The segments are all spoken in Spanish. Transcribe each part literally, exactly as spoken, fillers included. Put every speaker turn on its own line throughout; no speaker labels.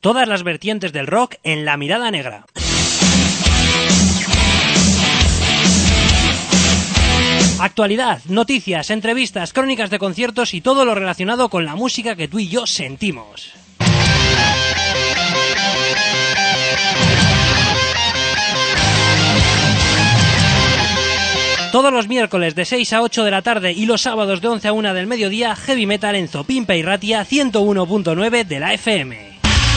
Todas las vertientes del rock en La Mirada Negra. Actualidad, noticias, entrevistas, crónicas de conciertos y todo lo relacionado con la música que tú y yo sentimos. Todos los miércoles de seis a ocho de la tarde y los sábados de once a una del mediodía, Heavy Metal en Zopimpe y Ratia ciento uno punto nueve de la F M.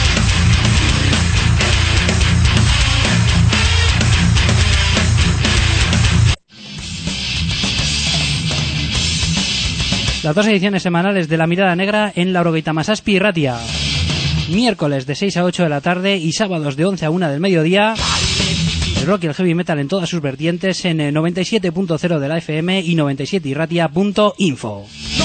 Las dos ediciones semanales de La Mirada Negra en Laurogeita Hamazazpi y Ratia. Miércoles de seis a ocho de la tarde y sábados de once a una del mediodía. El rock y el heavy metal en todas sus vertientes en noventa y siete punto cero de la F M y noventa y siete irratia punto info.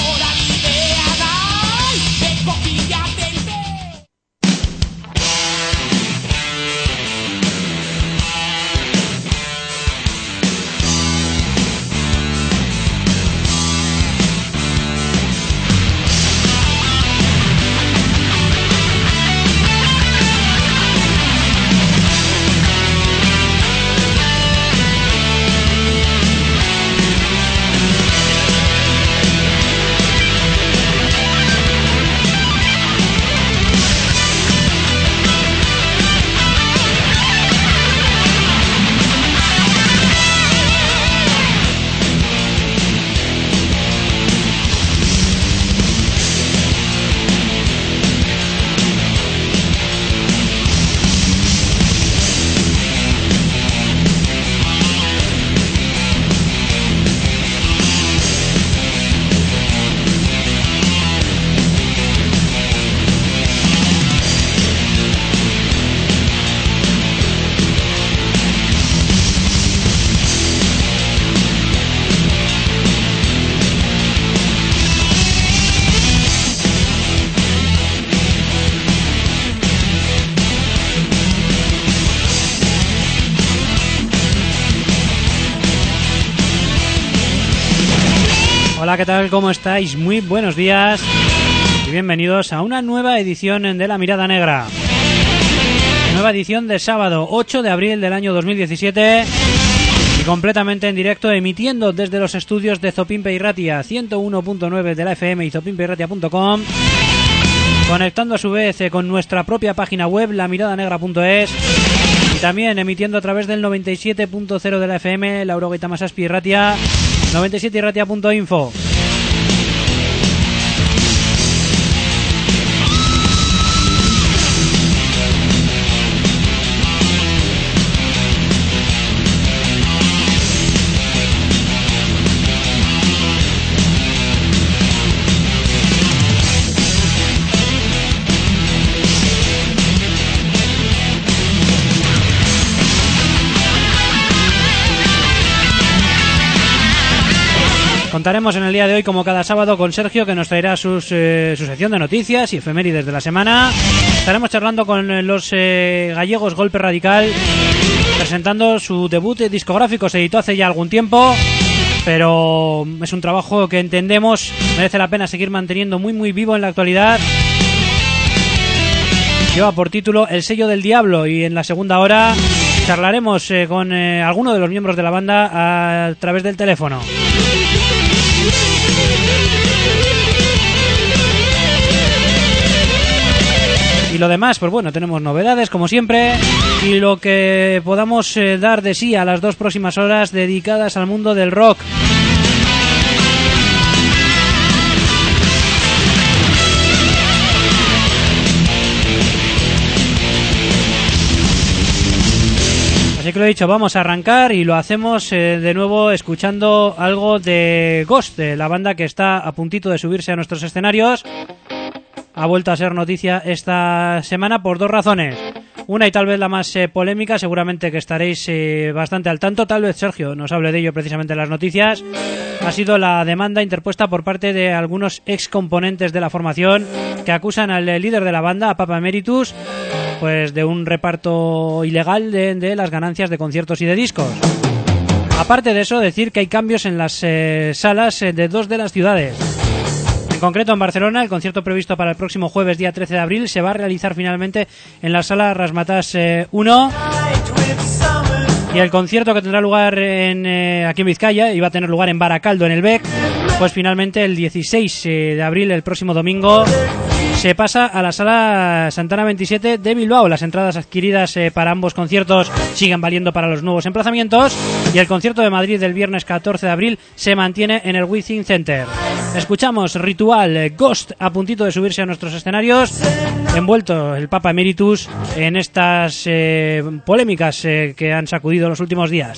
Hola, ¿qué tal? ¿Cómo estáis? Muy buenos días y bienvenidos a una nueva edición de La Mirada Negra. Nueva edición de sábado ocho de abril del año dos mil diecisiete y completamente en directo, emitiendo desde los estudios de Zopimpe y Ratia ciento uno punto nueve de la F M y zopimpe y ratia punto com, conectando a su vez con nuestra propia página web la mirada negra punto es y también emitiendo a través del noventa y siete punto cero de la F M, Laurogeita Hamazazpi y Ratia, noventa y siete irratia punto info. Contaremos en el día de hoy, como cada sábado, con Sergio, que nos traerá sus, eh, su sección de noticias y efemérides de la semana. Estaremos charlando con los eh, gallegos Golpe Radical, presentando su debut discográfico. Se editó hace ya algún tiempo, pero es un trabajo que entendemos merece la pena seguir manteniendo muy muy vivo en la actualidad. Lleva por título El sello del diablo, y en la segunda hora charlaremos eh, con eh, alguno de los miembros de la banda a, a través del teléfono. Y lo demás, pues bueno, tenemos novedades como siempre y lo que podamos eh, dar de sí a las dos próximas horas dedicadas al mundo del rock. Así que lo he dicho, vamos a arrancar y lo hacemos eh, de nuevo escuchando algo de Ghost, de la banda que está a puntito de subirse a nuestros escenarios. Ha vuelto a ser noticia esta semana por dos razones. Una, y tal vez la más eh, polémica, seguramente que estaréis eh, bastante al tanto, tal vez Sergio nos hable de ello precisamente en las noticias, ha sido la demanda interpuesta por parte de algunos ex componentes de la formación que acusan al líder de la banda, a Papa Emeritus, pues de un reparto ilegal de, de las ganancias de conciertos y de discos. Aparte de eso, decir que hay cambios en las eh, salas eh, de dos de las ciudades. En concreto en Barcelona, el concierto previsto para el próximo jueves, día trece de abril, se va a realizar finalmente en la sala Razzmatazz eh, uno. Y el concierto que tendrá lugar en, eh, aquí en Vizcaya, iba a tener lugar en Baracaldo, en el B E C, pues finalmente el dieciséis de abril, el próximo domingo, se pasa a la sala Santana veintisiete de Bilbao. Las entradas adquiridas eh, para ambos conciertos siguen valiendo para los nuevos emplazamientos, y el concierto de Madrid del viernes catorce de abril se mantiene en el Withing Center. Escuchamos Ritual, eh, Ghost, a puntito de subirse a nuestros escenarios, envuelto el Papa Emeritus en estas eh, polémicas eh, que han sacudido los últimos días.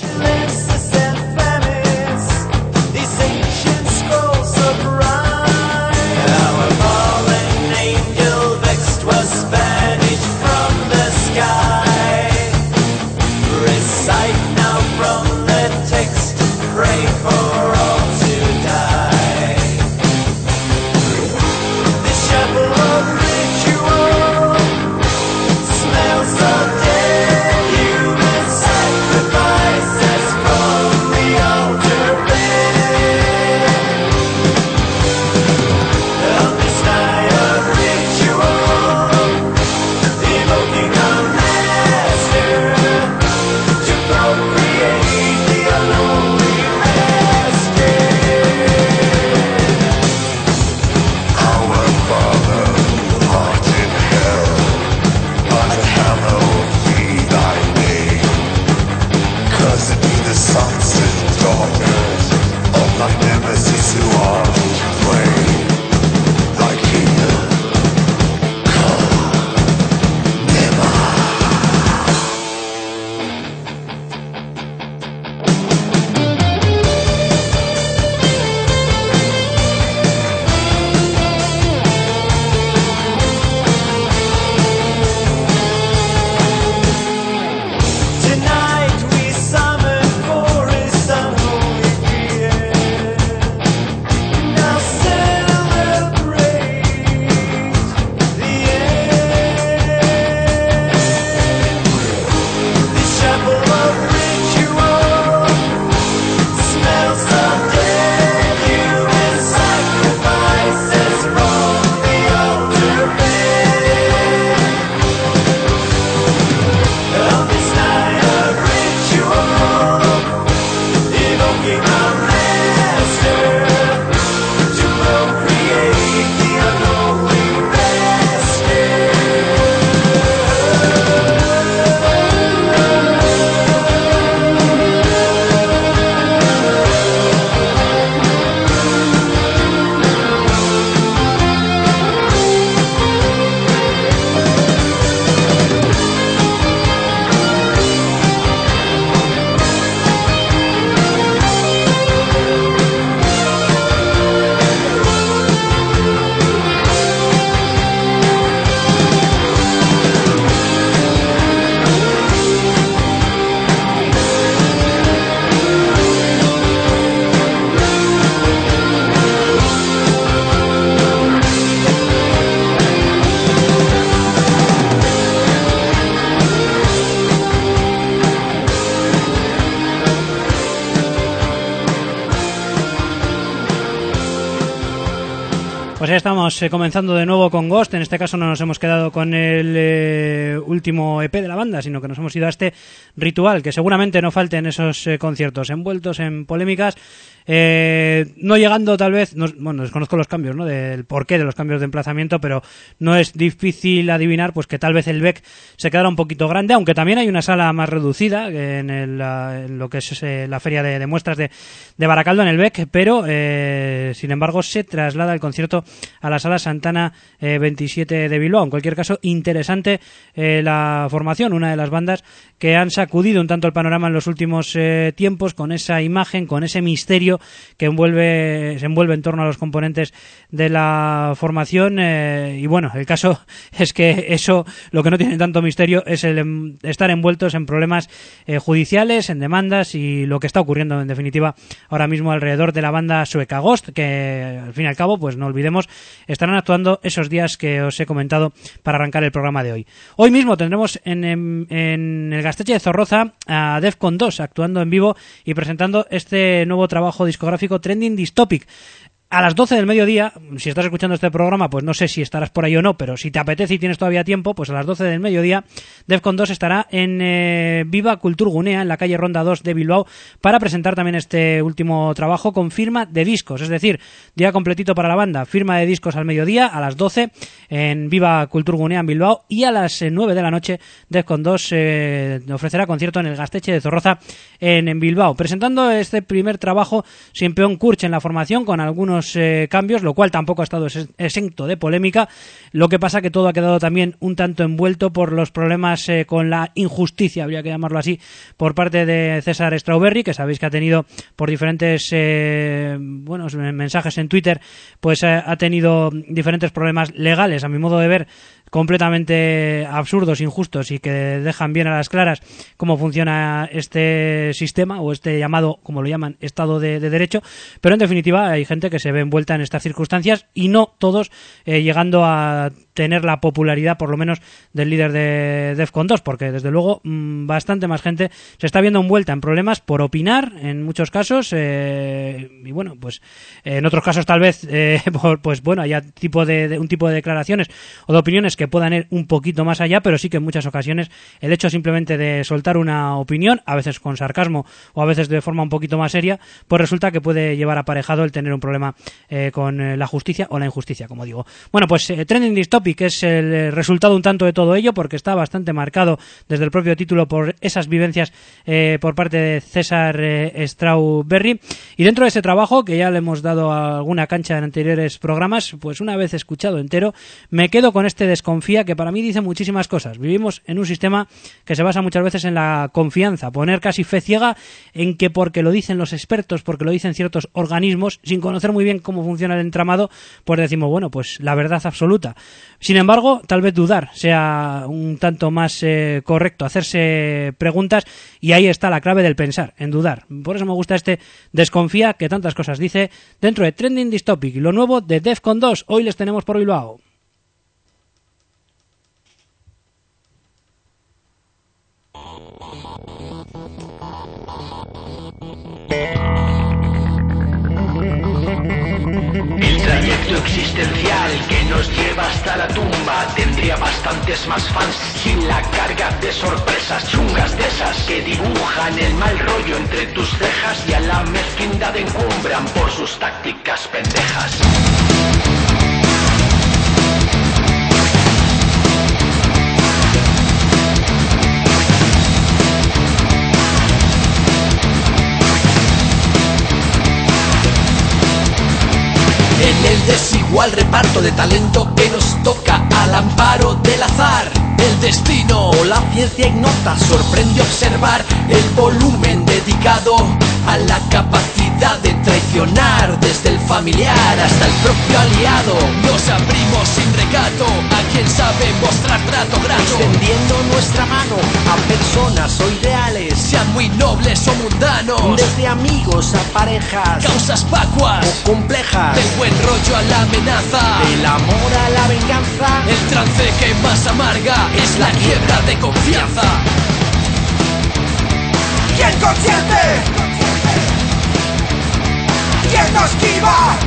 Pues ya estamos eh, comenzando de nuevo con Ghost. En este caso no nos hemos quedado con el eh, último E P de la banda, sino que nos hemos ido a este Ritual, que seguramente no falten esos eh, conciertos envueltos en polémicas, eh, no llegando tal vez, no, bueno, desconozco los cambios, ¿no?, del porqué de los cambios de emplazamiento, pero no es difícil adivinar pues que tal vez el B E C se quedará un poquito grande, aunque también hay una sala más reducida en, el, en lo que es eh, la feria de, de muestras de, de Baracaldo, en el B E C, pero eh, sin embargo se traslada el concierto a la sala Santana eh, veintisiete de Bilbao. En cualquier caso, interesante eh, la formación, una de las bandas que han sacudido un tanto el panorama en los últimos eh, tiempos, con esa imagen, con ese misterio que envuelve, se envuelve en torno a los componentes de la formación, eh, y bueno, el caso es que eso, lo que no tiene tanto misterio es el em, estar envueltos en problemas eh, judiciales, en demandas, y lo que está ocurriendo en definitiva ahora mismo alrededor de la banda sueca Ghost, que al fin y al cabo, pues no olvidemos, estarán actuando esos días que os he comentado para arrancar el programa de hoy. Hoy mismo tendremos en, en, en el Gaztetxe de Zorroza a Defcon dos actuando en vivo y presentando este nuevo trabajo discográfico Trending Dystopic. a las doce del mediodía, si estás escuchando este programa, pues no sé si estarás por ahí o no, pero si te apetece y tienes todavía tiempo, pues a las doce del mediodía Defcon dos estará en eh, Viva Kulturgunea, en la calle Ronda dos de Bilbao, para presentar también este último trabajo con firma de discos, es decir, día completito para la banda, firma de discos al mediodía, a las doce en Viva Kulturgunea en Bilbao, y a las eh, nueve de la noche Defcon dos eh, ofrecerá concierto en el Gaztetxe de Zorroza en, en Bilbao, presentando este primer trabajo sin peón Kurch en la formación, con algunos eh, cambios, lo cual tampoco ha estado exento de polémica. Lo que pasa que todo ha quedado también un tanto envuelto por los problemas eh, con la injusticia, habría que llamarlo así, por parte de César Strawberry, que sabéis que ha tenido por diferentes eh, bueno, mensajes en Twitter, pues eh, ha tenido diferentes problemas legales, a mi modo de ver, completamente absurdos, injustos, y que dejan bien a las claras cómo funciona este sistema, o este llamado, como lo llaman, Estado de, de Derecho. Pero en definitiva hay gente que se ve envuelta en estas circunstancias, y no todos eh, llegando a tener la popularidad, por lo menos, del líder de Defcon dos, porque desde luego mmm, bastante más gente se está viendo envuelta en problemas por opinar, en muchos casos, eh, y bueno, pues eh, en otros casos tal vez eh, por, pues bueno, haya tipo de, de un tipo de declaraciones o de opiniones que puedan ir un poquito más allá, pero sí que en muchas ocasiones el hecho simplemente de soltar una opinión, a veces con sarcasmo o a veces de forma un poquito más seria, pues resulta que puede llevar aparejado el tener un problema eh, con eh, la justicia o la injusticia, como digo. Bueno, pues eh, Trending This Topic es el resultado un tanto de todo ello, porque está bastante marcado desde el propio título por esas vivencias eh, por parte de César eh, Strawberry, y dentro de ese trabajo, que ya le hemos dado alguna cancha en anteriores programas, pues una vez escuchado entero, me quedo con este Desconfía, que para mí dice muchísimas cosas. Vivimos en un sistema que se basa muchas veces en la confianza, poner casi fe ciega en que porque lo dicen los expertos, porque lo dicen ciertos organismos, sin conocer muy bien cómo funciona el entramado, pues decimos, bueno, pues la verdad absoluta. Sin embargo, tal vez dudar sea un tanto más eh, correcto, hacerse preguntas, y ahí está la clave del pensar, en dudar. Por eso me gusta este Desconfía, que tantas cosas dice dentro de Trending This Topic, y lo nuevo de Defcon dos. Hoy les tenemos por Bilbao.
El trayecto existencial que nos lleva hasta la tumba tendría bastantes más fans sin la carga de sorpresas chungas de esas que dibujan el mal rollo entre tus cejas y a la mezquindad encumbran por sus tácticas pendejas. En el desigual reparto de talento que nos toca al amparo del azar, el destino o la ciencia ignota sorprende observar el volumen dedicado a la capacidad de traicionar, desde el familiar hasta el propio aliado. Nos abrimos sin recato a quien sabe mostrar trato grato, extendiendo nuestra mano a personas o ideales, sean muy nobles o mundanos, desde amigos a parejas, causas vacuas o complejas, del buen rollo a la amenaza, del amor a la venganza. El trance que más amarga es la quiebra de confianza. ¿Quién consciente? ¿Quién no esquiva?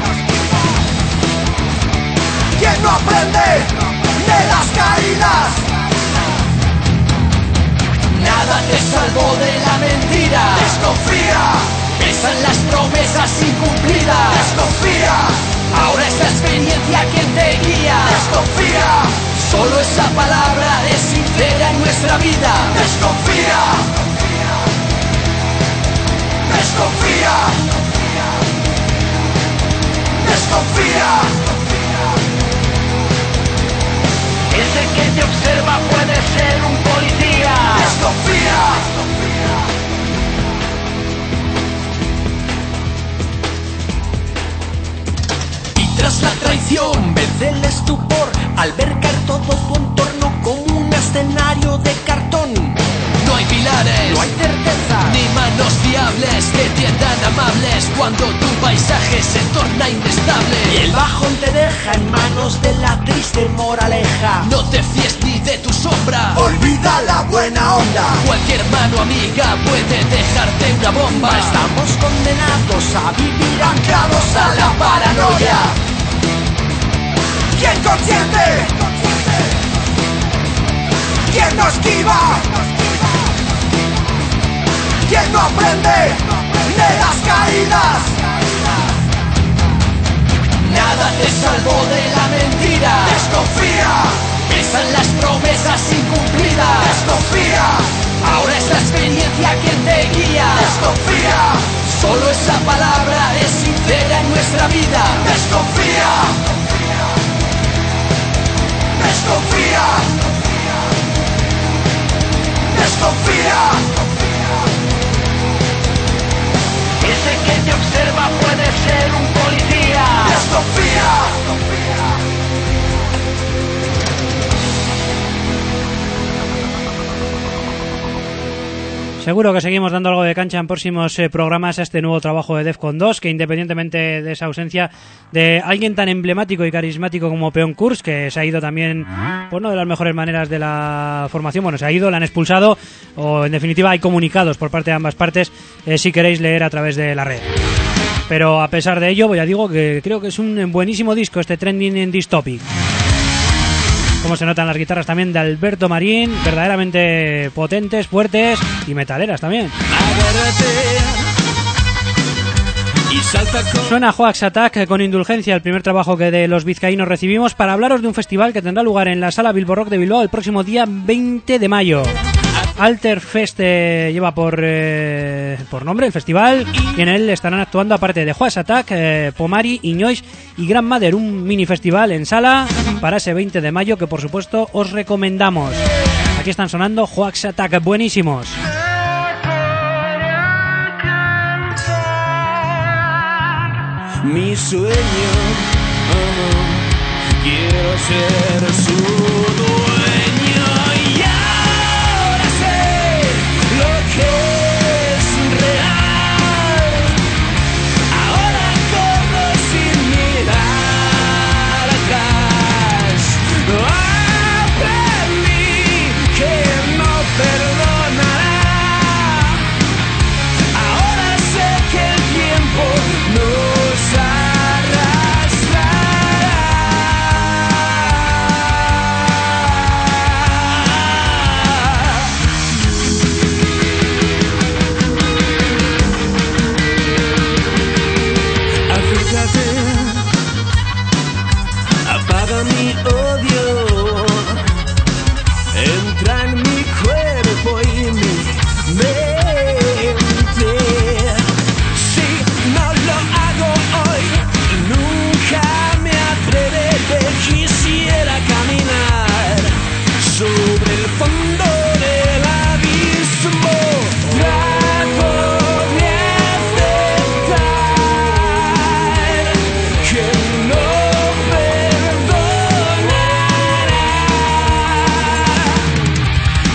¿Quién no aprende de las caídas? Nada te salvó de la mentira. Desconfía. Pesan las promesas incumplidas. Desconfía. Ahora es la experiencia quien te guía. Desconfía. Solo esa palabra es sincera en nuestra vida. Desconfía. Desconfía. Desconfía. Ese que te observa puede ser un policía. Desconfía. Y tras la traición vence el estupor al ver caer todo tu entorno como un escenario de cartón. No hay pilares, no hay certeza, ni manos fiables que tiendan amables cuando tu paisaje se torna inestable. Y el bajón te deja en manos de la triste moraleja. No te fíes ni de tu sombra, olvida la buena onda. Cualquier Cualquier mano amiga puede dejarte una bomba. Estamos condenados a vivir anclados a la paranoia. ¿Quién consciente? ¿Quién no esquiva? ¿Quién no aprende de las caídas? Nada te salvó de la mentira. Desconfía. Pesan las promesas incumplidas. Desconfía. Ahora es la experiencia quien te guía. Desconfía. Solo esa palabra es sincera en nuestra vida. Desconfía. Desconfía. Desconfía. Ese que te observa puede ser un policía. Desconfía.
Seguro que seguimos dando algo de cancha en próximos eh, programas a este nuevo trabajo de Defcon dos, que independientemente de esa ausencia de alguien tan emblemático y carismático como Peón Kurz, que se ha ido también por una de las mejores maneras de la formación, bueno, se ha ido, la han expulsado, o en definitiva hay comunicados por parte de ambas partes, eh, si queréis leer a través de la red. Pero a pesar de ello, ya digo que creo que es un buenísimo disco este Trending in This Topic. Como se notan las guitarras también de Alberto Marín, verdaderamente potentes, fuertes y metaleras también. Suena Hoax Attack con Indulgencia, el primer trabajo que de los vizcaínos recibimos, para hablaros de un festival que tendrá lugar en la Sala Bilbo Rock de Bilbao el próximo día veinte de mayo. Alter Fest eh, lleva por eh, por nombre el festival, y en él estarán actuando, aparte de Hoax Attack, eh, Pomari, Iñois y Grandmother, un mini festival en sala para ese veinte de mayo que por supuesto os recomendamos. Aquí están sonando Hoax Attack, buenísimos.
Mi sueño, oh, quiero ser su dueño, y ahora sé lo que es real. Ahora corro sin mirar atrás. Aprendí que no perdonará. Ahora sé que el tiempo no apaga mi odio, entra en mi cuerpo y mi mente. Si no lo hago hoy, nunca me atreveré. Quisiera caminar sobre el fondo del abismo. Trato de aceptar que no perdonará.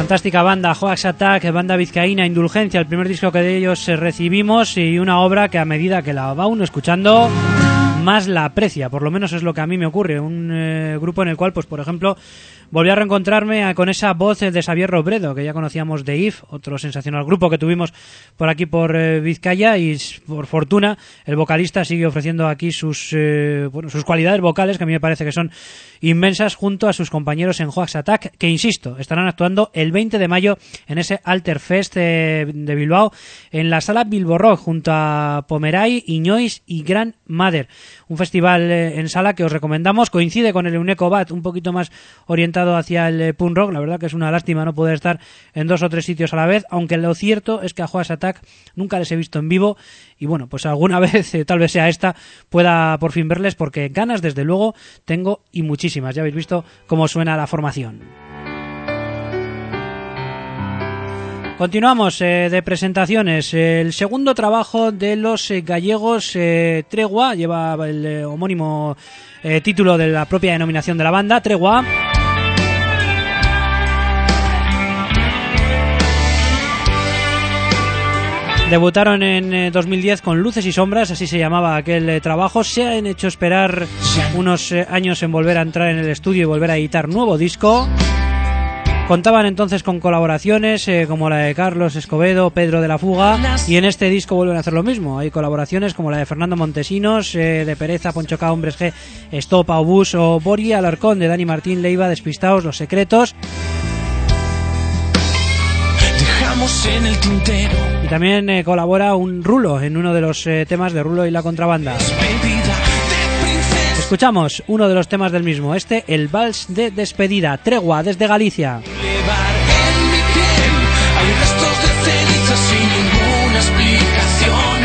Fantástica banda, Hoax Attack, banda vizcaína, Indulgencia, el primer disco que de ellos recibimos, y una obra que a medida que la va uno escuchando más la aprecia, por lo menos es lo que a mí me ocurre. Un eh, grupo en el cual, pues por ejemplo, volví a reencontrarme a, con esa voz de Xavier Robredo, que ya conocíamos de If, otro sensacional grupo que tuvimos por aquí por eh, Vizcaya, y por fortuna el vocalista sigue ofreciendo aquí sus eh, bueno, sus cualidades vocales, que a mí me parece que son inmensas, junto a sus compañeros en Hoax Attack, que insisto, estarán actuando el veinte de mayo en ese Alter Fest eh, de Bilbao, en la sala Bilbo Rock, junto a Pomeray, Iñois y Gran Mother. Un festival eh, en sala que os recomendamos, coincide con el Euneko Bat, un poquito más orientado hacia el eh, punk rock. La verdad que es una lástima no poder estar en dos o tres sitios a la vez, aunque lo cierto es que a Hoax Attack nunca les he visto en vivo, y bueno, pues alguna vez, eh, tal vez sea esta, pueda por fin verles, porque ganas desde luego tengo y muchísimas. Ya habéis visto cómo suena la formación. Continuamos eh, de presentaciones. El segundo trabajo de los eh, gallegos eh, Tregua, lleva el eh, homónimo eh, título de la propia denominación de la banda, Tregua. Debutaron en eh, dos mil diez con Luces y Sombras, así se llamaba aquel eh, trabajo. Se han hecho esperar unos eh, años en volver a entrar en el estudio y volver a editar nuevo disco. Contaban entonces con colaboraciones eh, como la de Carlos Escobedo, Pedro de la Fuga, y en este disco vuelven a hacer lo mismo. Hay colaboraciones como la de Fernando Montesinos, eh, de Pereza, Poncho K, Hombres G, Estopa, Obús, o Bori Alarcón, de Dani Martín, Leiva, Despistaos, Los Secretos.
Dejamos en el tintero.
Y también eh, colabora un Rulo en uno de los eh, temas de Rulo y la Contrabanda. Escuchamos uno de los temas del mismo, este, el Vals de Despedida, Tregua, desde Galicia.
Llevar en mi piel hay restos de cenizas sin ninguna explicación.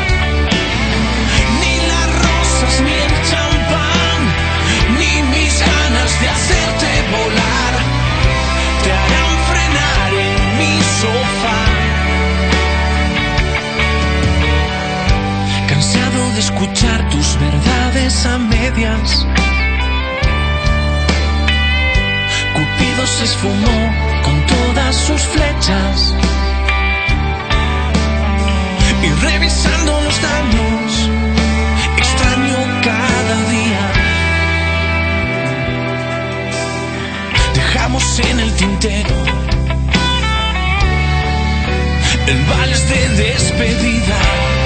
Ni las rosas, ni el champán, ni mis ganas de hacerte volar te harán frenar en mi sofá. Cansado de escuchar tus verdades a medias, Cupido se esfumó con todas sus flechas, y revisando los daños extraño cada día. Dejamos en el tintero el vals de despedida.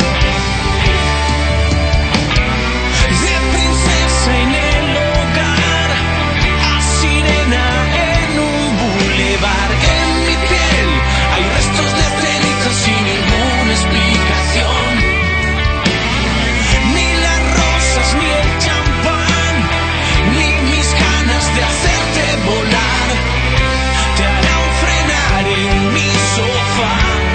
En el hogar, a sirena en un bulevar. En mi piel hay restos de cenizas sin ninguna explicación. Ni las rosas, ni el champán, ni mis ganas de hacerte volar te harán frenar en mi sofá.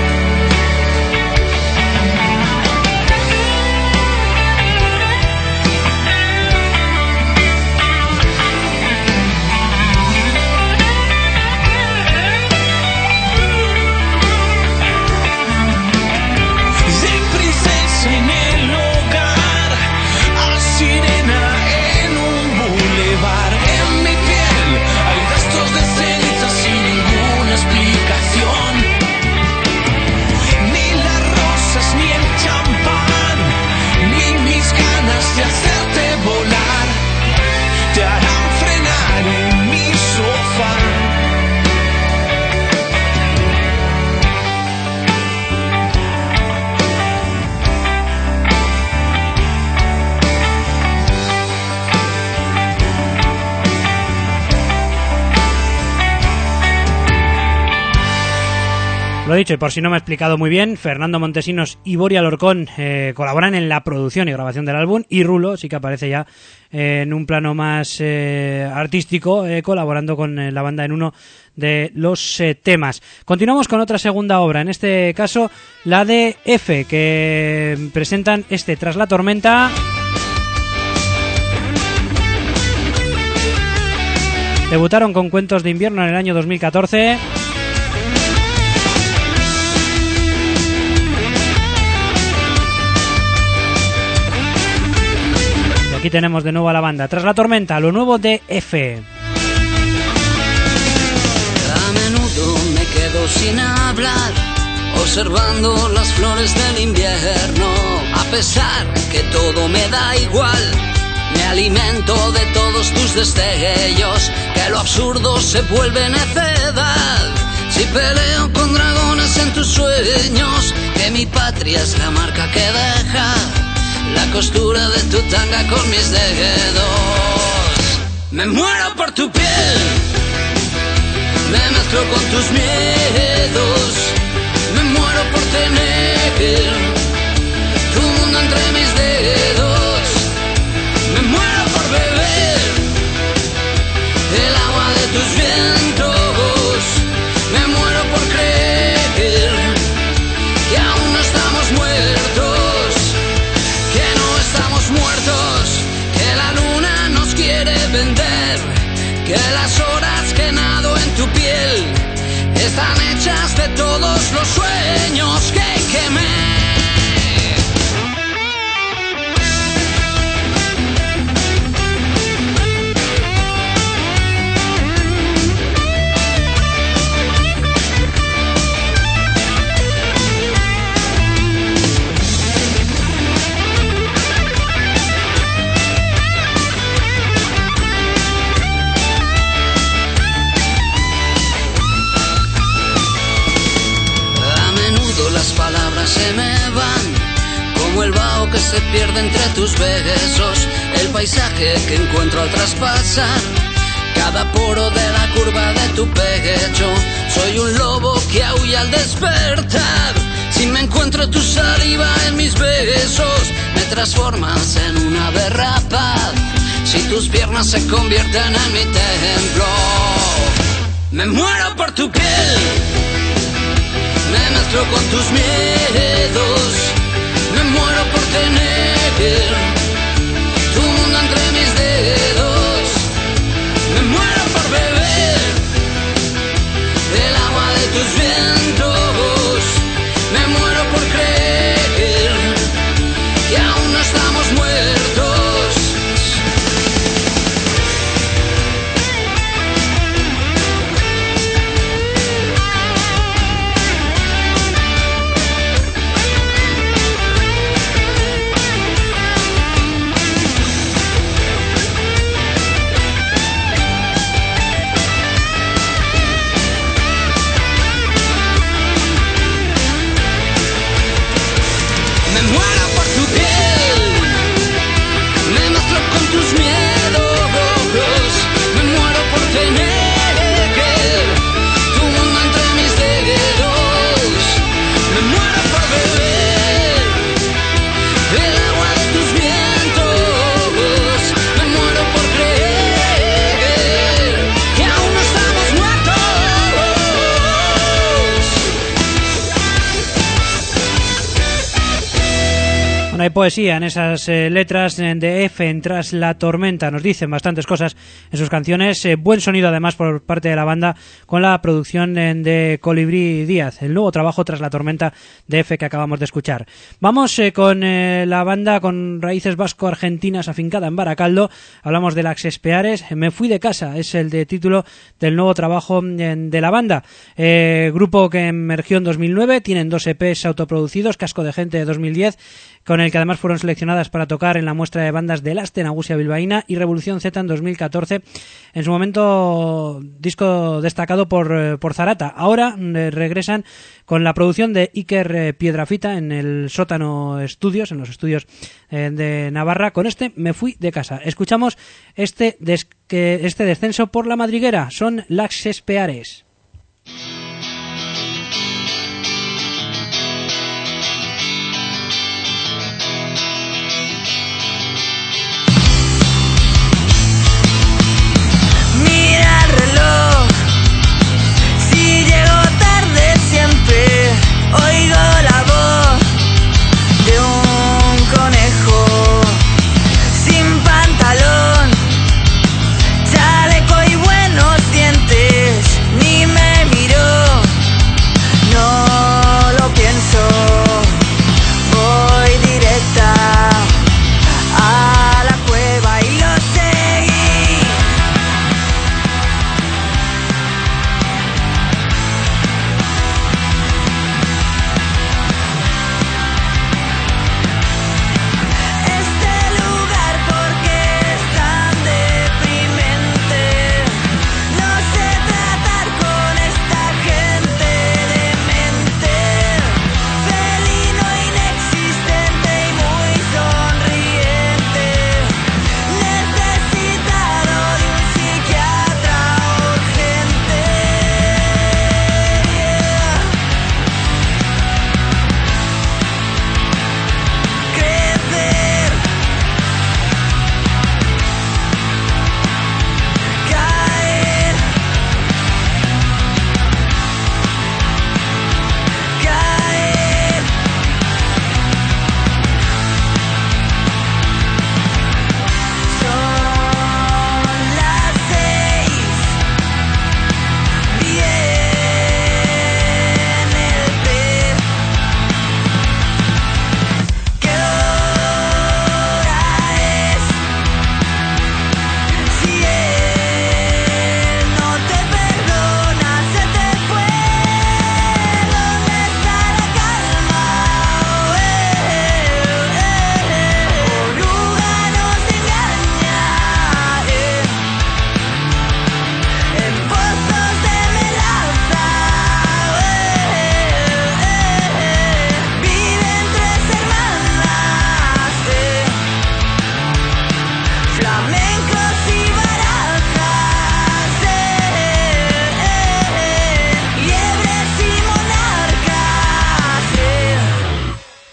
Lo dicho, y por si no me he explicado muy bien, Fernando Montesinos y Bori Alarcón eh, colaboran en la producción y grabación del álbum, y Rulo sí que aparece ya eh, en un plano más eh, artístico, eh, colaborando con eh, la banda en uno de los eh, temas. Continuamos con otra segunda obra, en este caso la de F, que presentan este Tras la Tormenta. Debutaron con Cuentos de Invierno en el año dos mil catorce. Aquí tenemos de nuevo a la banda Tras la Tormenta, lo nuevo de F.
A menudo me quedo sin hablar, observando las flores del invierno. A pesar que todo me da igual, me alimento de todos tus destellos, que lo absurdo se vuelve necedad. Si peleo con dragones en tus sueños, que mi patria es la marca que deja la costura de tu tanga con mis dedos. Me muero por tu piel, me mezclo con tus miedos, me muero por tener tu mundo entre mis dedos. Me muero por beber el agua de tus vientos, me muero por creer que aún no estamos muertos, que no estamos muertos, que la luna nos quiere vender, que las horas que nado en tu piel están hechas de todos los sueños que quemé. Se me van como el vaho que se pierde entre tus besos, el paisaje que encuentro al traspasar cada poro de la curva de tu pecho. Soy un lobo que aúlla al despertar. Si me encuentro tu saliva en mis besos, me transformas en un ave rapaz. Si tus piernas se convierten en mi templo, me muero por tu piel, me mezclo con tus miedos, me muero por tener tu mundo entre mis dedos, me muero por beber el agua de tus vientos, me muero por creer que aún no estamos muertos.
Hay poesía en esas eh, letras de F Tras la tormenta, nos dicen bastantes cosas en sus canciones, eh, buen sonido además por parte de la banda con la producción eh, de Colibrí Díaz, el nuevo trabajo Tras la tormenta de F que acabamos de escuchar. Vamos eh, con eh, la banda con raíces vasco-argentinas afincada en Baracaldo, hablamos de Las Espeares, Me fui de casa, es el de título del nuevo trabajo eh, de la banda, eh, grupo que emergió en dos mil nueve, tienen dos E Pes autoproducidos, Casco de Gente de dos mil diez, con el que además fueron seleccionadas para tocar en la muestra de bandas de Aste Nagusia Bilbaína, y Revolución Z en dos mil catorce, en su momento disco destacado por, por Zarata. Ahora eh, regresan con la producción de Iker eh, Piedrafita en el Sótano Estudios, en los estudios eh, de Navarra, con este Me fui de casa. Escuchamos este, des que, este descenso por la madriguera, son Las Espeares.
Oigo la voz de un conejo sin pantalón, chaleco y buenos dientes, ni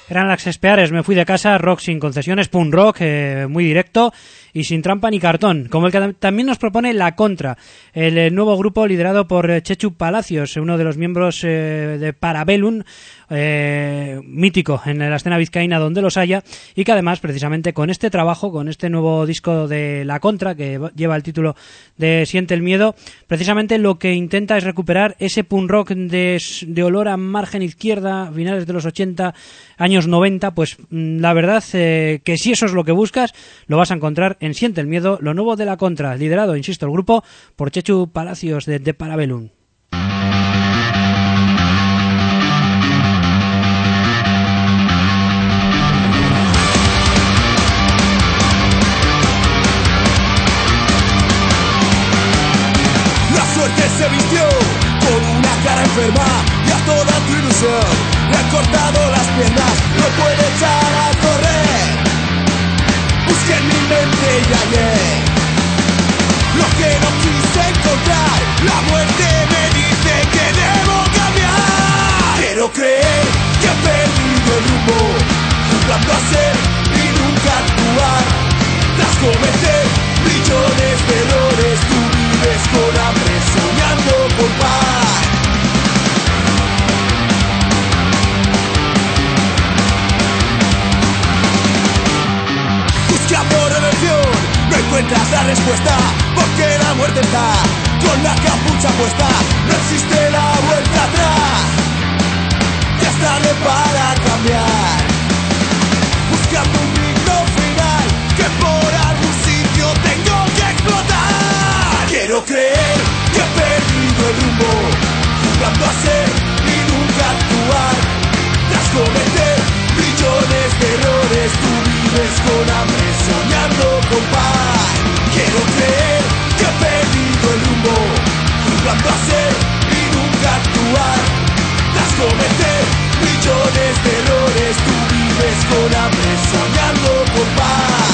Eran las Espeares, me fui de casa, rock sin concesiones, punk rock, eh, muy directo y sin trampa ni cartón, como el que también nos propone La Contra, el, el nuevo grupo liderado por eh, Chechu Palacios, uno de los miembros eh, de Parabellum, eh, mítico en la escena vizcaína donde los haya, y que además precisamente con este trabajo, con este nuevo disco de La Contra, que lleva el título de Siente el Miedo, precisamente lo que intenta es recuperar ese punk rock de, de olor a margen izquierda, finales de los ochenta, años noventa, pues la verdad eh, que si eso es lo que buscas, lo vas a encontrar en Siente el Miedo, lo nuevo de La Contra, liderado, insisto, el grupo por Chechu Palacios de, de Parabellum.
La suerte se vistió con una cara enferma y a toda tu ilusión le han cortado las piernas, no puede echar a correr. Busqué en mi mente y ayer lo que no quise encontrar, la muerte me dice que debo cambiar. Quiero creer que he perdido el rumbo, jugando a ser y nunca actuar. Tras cometer millones de errores, tú vives con hambre soñando por paz. Buscando redención, no encuentras la respuesta, porque la muerte está con la capucha puesta. No existe la vuelta atrás, ya es tarde para cambiar. Buscando un digno final, que por algún sitio tengo que explotar. Quiero creer que he perdido el rumbo, jugando a ser y nunca actuar. Tras cometer millones de errores, tú vives con hambre soñando con paz. Quiero creer que he perdido el rumbo, jugando a ser y nunca actuar. Tras cometer millones de errores, tú vives con hambre soñando con paz.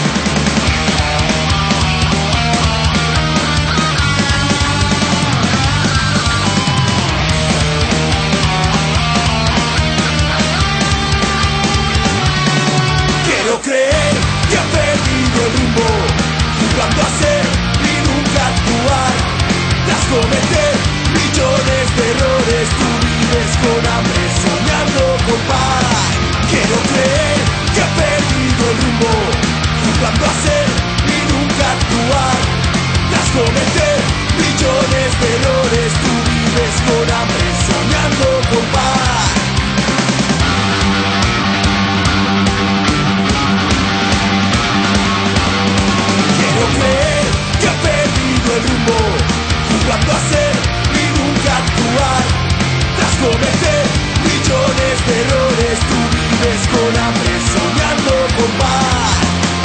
Quiero creer que he perdido el rumbo, jugando a ser y nunca actuar. Tras cometer millones de errores, tú vives con hambre soñando con paz. Quiero creer que he perdido el rumbo, jugando a ser y nunca actuar. Tras cometer millones de errores, tú vives con hambre soñando con paz. Quiero creer que he perdido el rumbo, jugando a ser y nunca actuar. Tras cometer millones de errores, tú vives con hambre soñando con paz.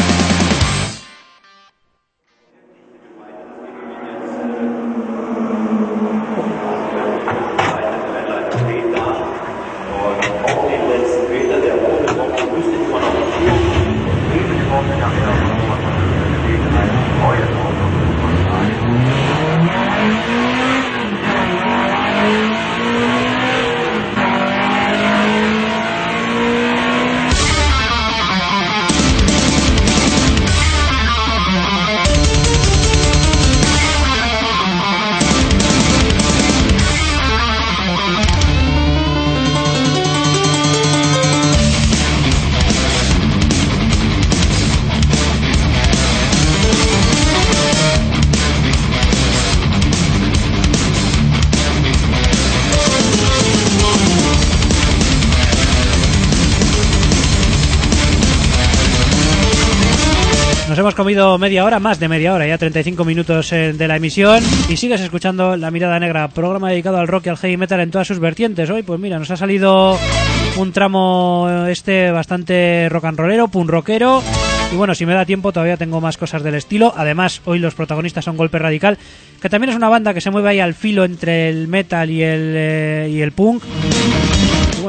Nos hemos comido media hora, más de media hora, ya treinta y cinco minutos eh, de la emisión, y sigues escuchando La Mirada Negra, programa dedicado al rock y al heavy metal en todas sus vertientes. Hoy, pues mira, nos ha salido un tramo este bastante rock and rollero, punk rockero, y bueno, si me da tiempo todavía tengo más cosas del estilo. Además, hoy los protagonistas son Golpe Radical, que también es una banda que se mueve ahí al filo entre el metal y el, eh, y el punk. Y bueno,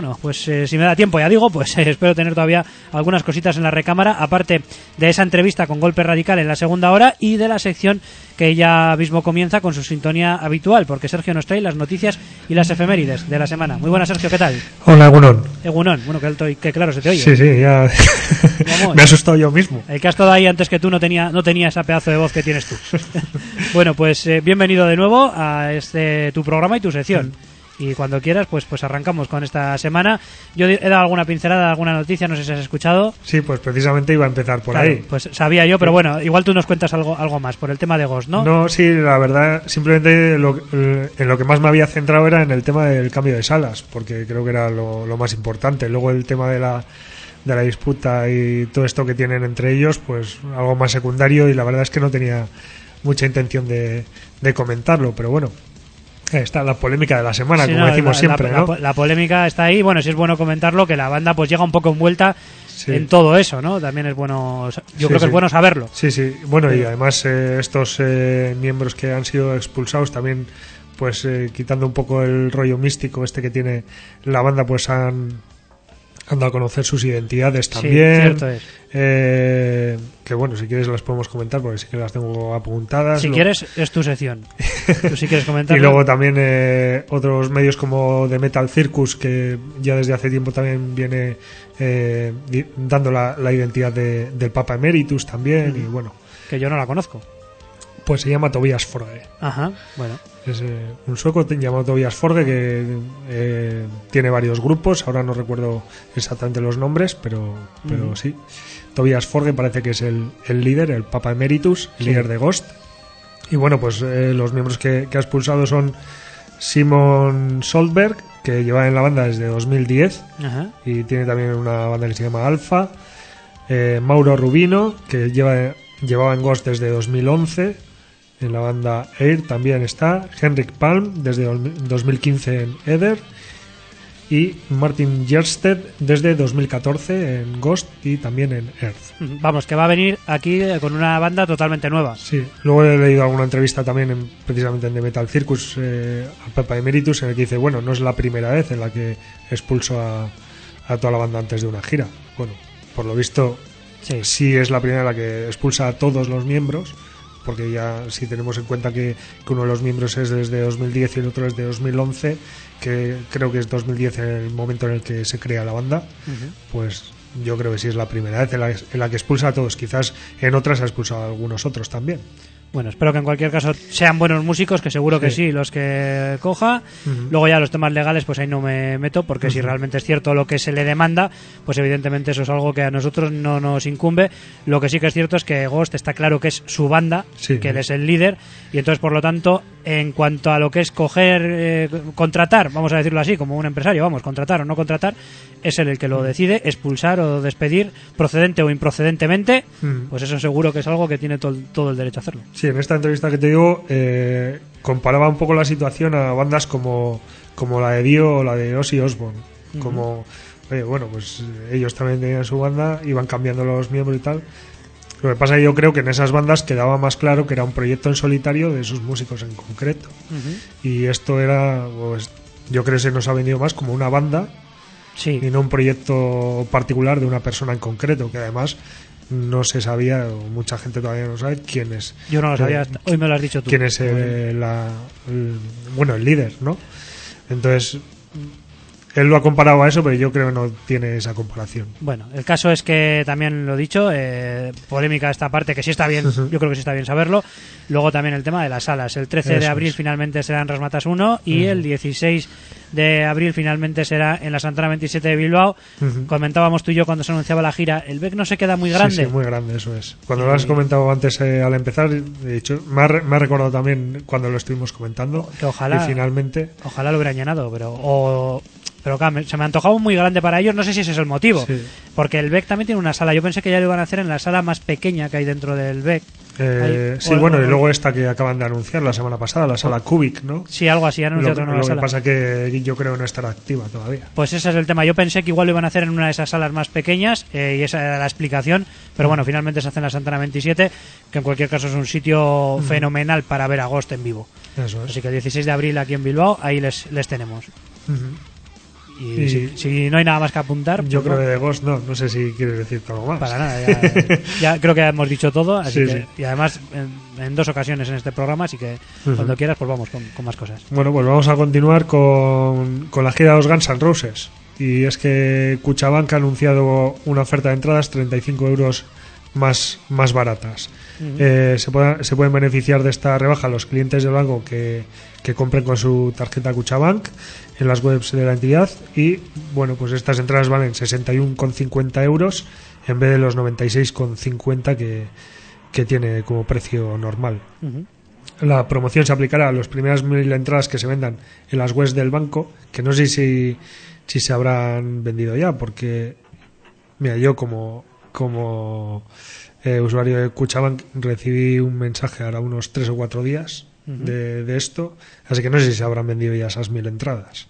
bueno, pues eh, si me da tiempo, ya digo, pues eh, espero tener todavía algunas cositas en la recámara, aparte de esa entrevista con Golpe Radical en la segunda hora y de la sección que ya mismo comienza con su sintonía habitual, porque Sergio nos trae las noticias y las efemérides de la semana. Muy buenas, Sergio, ¿qué tal?
Hola, Egunon.
Egunon, bueno, que, que claro, se te oye.
Sí, sí, ya me he asustado yo mismo.
El que ha estado ahí antes que tú no tenía no tenía esa pedazo de voz que tienes tú. Bueno, pues eh, bienvenido de nuevo a este tu programa y tu sección. Y cuando quieras, pues pues arrancamos con esta semana. Yo he dado alguna pincelada, alguna noticia, no sé si has escuchado.
Sí, pues precisamente iba a empezar por
claro,
ahí.
Pues sabía yo, pero bueno, igual tú nos cuentas algo algo más por el tema de Ghost, ¿no?
No, sí, la verdad, simplemente lo, en lo que más me había centrado era en el tema del cambio de salas, porque creo que era lo, lo más importante. Luego el tema de la de la disputa y todo esto que tienen entre ellos, pues algo más secundario, y la verdad es que no tenía mucha intención de, de comentarlo, pero bueno. Está la polémica de la semana, sí, como no, decimos la, siempre,
la,
¿no?
La, la polémica está ahí. Bueno, sí es bueno comentarlo, que la banda pues llega un poco envuelta sí. en todo eso, ¿no? También es bueno, yo sí, creo que sí. es bueno saberlo.
Sí, sí. Bueno, sí. y además eh, estos eh, miembros que han sido expulsados también, pues eh, quitando un poco el rollo místico este que tiene la banda, pues han... han dado a conocer sus identidades también.
Sí, cierto es.
Eh, que bueno, si quieres las podemos comentar porque sí que las tengo apuntadas.
Si
Lo...
quieres, es tu sección. Tú si quieres comentar.
Y luego también eh, otros medios como The Metal Circus, que ya desde hace tiempo también viene eh, dando la, la identidad de, del Papa Emeritus también. Mm. Y bueno.
Que yo no la conozco.
Pues se llama Tobias Forge.
Ajá, bueno.
Es eh, un sueco llamado Tobias Forge que eh, tiene varios grupos. Ahora no recuerdo exactamente los nombres, pero, pero uh-huh. sí. Tobias Forge parece que es el, el líder, el Papa Emeritus, el sí. líder de Ghost. Y bueno, pues eh, los miembros que, que ha expulsado son Simon Soldberg, que lleva en la banda desde dos mil diez, uh-huh. y tiene también una banda que se llama Alpha. Eh, Mauro Rubino, que lleva llevaba en Ghost desde dos mil once. En la banda Air también está Henrik Palm desde dos mil quince en Eder, y Martin Gersted desde dos mil catorce en Ghost y también en Earth.
Vamos, que va a venir aquí con una banda totalmente nueva.
Sí, luego he leído alguna entrevista también en, precisamente en The Metal Circus eh, a Papa Emeritus, en el que dice, bueno, no es la primera vez en la que expulso a, a toda la banda antes de una gira. Bueno, por lo visto sí, sí es la primera en la que expulsa a todos los miembros, porque ya si tenemos en cuenta que, que uno de los miembros es desde dos mil diez y el otro es de dos mil once, que creo que es dos mil diez el momento en el que se crea la banda, uh-huh. pues yo creo que sí es la primera vez en la, en la que expulsa a todos. Quizás en otras ha expulsado a algunos otros también.
Bueno, espero que en cualquier caso sean buenos músicos, que seguro que sí, sí los que coja. Uh-huh. Luego ya los temas legales, pues ahí no me meto, porque uh-huh. si realmente es cierto lo que se le demanda, pues evidentemente eso es algo que a nosotros no nos incumbe. Lo que sí que es cierto es que Ghost está claro que es su banda, sí, que él es el líder, y entonces por lo tanto, en cuanto a lo que es coger, eh, contratar, vamos a decirlo así, como un empresario, vamos, contratar o no contratar, es él el que lo decide, expulsar o despedir, procedente o improcedentemente, uh-huh. pues eso seguro que es algo que tiene to- todo el derecho a hacerlo.
Sí, en esta entrevista que te digo eh, comparaba un poco la situación a bandas como, como la de Dio o la de Ozzy Osbourne. Uh-huh. Como, oye, bueno, pues ellos también tenían su banda, iban cambiando los miembros y tal. Lo que pasa es que yo creo que en esas bandas quedaba más claro que era un proyecto en solitario de sus músicos en concreto. Uh-huh. Y esto era, pues yo creo que se nos ha vendido más como una banda, sí, y no un proyecto particular de una persona en concreto, que además no se sabía, o mucha gente todavía no sabe quién es.
Yo no lo sabía, hasta hoy me lo has dicho tú.
Quién es el, la, el, bueno, el líder, ¿no? Entonces, él lo ha comparado a eso, pero yo creo que no tiene esa comparación.
Bueno, el caso es que también lo he dicho, eh, polémica esta parte, que sí está bien, uh-huh. yo creo que sí está bien saberlo. Luego también el tema de las salas. El trece eso de abril es. finalmente será en Rasmatas uno y uh-huh. el dieciséis de abril finalmente será en la Santana veintisiete de Bilbao. Uh-huh. Comentábamos tú y yo cuando se anunciaba la gira, el B E C no se queda muy grande.
Sí, sí, muy grande, eso es. Cuando sí. lo has comentado antes eh, al empezar, de hecho, me ha, re- me ha recordado también cuando lo estuvimos comentando.
Que ojalá,
y finalmente...
ojalá lo hubieran llenado, pero... O, pero claro, se me ha antojado muy grande para ellos, no sé si ese es el motivo, sí. porque el B E C también tiene una sala, yo pensé que ya lo iban a hacer en la sala más pequeña que hay dentro del B E C.
Eh, Ahí, sí, o, bueno, o, y luego esta que acaban de anunciar la semana pasada, la sala Cubic, ¿no?
Sí, algo así, han anunciado
lo,
otra nueva
lo
sala.
Lo que pasa que yo creo no estará activa todavía.
Pues ese es el tema, yo pensé que igual lo iban a hacer en una de esas salas más pequeñas, eh, y esa era la explicación, pero bueno, finalmente se hace en la Santana veintisiete, que en cualquier caso es un sitio uh-huh. fenomenal para ver a Ghost en vivo.
Eso es.
Así que el dieciséis de abril aquí en Bilbao, ahí les, les tenemos.
Uh-huh.
Y,
Y-
si, si no hay nada más que apuntar,
Yo
pues
creo
no,
que de Ghost no, no sé si quieres decir algo más.
para nada. Ya, ya creo que hemos dicho todo. Así
Sí,
que,
sí.
Y además, en, en dos ocasiones en este programa, así que
Ujú.
cuando quieras, pues vamos con, con más cosas.
Bueno, pues vamos a continuar con, con la gira de los Guns N' Roses. Y es que Cuchabank ha anunciado una oferta de entradas treinta y cinco euros más, más baratas.
Ujú.
Eh, se, pueda- se pueden beneficiar de esta rebaja los clientes del banco que, que compren con su tarjeta Cuchabank en las webs de la entidad. Y bueno, pues estas entradas valen sesenta y uno con cincuenta euros en vez de los noventa y seis con cincuenta que, que tiene como precio normal.
Ujú.
La promoción se aplicará a las primeras mil entradas que se vendan en las webs del banco, que no sé si, si se habrán vendido ya, porque mira, yo como, como eh, usuario de Cuchabank recibí un mensaje ahora unos tres o cuatro días
Ujú.
de, de esto, así que no sé si se habrán vendido ya esas mil entradas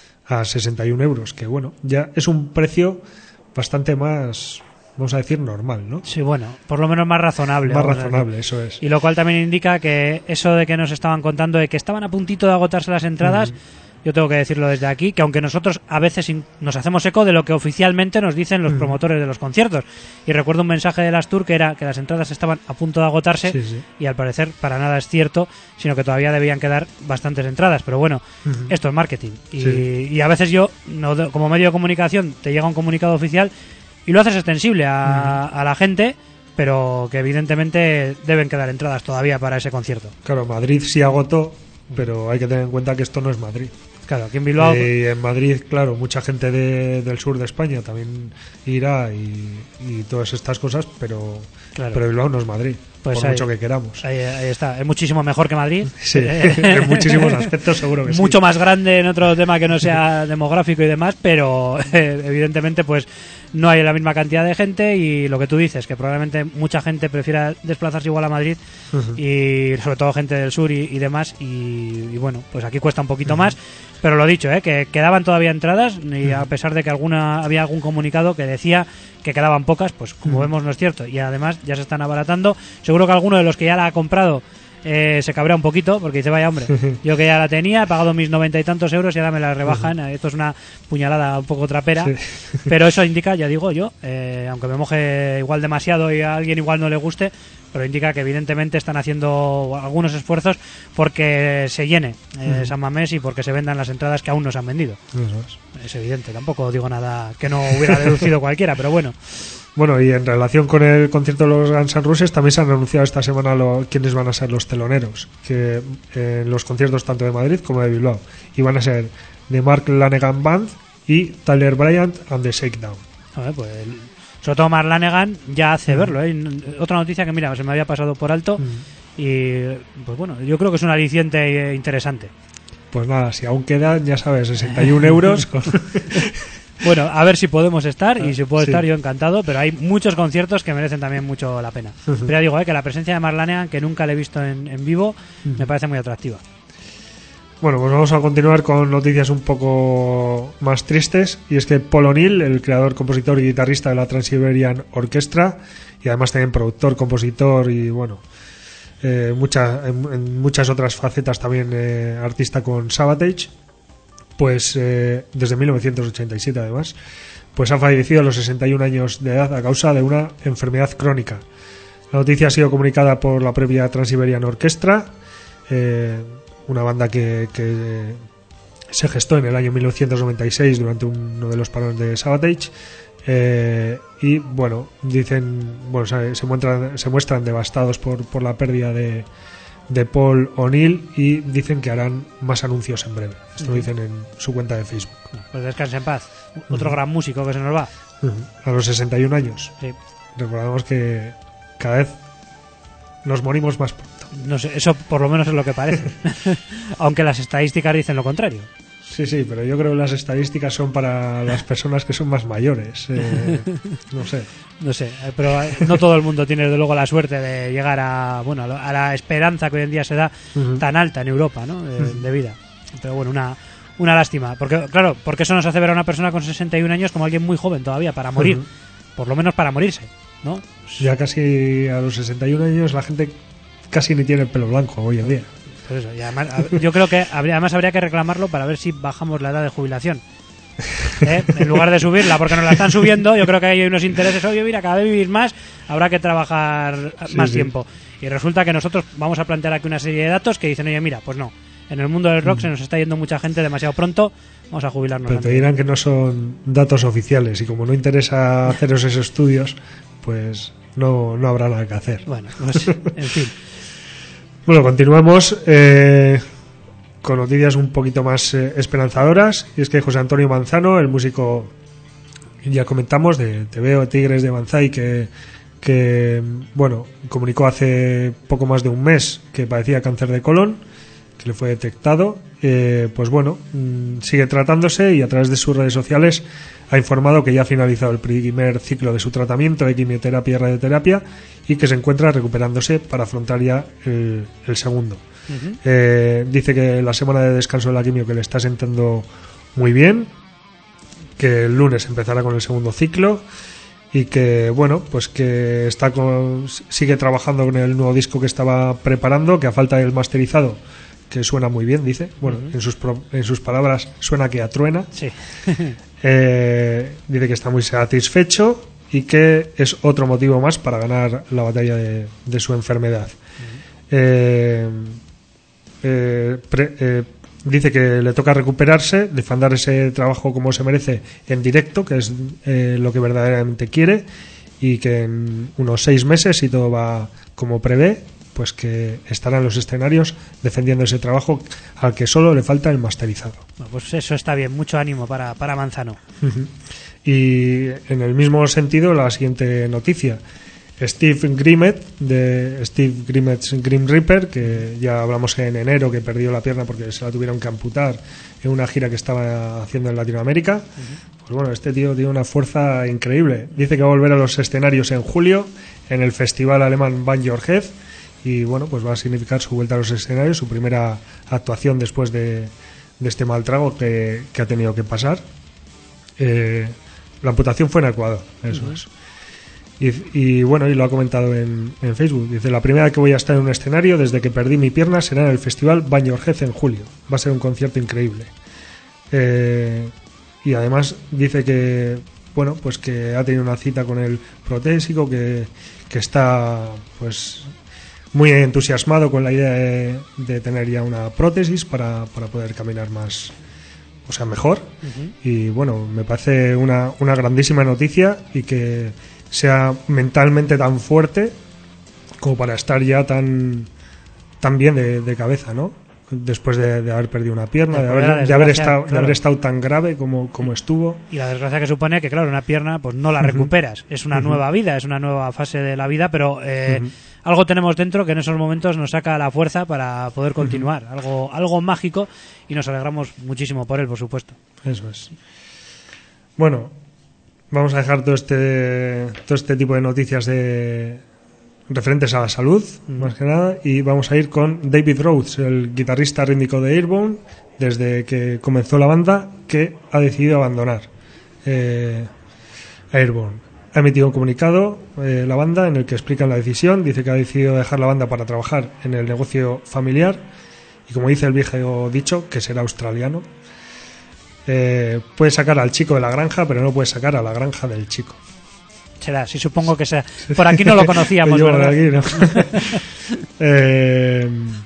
a sesenta y uno euros, que bueno, ya es un precio bastante más, vamos a decir, normal, ¿no?
Sí, bueno, por lo menos más razonable.
Más
vamos a decir.
razonable, eso es.
Y lo cual también indica que eso de que nos estaban contando de que estaban a puntito de agotarse las entradas, yo tengo que decirlo desde aquí, que aunque nosotros a veces in- nos hacemos eco de lo que oficialmente nos dicen los promotores de los conciertos. Y recuerdo un mensaje de las Tour que era que las entradas estaban a punto de agotarse
Sí, sí.
y al parecer para nada es cierto, sino que todavía debían quedar bastantes entradas. Pero bueno,
Ujú.
esto es marketing. Y,
Sí.
y a veces yo, no de- como medio de comunicación, te llega un comunicado oficial y lo haces extensible a, a la gente, pero que evidentemente deben quedar entradas todavía para ese concierto.
Claro, Madrid sí agotó, pero hay que tener en cuenta que esto no es Madrid.
Claro, aquí en Bilbao...
Y en Madrid, claro, mucha gente de- del sur de España también irá y, y todas estas cosas, pero,
Claro.
pero Bilbao no es Madrid,
Pues
por
ahí-
mucho que queramos.
Ahí, ahí está, es muchísimo mejor que Madrid.
Sí, en muchísimos aspectos seguro que sí.
Mucho más grande en otro tema que no sea demográfico y demás, pero eh, evidentemente pues no hay la misma cantidad de gente y lo que tú dices, que probablemente mucha gente prefiera desplazarse igual a Madrid
Ujú.
y sobre todo gente del sur y, y demás y, y bueno, pues aquí cuesta un poquito más, pero lo dicho, ¿eh? Que quedaban todavía entradas y a pesar de que alguna había algún comunicado que decía que quedaban pocas, pues como vemos no es cierto y además ya se están abaratando. Seguro que alguno de los que ya la ha comprado eh, se cabrea un poquito porque dice, vaya hombre, yo que ya la tenía, he pagado mis noventa y tantos euros y ahora me la rebajan. Esto es una puñalada un poco trapera,
Sí.
pero eso indica, ya digo yo, eh, aunque me moje igual demasiado y a alguien igual no le guste, pero indica que evidentemente están haciendo algunos esfuerzos porque se llene eh, San Mamés y porque se vendan las entradas que aún no se han vendido.
Eso es.
Es evidente, tampoco digo nada que no hubiera deducido cualquiera, pero bueno.
Bueno, y en relación con el concierto de los Guns N' Roses, también se han anunciado esta semana lo, quiénes van a ser los teloneros, que eh, en los conciertos tanto de Madrid como de Bilbao. Y van a ser The Mark Lanegan Band y Tyler Bryant and the Shakedown.
A ver, pues, el- sobre todo Mark Lanegan ya hace verlo. ¿eh? Y otra noticia que, mira, se me había pasado por alto y, pues bueno, yo creo que es un aliciente eh, interesante.
Pues nada, si aún quedan, ya sabes, sesenta y uno euros. Con...
Bueno, a ver si podemos estar y si puedo
Sí.
estar yo encantado, pero hay muchos conciertos que merecen también mucho la pena.
Ujú.
Pero ya digo, eh, que la presencia de Mark Lanegan, que nunca le he visto en, en vivo, me parece muy atractiva.
Bueno, pues vamos a continuar con noticias un poco más tristes. Y es que Paul O'Neill, el creador, compositor y guitarrista de la Trans-Siberian Orchestra, y además también productor, compositor y bueno, eh, mucha- en, en muchas otras facetas también eh, artista con Savatage, pues eh, desde mil novecientos ochenta y siete además, pues ha fallecido a los sesenta y un años de edad a causa de una enfermedad crónica. La noticia ha sido comunicada por la propia Trans-Siberian Orchestra, eh, una banda que, que se gestó en el año mil novecientos noventa y seis durante uno de los parones de Savatage. Eh, y bueno, dicen, bueno, se, se muestran, se muestran devastados por, por la pérdida de, de Paul O'Neill y dicen que harán más anuncios en breve. Esto lo dicen en su cuenta de Facebook.
Pues descanse en paz. Otro gran músico que se nos va.
A los sesenta y un años.
Sí.
Recordamos que cada vez nos morimos más pronto.
No sé, eso por lo menos es lo que parece. Aunque las estadísticas dicen lo contrario.
Sí, sí, pero yo creo que las estadísticas son para las personas que son más mayores. Eh, no sé.
No sé, eh, pero eh, no todo el mundo tiene desde luego la suerte de llegar a bueno a lo- a la esperanza que hoy en día se da
Ujú.
tan alta en Europa, ¿no? De, de vida. Pero bueno, una una lástima, porque claro, porque eso nos hace ver a una persona con sesenta y un años como alguien muy joven todavía para morir,
Ujú.
por lo menos para morirse, ¿no?
Ya casi a los sesenta y un años la gente casi ni tiene el pelo blanco hoy en día.
Pues eso, y además, a- yo creo que habría, además habría que reclamarlo para ver si bajamos la edad de jubilación. ¿eh? En lugar de subirla, porque nos la están subiendo, yo creo que hay unos intereses, oye, mira, cada vez vivís más, habrá que trabajar
Sí,
más
sí.
tiempo. Y resulta que nosotros vamos a plantear aquí una serie de datos que dicen, oye, mira, pues no, en el mundo del rock
Mm.
se nos está yendo mucha gente demasiado pronto, vamos a jubilarnos
Pero te
antes.
dirán que no son datos oficiales y como no interesa hacer esos estudios, pues no, no habrá nada que hacer.
Bueno, pues, en fin.
Bueno, continuamos eh, con noticias un poquito más eh, esperanzadoras. Y es que José Antonio Manzano, el músico, ya comentamos, de Te Veo Tigres de Banzai, que, que bueno, comunicó hace poco más de un mes que padecía cáncer de colon, que le fue detectado. Eh, pues bueno, mm, sigue tratándose y a través de sus redes sociales ha informado que ya ha finalizado el primer ciclo de su tratamiento de quimioterapia y radioterapia y que se encuentra recuperándose para afrontar ya el, el segundo.
Ujú.
Eh, dice que la semana de descanso de la quimio que le está sentando muy bien, que el lunes empezará con el segundo ciclo y que bueno, pues que está con, sigue trabajando con el nuevo disco que estaba preparando, que a falta del masterizado, que suena muy bien, dice, bueno,
Ujú.
en sus pro- en sus palabras suena que atruena.
Sí.
Eh, dice que está muy satisfecho y que es otro motivo más para ganar la batalla de, de su enfermedad. Eh, eh, pre- eh, dice que le toca recuperarse, defender ese trabajo como se merece en directo, que es eh, lo que verdaderamente quiere, y que en unos seis meses, si todo va como prevé, pues que estará en los escenarios defendiendo ese trabajo al que solo le falta el masterizado.
Bueno, pues eso está bien, mucho ánimo para, para Manzano.
Ujú. Y en el mismo sentido, la siguiente noticia. Steve Grimmett, de Steve Grimmett's Grim Reaper, que ya hablamos en enero, que perdió la pierna porque se la tuvieron que amputar en una gira que estaba haciendo en Latinoamérica. Pues bueno, este tío tiene una fuerza increíble. Dice que va a volver a los escenarios en julio en el festival alemán Bang Your Head y bueno, pues va a significar su vuelta a los escenarios, su primera actuación después de, de este mal trago que, que ha tenido que pasar. Eh, la amputación fue en Ecuador, eso
Ujú.
es. Y, y bueno, y lo ha comentado en, en Facebook. Dice, la primera vez que voy a estar en un escenario desde que perdí mi pierna será en el festival Bang Your Head en julio. Va a ser un concierto increíble. Eh, y además dice que, bueno, pues que ha tenido una cita con el protésico, que, que está pues muy entusiasmado con la idea de, de tener ya una prótesis para, para poder caminar más, o sea, mejor.
Ujú.
Y bueno, me parece una, una grandísima noticia y que sea mentalmente tan fuerte como para estar ya tan, tan bien de, de cabeza, ¿no? Después de, de haber perdido una pierna, de
Después de la
haber, de haber,
desgracia,
estado, de
claro.
haber estado tan grave como, como estuvo.
Y la desgracia que supone que, claro, una pierna pues no la
Ujú.
recuperas. Es una
Ujú.
nueva vida, es una nueva fase de la vida, pero eh,
Ujú.
algo tenemos dentro que en esos momentos nos saca la fuerza para poder continuar. Algo, algo mágico y nos alegramos muchísimo por él, por supuesto.
Eso es. Bueno, vamos a dejar todo este, todo este tipo de noticias de referentes a la salud,
Mm.
más que nada, y vamos a ir con David Rhodes, el guitarrista rítmico de Airborne, desde que comenzó la banda, que ha decidido abandonar eh, Airborne. Ha emitido un comunicado eh, la banda en el que explican la decisión. Dice que ha decidido dejar la banda para trabajar en el negocio familiar y, como dice el viejo dicho, que será australiano. Eh, puede sacar al chico de la granja, pero no puede sacar a la granja del chico.
Será, sí, supongo que sea. Por aquí no lo conocíamos,
Yo por
¿verdad?
aquí, ¿no? Eh,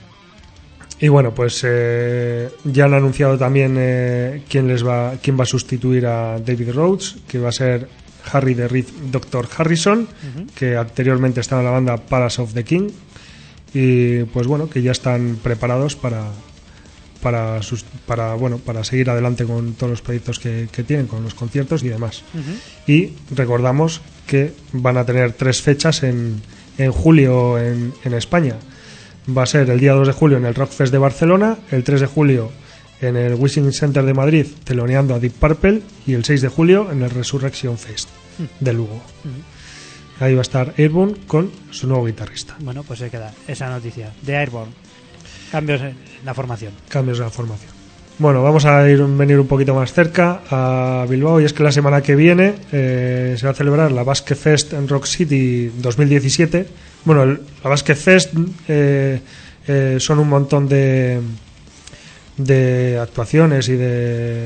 y bueno, pues eh, ya han anunciado también eh, quién les va, quién va a sustituir a David Rhodes, que va a ser Harry the Reed Doctor Harrison,
Ujú.
que anteriormente estaba en la banda Palace of the King, y pues bueno, que ya están preparados para para sus, para bueno para seguir adelante con todos los proyectos que, que tienen, con los conciertos y demás.
Ujú.
Y recordamos que van a tener tres fechas en, en julio en, en España. Va a ser el día dos de julio en el Rockfest de Barcelona, el tres de julio en el Wishing Center de Madrid teloneando a Deep Purple y el seis de julio en el Resurrection Fest de Lugo. Ahí va a estar Airborne con su nuevo guitarrista.
Bueno, pues se queda esa noticia de Airborne. Cambios en la formación.
Cambios de la formación. Bueno, vamos a ir venir un poquito más cerca a Bilbao, y es que la semana que viene eh, se va a celebrar la Basque Fest en Rock City dos mil diecisiete. Bueno, el- la Basque Fest eh, eh, son un montón de de actuaciones y de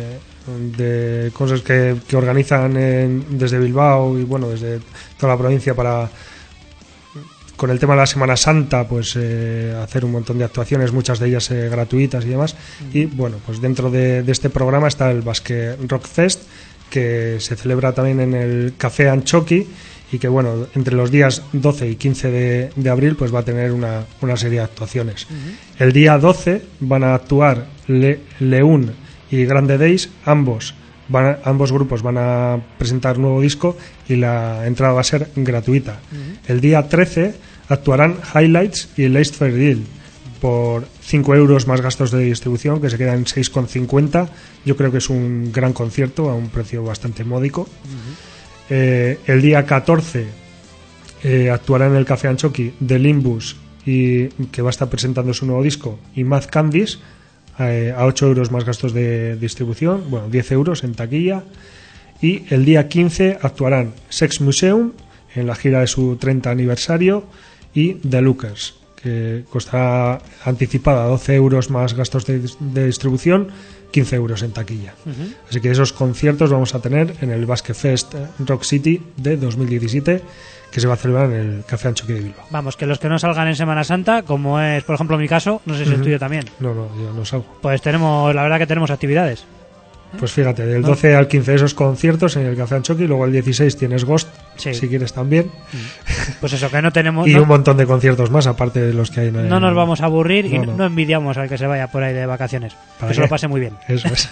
de cosas que, que organizan en, desde Bilbao y bueno, desde toda la provincia para, con el tema de la Semana Santa, pues eh, hacer un montón de actuaciones, muchas de ellas eh, gratuitas y demás. Y bueno, pues dentro de, de este programa está el Basque Rock Fest, que se celebra también en el Café Anchoqui y que bueno, entre los días doce y quince de, de abril pues va a tener una, una serie de actuaciones. Uh-huh. El día doce van a actuar Le, Leún y Grande Days, ambos van a, ambos grupos van a presentar nuevo disco y la entrada va a ser gratuita. Uh-huh. El día trece actuarán Highlights y Laced Fair Deal por cinco euros más gastos de distribución, que se quedan en seis con cincuenta. Yo creo que es un gran concierto a un precio bastante módico. Uh-huh. eh, el día catorce eh, actuará en el Café Anchoqui de Limbus, y que va a estar presentando su nuevo disco, y Mad Candies eh, a ocho euros más gastos de distribución, bueno, diez euros en taquilla. Y el día quince actuarán Sex Museum en la gira de su treinta aniversario y The Lookers, que costará anticipada doce euros más gastos de, de distribución, quince euros en taquilla. Uh-huh. Así que esos conciertos vamos a tener en el Basque Fest Rock City de dos mil diecisiete, que se va a celebrar en el Café Anchoqui de Bilbao.
Vamos, que los que no salgan en Semana Santa, como es por ejemplo mi caso, no sé si uh-huh. el tuyo también.
No, no, yo no salgo.
Pues tenemos, la verdad que tenemos actividades.
Pues fíjate, del doce al quince esos conciertos en el Café Anchoqui, luego el dieciséis tienes Ghost, sí. si quieres también.
Pues eso, que no tenemos...
y
no,
un montón de conciertos más, aparte de los que hay en el...
No nos vamos a aburrir no, y no,
no.
no envidiamos al que se vaya por ahí de vacaciones. Que se lo pase muy bien.
Eso es.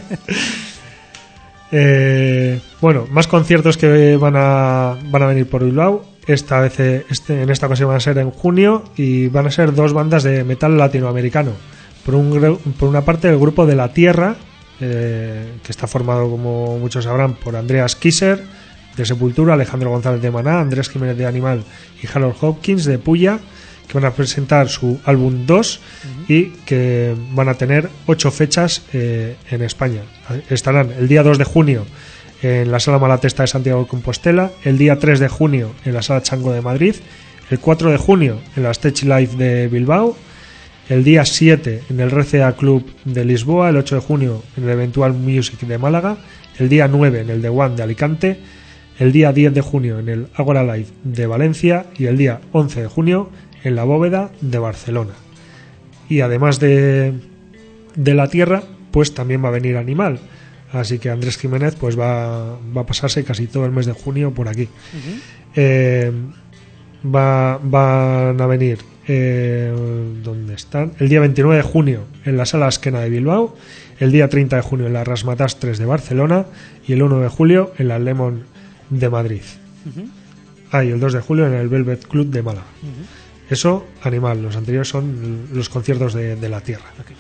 eh, bueno, más conciertos que van a, van a venir por Bilbao. Esta vez, este, en esta ocasión van a ser en junio y van a ser dos bandas de metal latinoamericano. Por, un, por una parte, el grupo de La Tierra, Eh, que está formado, como muchos sabrán, por Andreas Kisser de Sepultura, Alejandro González de Maná, Andrés Jiménez de Animal y Harold Hopkins de Puya, que van a presentar su álbum dos uh-huh. y que van a tener ocho fechas eh, en España. Estarán el día dos de junio en la Sala Malatesta de Santiago de Compostela, el día tres de junio en la Sala Chango de Madrid, el cuatro de junio en la Stage Live de Bilbao, el día siete en el R C A Club de Lisboa, el ocho de junio en el Eventual Music de Málaga, el día nueve en el The One de Alicante, el día diez de junio en el Agora Live de Valencia y el día once de junio en la Bóveda de Barcelona. Y además de, de La Tierra, pues también va a venir Animal. Así que Andrés Jiménez pues va, va a pasarse casi todo el mes de junio por aquí. Uh-huh. Eh, va, van a venir... Eh, ¿dónde están? El día veintinueve de junio en la Sala Esquena de Bilbao, el día treinta de junio en la Rasmatas tres de Barcelona y el uno de julio en la Lemon de Madrid. Uh-huh. Ah, y el dos de julio en el Velvet Club de Málaga. Uh-huh. Eso, Animal. Los anteriores son los conciertos de, de La Tierra. Okay.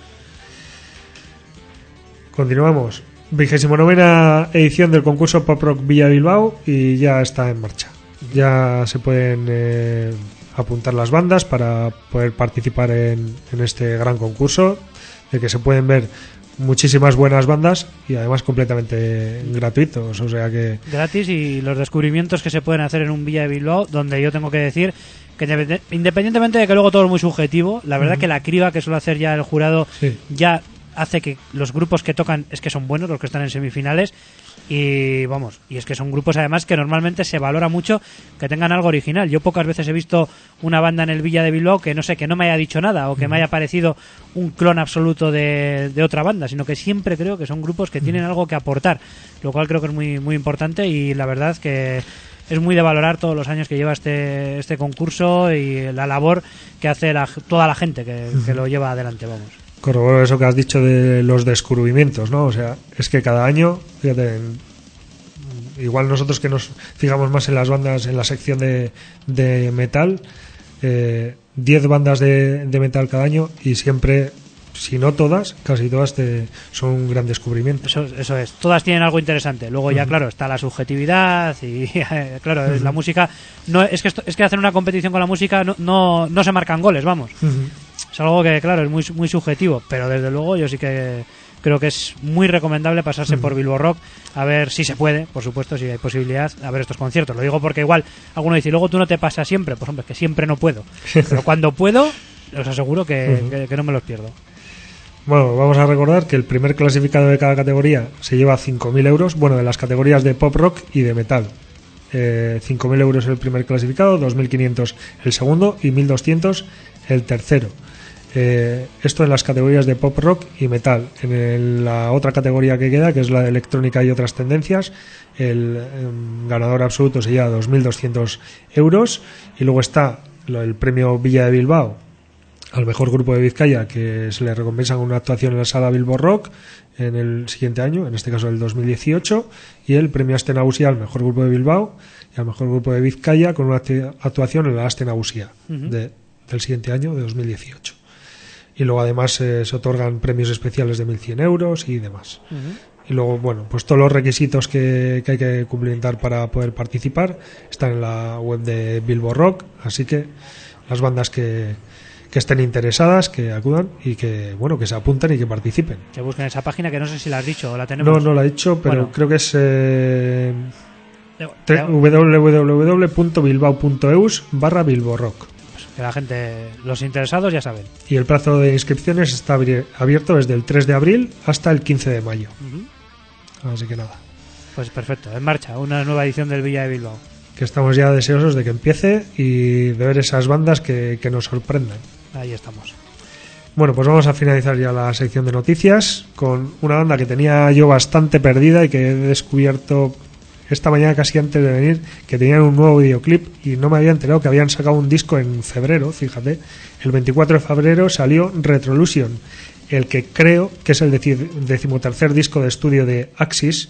Continuamos. vigésima novena edición del concurso Pop Rock Villa Bilbao y ya está en marcha. Uh-huh. Ya se pueden... Eh, apuntar las bandas para poder participar en, en este gran concurso, de que se pueden ver muchísimas buenas bandas y además completamente gratuitos, o sea que...
Gratis, y los descubrimientos que se pueden hacer en un Villa de Bilbao, donde yo tengo que decir que independientemente de que luego todo es muy subjetivo, la verdad uh-huh. que la criba que suele hacer ya el jurado sí. ya hace que los grupos que tocan es que son buenos, los que están en semifinales. Y vamos, y es que son grupos además que normalmente se valora mucho que tengan algo original. Yo pocas veces he visto una banda en el Villa de Bilbao que no sé, que no me haya dicho nada o que me haya parecido un clon absoluto de, de otra banda, sino que siempre creo que son grupos que tienen algo que aportar, lo cual creo que es muy, muy importante, y la verdad que es muy de valorar todos los años que lleva este, este concurso y la labor que hace la, toda la gente que, que lo lleva adelante, vamos.
Corroboro eso que has dicho de los descubrimientos, ¿no? O sea, es que cada año, fíjate, igual nosotros que nos fijamos más en las bandas, en la sección de, de metal, eh, diez bandas de, de metal cada año, y siempre, si no todas, casi todas te, son un gran descubrimiento.
Eso, eso es, todas tienen algo interesante. Luego ya, uh-huh. claro, está la subjetividad y, claro, uh-huh. la música, no es que esto, es que hacer una competición con la música no, no, no se marcan goles, vamos. Uh-huh. Es algo que, claro, es muy muy subjetivo, pero desde luego yo sí que creo que es muy recomendable pasarse uh-huh. por Bilbo Rock, a ver si se puede, por supuesto, si hay posibilidad, a ver estos conciertos. Lo digo porque igual alguno dice, luego tú no te pasas siempre. Pues hombre, que siempre no puedo. Pero cuando puedo, os aseguro que, uh-huh. que, que no me los pierdo.
Bueno, vamos a recordar que el primer clasificado de cada categoría se lleva cinco mil euros, bueno, de las categorías de pop rock y de metal. Eh, cinco mil euros el primer clasificado, dos mil quinientos el segundo y mil doscientos el tercero. Eh, esto en las categorías de pop rock y metal. En el, la otra categoría que queda, que es la de electrónica y otras tendencias, el eh, ganador absoluto se lleva dos mil doscientos euros. Y luego está lo, el premio Villa de Bilbao al mejor grupo de Vizcaya, que se le recompensa con una actuación en la sala Bilbo Rock en el siguiente año, en este caso el dos mil dieciocho, y el premio Aste Nagusia al mejor grupo de Bilbao y al mejor grupo de Vizcaya con una actuación en la Aste Nagusia uh-huh. de, del siguiente año, de dos mil dieciocho. Y luego además eh, se otorgan premios especiales de mil cien euros y demás. Uh-huh. Y luego, bueno, pues todos los requisitos que, que hay que cumplimentar para poder participar están en la web de Bilbo Rock, así que las bandas que que estén interesadas, que acudan y que bueno que se apunten y que participen.
Que busquen esa página, que no sé si la has dicho o la tenemos.
No, no la he dicho, pero bueno, creo que es eh,
de,
www.bilbao.eus barra bilborock.
Pues que la gente, los interesados ya saben.
Y el plazo de inscripciones está abierto desde el tres de abril hasta el quince de mayo. Uh-huh. Así que nada.
Pues perfecto, en marcha, una nueva edición del Villa de Bilbao.
Que estamos ya deseosos de que empiece y de ver esas bandas que, que nos sorprendan.
Ahí estamos.
Bueno, pues vamos a finalizar ya la sección de noticias con una banda que tenía yo bastante perdida y que he descubierto esta mañana casi antes de venir, que tenían un nuevo videoclip y no me había enterado que habían sacado un disco en febrero, fíjate. El veinticuatro de febrero salió Retrolution, el que creo que es el decimotercer disco de estudio de Axis,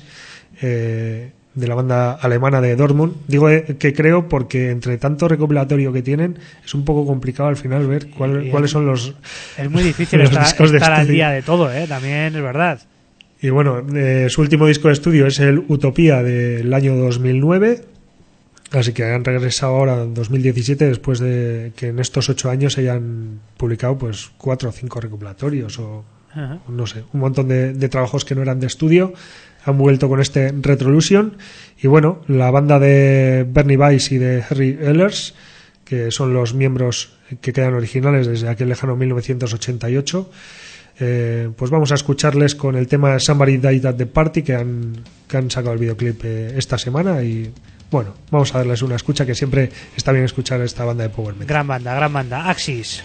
eh, de la banda alemana de Dortmund. Digo que creo porque entre tanto recopilatorio que tienen es un poco complicado al final ver cuál, cuáles son los
es muy difícil estar, estar al día de todo, ¿eh? También es verdad.
Y bueno, eh, su último disco de estudio es el Utopía del año dos mil nueve, así que han regresado ahora en dos mil diecisiete después de que en estos ocho años se hayan publicado pues cuatro o cinco recopilatorios o uh-huh. no sé, un montón de, de trabajos que no eran de estudio. Han vuelto con este Retrolution y bueno, la banda de Bernie Weiss y de Harry Ehlers, que son los miembros que quedan originales desde aquel lejano mil novecientos ochenta y ocho, eh, pues vamos a escucharles con el tema Somebody Died at the Party, que han, que han sacado el videoclip eh, esta semana. Y bueno, vamos a darles una escucha, que siempre está bien escuchar esta banda de power metal.
Gran banda, gran banda, Axis.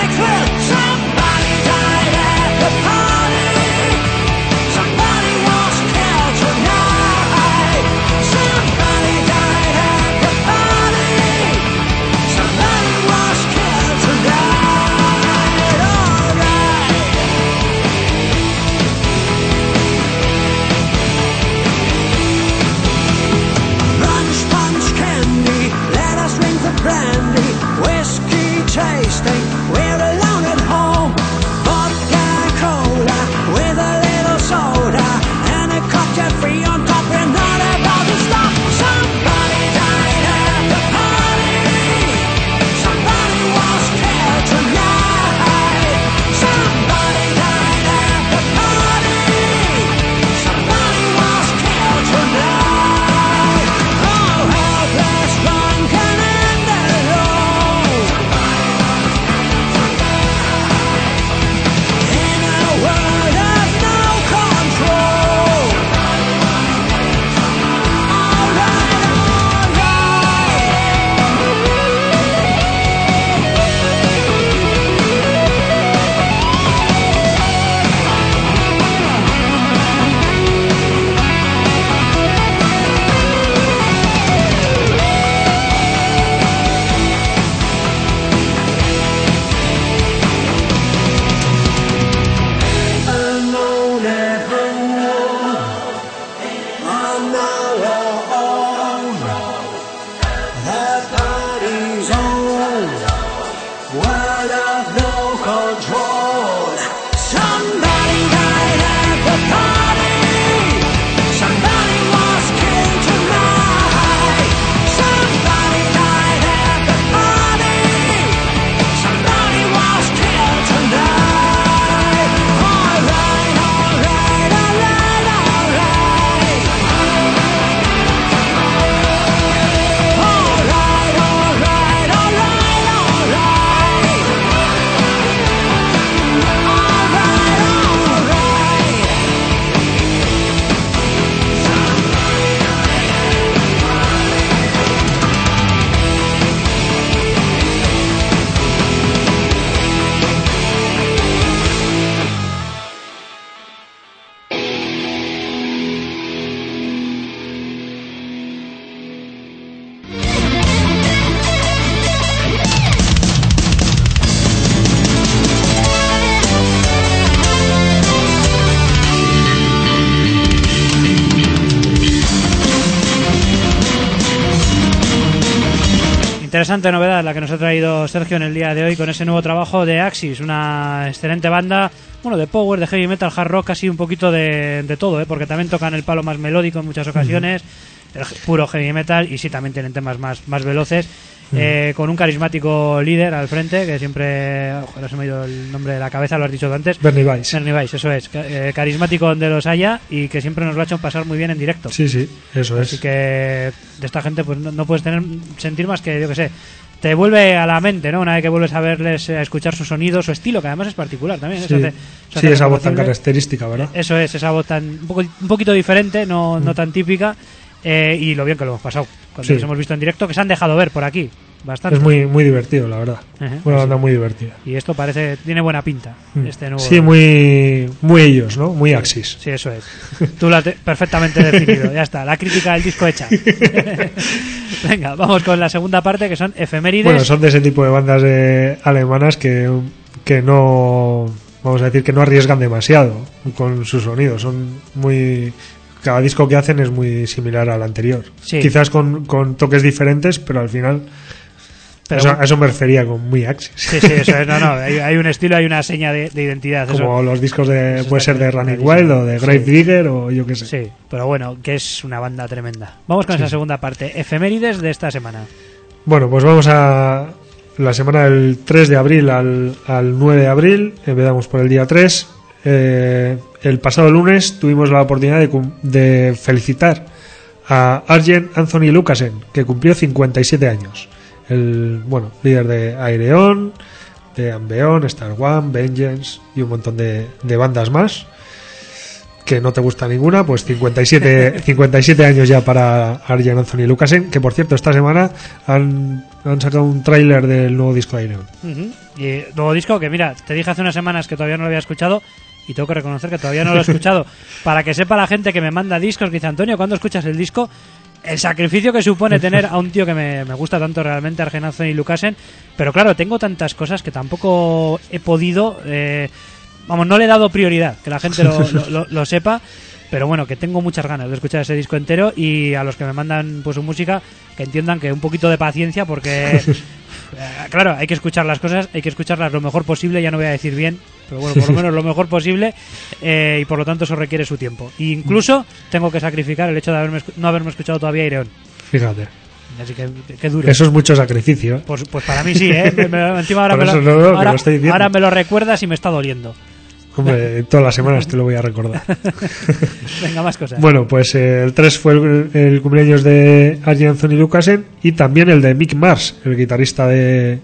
Somebody
interesante novedad la que nos ha traído Sergio en el día de hoy con ese nuevo trabajo de Axis, una excelente banda, bueno, de power, de heavy metal, hard rock, casi un poquito de, de todo, ¿eh? Porque también tocan el palo más melódico en muchas ocasiones, uh-huh. el puro heavy metal, y sí, también tienen temas más, más veloces. Eh, con un carismático líder al frente que siempre, ahora se me ha ido el nombre de la cabeza, lo has dicho antes,
Bernie Weiss.
Bernie Weiss, eso es, eh, carismático donde los haya y que siempre nos lo ha hecho pasar muy bien en directo.
Sí, sí, eso es.
Así que de esta gente pues no, no puedes tener sentir más que, yo que sé, te vuelve a la mente, ¿no? Una vez que vuelves a verles, a escuchar su sonido, su estilo, que además es particular también.
Sí,
eso hace, eso
sí
hace
esa voz tan
reconocible.
característica, ¿verdad?
Eso es, esa voz tan un, poco, un poquito diferente, no, mm. no tan típica, eh, y lo bien que lo hemos pasado cuando
sí.
los hemos visto en directo, que se han dejado ver por aquí. Bastante.
Es muy muy divertido, la verdad.
Uh-huh,
una banda
sí.
muy divertida.
Y esto parece, tiene buena pinta.
Mm.
Este nuevo.
Sí, muy muy ellos, ¿no? Muy Axis.
Sí, eso es. Tú lo has de- perfectamente definido. Ya está, la crítica del disco hecha. Venga, vamos con la segunda parte, que son efemérides.
Bueno, son de ese tipo de bandas eh, alemanas que, que no, vamos a decir, que no arriesgan demasiado con sus sonidos. Son muy... Cada disco que hacen es muy similar al anterior.
Sí.
Quizás con, con toques diferentes, pero al final...
Pero,
eso, a eso me refería con muy Axis.
Sí, sí, eso es. No, no, hay, hay un estilo, hay una seña de, de identidad.
Como
eso,
los discos de...
eso
Puede
está
ser de
claro,
Running
clarísimo.
Wild o de Grave
Sí.
Digger o yo qué sé.
Sí, pero bueno, que es una banda tremenda. Vamos con
Sí.
esa segunda parte. Efemérides de esta semana.
Bueno, pues vamos a la semana del tres de abril al, al nueve de abril. Empezamos por el día tres. Eh, el pasado lunes tuvimos la oportunidad de, cum- de felicitar a Arjen Anthony Lucassen, que cumplió cincuenta y siete años. El bueno líder de Aireon, de Ambeon, Star One, Vengeance y un montón de, de bandas más. Que no te gusta ninguna, pues cincuenta y siete, cincuenta y siete años ya para Arjen Anthony Lucassen, que por cierto esta semana han, han sacado un tráiler del nuevo disco de Aireon.
Uh-huh. Y eh, nuevo disco que, mira, te dije hace unas semanas que todavía no lo había escuchado y tengo que reconocer que todavía no lo he escuchado. Para que sepa la gente que me manda discos, que dice, Antonio, ¿cuándo escuchas el disco? El sacrificio que supone tener a un tío que me, me gusta tanto realmente, Arjen Anthony Lucassen, pero claro, tengo tantas cosas que tampoco he podido... Eh, vamos, no le he dado prioridad, que la gente lo, lo, lo, lo sepa, pero bueno, que tengo muchas ganas de escuchar ese disco entero, y a los que me mandan pues su música, que entiendan que un poquito de paciencia, porque eh, claro, hay que escuchar las cosas, hay que escucharlas lo mejor posible, ya no voy a decir bien, pero bueno, por lo menos lo mejor posible, eh, y por lo tanto eso requiere su tiempo. E incluso tengo que sacrificar el hecho de haberme, no haberme escuchado todavía Aireon.
Fíjate.
Así que, que duro.
Eso es mucho sacrificio. ¿eh?
Pues, pues para mí sí, ¿eh? Me- me- encima ahora
Por
me,
eso
lo,
no, no, que
ahora,
lo estoy diciendo.
ahora me lo recuerdas y me está doliendo.
Hombre, todas las semanas te lo voy a recordar.
Venga, más cosas.
Bueno, pues eh, el tres fue el, el cumpleaños de Arjen Anthony Lucassen y también el de Mick Mars, el guitarrista de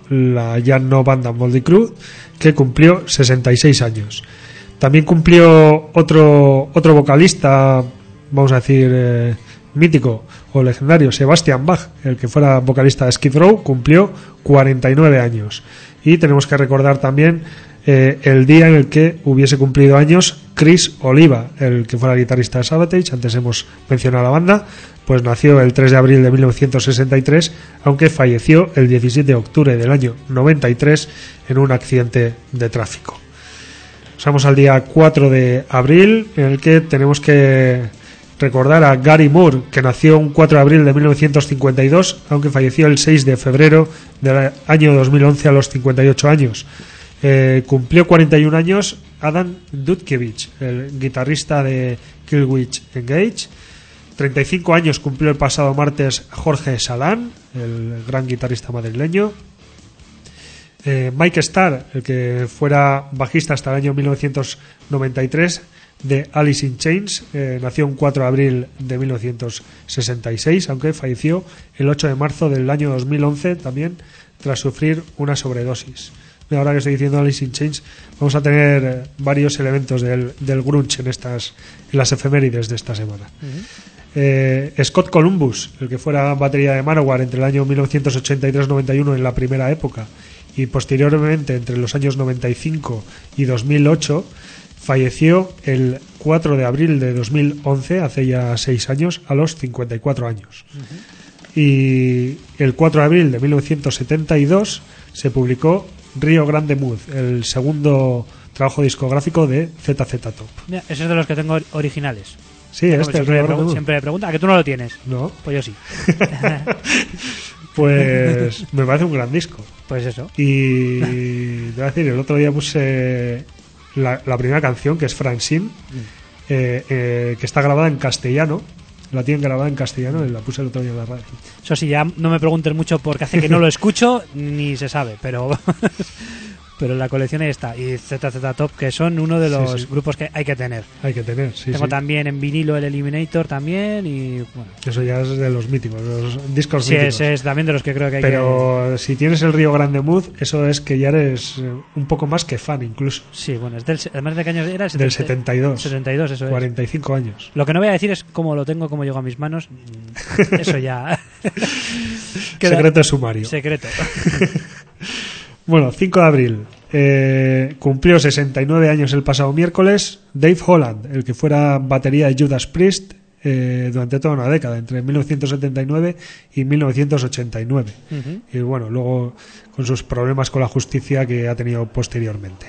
la ya no banda Motley Crue, que cumplió sesenta y seis años. También cumplió otro otro vocalista, vamos a decir, eh, mítico o legendario, Sebastian Bach, el que fuera vocalista de Skid Row, cumplió cuarenta y nueve años. Y tenemos que recordar también eh, el día en el que hubiese cumplido años Chris Oliva, el que fuera guitarrista de Sabotage. Antes hemos mencionado a la banda, pues nació el tres de abril de mil novecientos sesenta y tres, aunque falleció el diecisiete de octubre del año noventa y tres en un accidente de tráfico. Pasamos al día cuatro de abril, en el que tenemos que recordar a Gary Moore, que nació un cuatro de abril de mil novecientos cincuenta y dos, aunque falleció el seis de febrero del año dos mil once a los cincuenta y ocho años. Eh, cumplió cuarenta y un años Adam Dutkiewicz, el guitarrista de Killswitch Engage. treinta y cinco años cumplió el pasado martes Jorge Salán, el gran guitarrista madrileño. Eh, Mike Starr, el que fuera bajista hasta el año mil novecientos noventa y tres de Alice in Chains, eh, nació un cuatro de abril de mil novecientos sesenta y seis, aunque falleció el ocho de marzo del año dos mil once también tras sufrir una sobredosis. Ahora que estoy diciendo Alice in Chains, vamos a tener eh, varios elementos del, del grunge en estas en las efemérides de esta semana. Uh-huh. eh, Scott Columbus, el que fuera batería de Manowar entre el año mil novecientos ochenta y tres noventa y uno en la primera época y posteriormente entre los años noventa y cinco y dos mil ocho, falleció el cuatro de abril de dos mil once, hace ya seis años, a los cincuenta y cuatro años. Uh-huh. Y el cuatro de abril de mil novecientos setenta y dos se publicó Rio Grande Mood, el segundo trabajo discográfico de Z Z Top.
Mira, ese es de los que tengo originales.
Sí, este
siempre,
Rio
me
Grande Mood.
siempre me pregunta, ¿a que tú no lo tienes?
No.
Pues yo sí.
Pues me parece un gran disco.
Pues eso.
Y te voy a decir, el otro día puse la, la primera canción, que es Francine, eh, eh, que está grabada en castellano. La tienen grabada en castellano y la puse el otro día en la radio.
Eso sí, ya no me preguntes mucho porque hace que no lo escucho ni se sabe, pero pero en la colección ahí está. Y Z Z Top, que son uno de los
Sí, sí.
grupos que hay que tener.
Hay que tener, sí,
Tengo
sí.
también en vinilo el Eliminator también y bueno.
Eso ya es de los míticos, de los discos
Sí,
míticos.
ese es también de los que creo que hay
Pero si tienes el Río Grande Mood, eso es que ya eres eh, un poco más que fan incluso.
que... Sí, bueno, es del... Además de qué año era el
Del setenta y dos.
setenta y dos, eso es.
cuarenta y cinco años.
Lo que no voy a decir es cómo lo tengo, cómo llegó a mis manos. Mm, Eso ya... Queda-
Secreto sumario.
Secreto.
Bueno, cinco de abril. Eh, cumplió sesenta y nueve años el pasado miércoles Dave Holland, el que fuera batería de Judas Priest eh, durante toda una década, entre mil novecientos setenta y nueve y mil novecientos ochenta y nueve.
Ujú.
Y bueno, luego con sus problemas con la justicia que ha tenido posteriormente.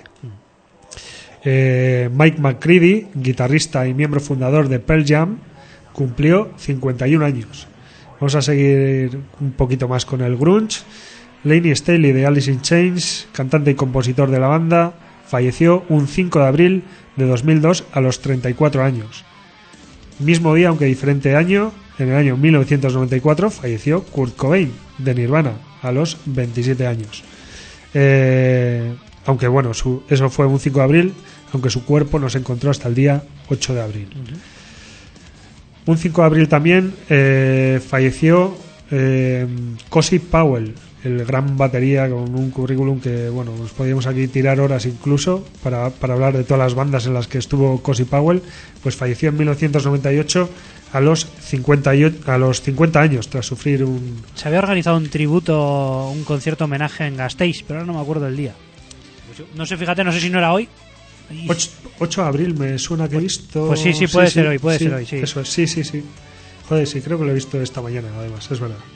Eh, Mike McCready, guitarrista y miembro fundador de Pearl Jam, cumplió cincuenta y un años. Vamos a seguir un poquito más con el grunge. Laney Staley de Alice in Chains, cantante y compositor de la banda, falleció un cinco de abril de dos mil dos a los treinta y cuatro años. Mismo día, aunque diferente año, en el año mil novecientos noventa y cuatro falleció Kurt Cobain de Nirvana a los veintisiete años. Eh, aunque bueno, su, eso fue un cinco de abril, aunque su cuerpo no se encontró hasta el día ocho de abril. Uh-huh. Un cinco de abril también eh, falleció eh, Cozy Powell, el gran batería con un currículum que, bueno, nos podíamos aquí tirar horas incluso para, para hablar de todas las bandas en las que estuvo Cozy Powell. Pues falleció en mil novecientos noventa y ocho a los cincuenta, y ocho, a los cincuenta años tras sufrir un...
Se había organizado un tributo, un concierto homenaje en Gasteiz, pero ahora no me acuerdo del día. No sé, fíjate, no sé si no era hoy.
ocho de abril me suena que he visto...
Pues sí, sí, puede ser hoy, puede ser hoy, sí.
Eso es, sí, sí, sí. Joder, sí, creo que lo he visto esta mañana, además, es verdad.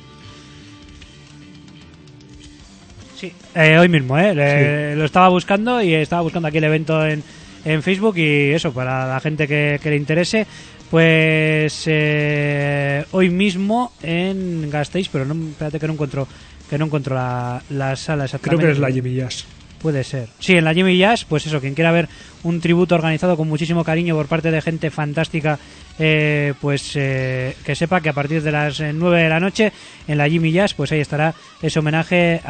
Sí, eh, hoy mismo, ¿eh? Le, sí. Lo estaba buscando y estaba buscando aquí el evento en, en Facebook y eso, para la gente que, que le interese, pues eh, hoy mismo en Gasteiz, pero no, espérate que no encuentro que no encuentro la, la sala exactamente.
Creo que es la Jimmy Jazz.
Puede ser. Sí, en la Jimmy Jazz, pues eso, quien quiera ver un tributo organizado con muchísimo cariño por parte de gente fantástica, eh, pues eh, que sepa que a partir de las nueve de la noche en la Jimmy Jazz, pues ahí estará ese homenaje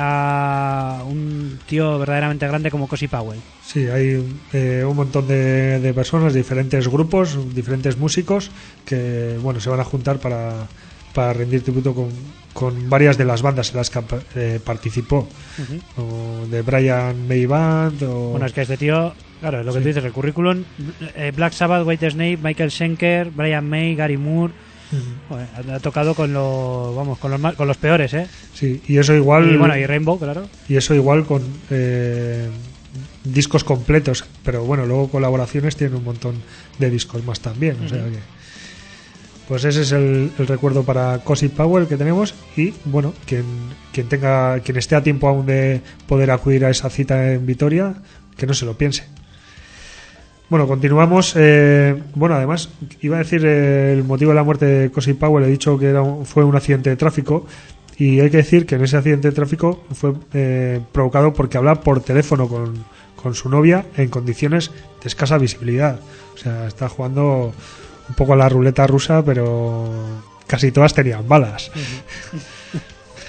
a un tío verdaderamente grande como Cozy Powell.
Sí, hay eh, un montón de, de personas, diferentes grupos, diferentes músicos que, bueno, se van a juntar para, para rendir tributo con, con varias de las bandas en las que eh, participó. Uh-huh. O de Brian May Band o...
Bueno, es que este tío, claro, es lo que sí. Tú dices, el currículum, eh, Black Sabbath, Whitesnake, Michael Schenker, Brian May, Gary Moore. Uh-huh. Bueno, ha, ha tocado con los, vamos, con los con los peores, ¿eh?
Sí, y eso igual...
Y bueno, y Rainbow, claro.
Y eso igual con eh, discos completos, pero bueno, luego colaboraciones tienen un montón de discos más también, uh-huh. O sea que... Pues ese es el, el recuerdo para Cozy Powell que tenemos y bueno, quien, quien tenga, quien esté a tiempo aún de poder acudir a esa cita en Vitoria, que no se lo piense. Bueno, continuamos. Eh, bueno, además iba a decir eh, el motivo de la muerte de Cozy Powell. He dicho que era un, fue un accidente de tráfico y hay que decir que en ese accidente de tráfico fue eh, provocado porque hablaba por teléfono con, con su novia en condiciones de escasa visibilidad. O sea, está jugando un poco a la ruleta rusa, pero casi todas tenían balas. Uh-huh.